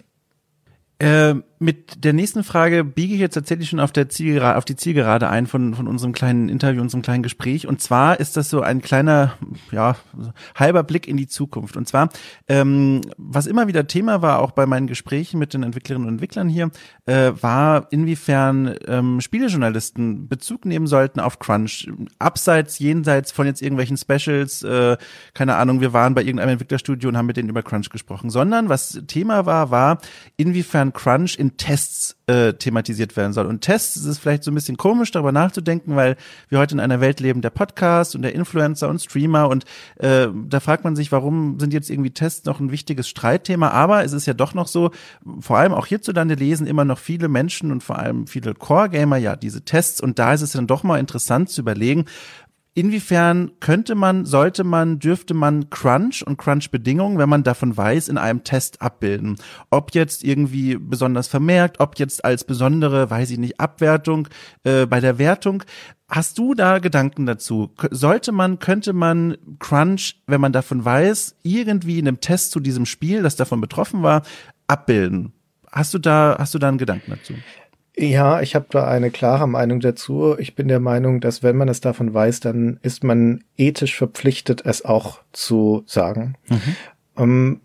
Äh, mit der nächsten Frage biege ich jetzt tatsächlich schon auf der Zielgerade, auf die Zielgerade ein von, von unserem kleinen Interview, unserem kleinen Gespräch. Und zwar ist das so ein kleiner, ja, halber Blick in die Zukunft. Und zwar, ähm, was immer wieder Thema war, auch bei meinen Gesprächen mit den Entwicklerinnen und Entwicklern hier, äh, war, inwiefern ähm, Spielejournalisten Bezug nehmen sollten auf Crunch. Abseits, jenseits von jetzt irgendwelchen Specials, äh, keine Ahnung, wir waren bei irgendeinem Entwicklerstudio und haben mit denen über Crunch gesprochen. Sondern, was Thema war, war, inwiefern Crunch in Tests äh, thematisiert werden soll. Und Tests ist es vielleicht so ein bisschen komisch, darüber nachzudenken, weil wir heute in einer Welt leben der Podcasts und der Influencer und Streamer, und äh, da fragt man sich, warum sind jetzt irgendwie Tests noch ein wichtiges Streitthema? Aber es ist ja doch noch so, vor allem auch hierzulande lesen immer noch viele Menschen und vor allem viele Core-Gamer ja diese Tests, und da ist es dann doch mal interessant zu überlegen, inwiefern könnte man, sollte man, dürfte man Crunch und Crunch-Bedingungen, wenn man davon weiß, in einem Test abbilden? Ob jetzt irgendwie besonders vermerkt, ob jetzt als besondere, weiß ich nicht, Abwertung äh, bei der Wertung. Hast du da Gedanken dazu? Sollte man, könnte man Crunch, wenn man davon weiß, irgendwie in einem Test zu diesem Spiel, das davon betroffen war, abbilden? Hast du da, hast du da einen Gedanken dazu? Ja, ich habe da eine klare Meinung dazu. Ich bin der Meinung, dass wenn man es davon weiß, dann ist man ethisch verpflichtet, es auch zu sagen. Mhm. Ähm,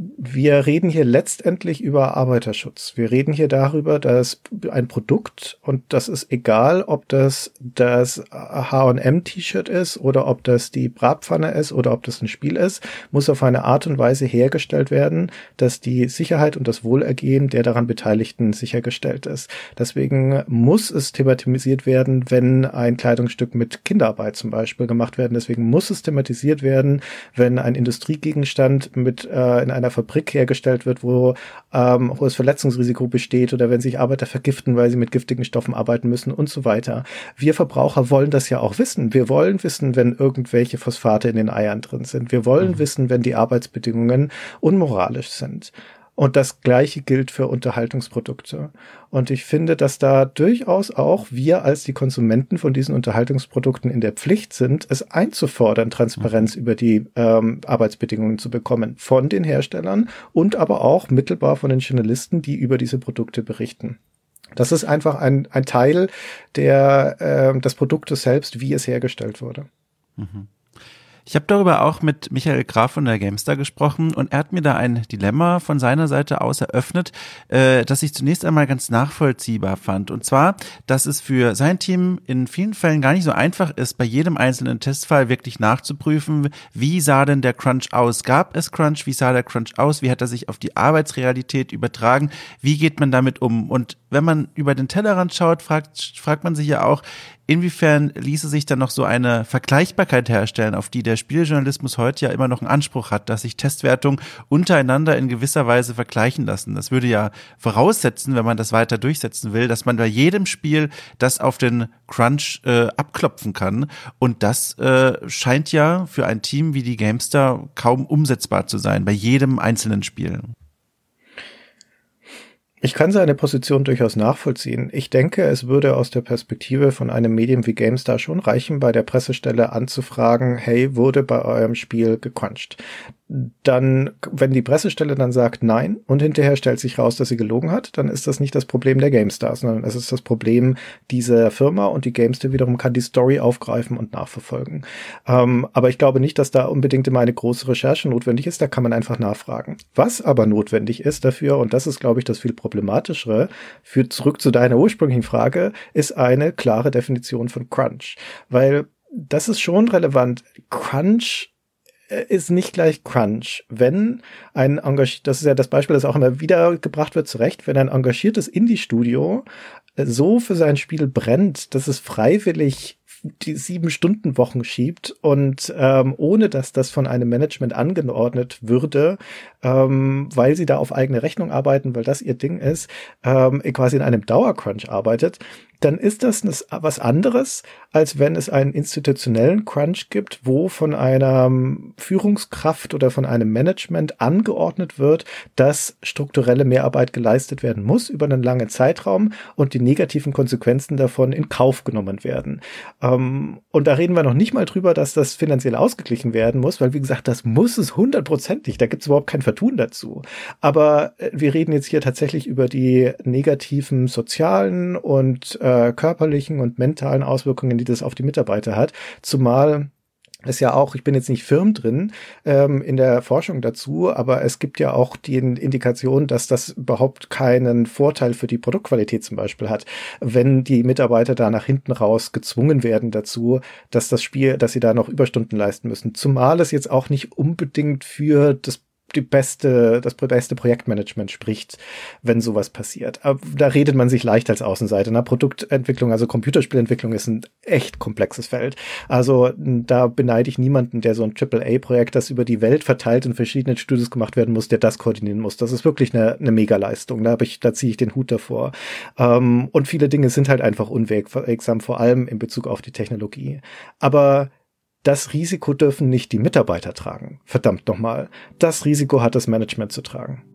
wir reden hier letztendlich über Arbeiterschutz. Wir reden hier darüber, dass ein Produkt, und das ist egal, ob das das H und M-T-Shirt ist oder ob das die Bratpfanne ist oder ob das ein Spiel ist, muss auf eine Art und Weise hergestellt werden, dass die Sicherheit und das Wohlergehen der daran Beteiligten sichergestellt ist. Deswegen muss es thematisiert werden, wenn ein Kleidungsstück mit Kinderarbeit zum Beispiel gemacht werden. Deswegen muss es thematisiert werden, wenn ein Industriegegenstand mit äh, in einer Fabrik hergestellt wird, wo ähm, hohes Verletzungsrisiko besteht, oder wenn sich Arbeiter vergiften, weil sie mit giftigen Stoffen arbeiten müssen und so weiter. Wir Verbraucher wollen das ja auch wissen. Wir wollen wissen, wenn irgendwelche Phosphate in den Eiern drin sind. Wir wollen mhm. wissen, wenn die Arbeitsbedingungen unmoralisch sind. Und das Gleiche gilt für Unterhaltungsprodukte. Und ich finde, dass da durchaus auch wir als die Konsumenten von diesen Unterhaltungsprodukten in der Pflicht sind, es einzufordern, Transparenz mhm. über die ähm, Arbeitsbedingungen zu bekommen von den Herstellern und aber auch mittelbar von den Journalisten, die über diese Produkte berichten. Das ist einfach ein, ein Teil der, äh, des Produktes selbst, wie es hergestellt wurde. Mhm. Ich habe darüber auch mit Michael Graf von der GameStar gesprochen, und er hat mir da ein Dilemma von seiner Seite aus eröffnet, äh, das ich zunächst einmal ganz nachvollziehbar fand. Und zwar, dass es für sein Team in vielen Fällen gar nicht so einfach ist, bei jedem einzelnen Testfall wirklich nachzuprüfen, wie sah denn der Crunch aus? Gab es Crunch? Wie sah der Crunch aus? Wie hat er sich auf die Arbeitsrealität übertragen? Wie geht man damit um? Und wenn man über den Tellerrand schaut, fragt, fragt man sich ja auch, inwiefern ließe sich dann noch so eine Vergleichbarkeit herstellen, auf die der Spieljournalismus heute ja immer noch einen Anspruch hat, dass sich Testwertungen untereinander in gewisser Weise vergleichen lassen. Das würde ja voraussetzen, wenn man das weiter durchsetzen will, dass man bei jedem Spiel das auf den Crunch äh, abklopfen kann. Und das äh, scheint ja für ein Team wie die GameStar kaum umsetzbar zu sein, bei jedem einzelnen Spiel. Ich kann seine Position durchaus nachvollziehen. Ich denke, es würde aus der Perspektive von einem Medium wie GameStar schon reichen, bei der Pressestelle anzufragen, hey, wurde bei eurem Spiel gecrunched? Dann, wenn die Pressestelle dann sagt nein und hinterher stellt sich raus, dass sie gelogen hat, dann ist das nicht das Problem der GameStar, sondern es ist das Problem dieser Firma und die GameStar wiederum kann die Story aufgreifen und nachverfolgen. Ähm, aber ich glaube nicht, dass da unbedingt immer eine große Recherche notwendig ist, da kann man einfach nachfragen. Was aber notwendig ist dafür, und das ist, glaube ich, das viel problematischere, führt zurück zu deiner ursprünglichen Frage, ist eine klare Definition von Crunch. Weil das ist schon relevant. Crunch ist nicht gleich Crunch. Wenn ein engagiert, das ist ja das Beispiel, das auch immer wieder gebracht wird, zurecht, wenn ein engagiertes Indie-Studio so für sein Spiel brennt, dass es freiwillig die sieben Stunden Wochen schiebt und ähm, ohne dass das von einem Management angeordnet würde, ähm, weil sie da auf eigene Rechnung arbeiten, weil das ihr Ding ist, ähm, quasi in einem Dauercrunch arbeitet, dann ist das was anderes, als wenn es einen institutionellen Crunch gibt, wo von einer Führungskraft oder von einem Management angeordnet wird, dass strukturelle Mehrarbeit geleistet werden muss über einen langen Zeitraum und die negativen Konsequenzen davon in Kauf genommen werden. Ähm, und da reden wir noch nicht mal drüber, dass das finanziell ausgeglichen werden muss, weil wie gesagt, das muss es hundertprozentig, da gibt es überhaupt kein Vertun dazu. Aber wir reden jetzt hier tatsächlich über die negativen sozialen und äh, körperlichen und mentalen Auswirkungen, die das auf die Mitarbeiter hat, zumal es ja auch, ich bin jetzt nicht firm drin ähm, in der Forschung dazu, aber es gibt ja auch die Indikation, dass das überhaupt keinen Vorteil für die Produktqualität zum Beispiel hat, wenn die Mitarbeiter da nach hinten raus gezwungen werden dazu, dass das Spiel, dass sie da noch Überstunden leisten müssen. Zumal es jetzt auch nicht unbedingt für das die beste, das beste Projektmanagement spricht, wenn sowas passiert. Aber da redet man sich leicht als Außenseiter. Na, Produktentwicklung, also Computerspielentwicklung ist ein echt komplexes Feld. Also da beneide ich niemanden, der so ein Triple A Projekt, das über die Welt verteilt in verschiedenen Studios gemacht werden muss, der das koordinieren muss. Das ist wirklich eine, eine Mega-Leistung. Da habe ich, da ziehe ich den Hut davor. Ähm, und viele Dinge sind halt einfach unwegsam, vor allem in Bezug auf die Technologie. Aber das Risiko dürfen nicht die Mitarbeiter tragen. Verdammt nochmal. Das Risiko hat das Management zu tragen.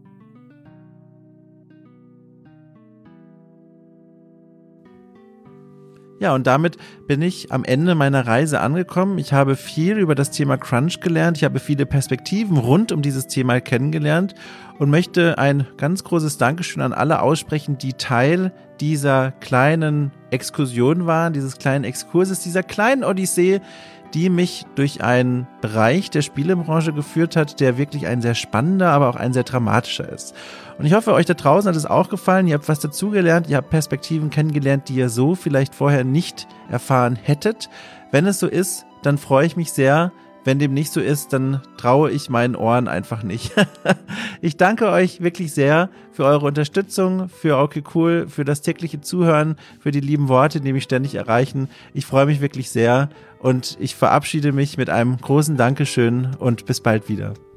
Ja, und damit bin ich am Ende meiner Reise angekommen. Ich habe viel über das Thema Crunch gelernt. Ich habe viele Perspektiven rund um dieses Thema kennengelernt und möchte ein ganz großes Dankeschön an alle aussprechen, die Teil dieser kleinen Exkursion waren, dieses kleinen Exkurses, dieser kleinen Odyssee, die mich durch einen Bereich der Spielebranche geführt hat, der wirklich ein sehr spannender, aber auch ein sehr dramatischer ist. Und ich hoffe, euch da draußen hat es auch gefallen. Ihr habt was dazugelernt, ihr habt Perspektiven kennengelernt, die ihr so vielleicht vorher nicht erfahren hättet. Wenn es so ist, dann freue ich mich sehr. Wenn dem nicht so ist, dann traue ich meinen Ohren einfach nicht. Ich danke euch wirklich sehr für eure Unterstützung, für Okay Cool, für das tägliche Zuhören, für die lieben Worte, die mich ständig erreichen. Ich freue mich wirklich sehr und ich verabschiede mich mit einem großen Dankeschön und bis bald wieder.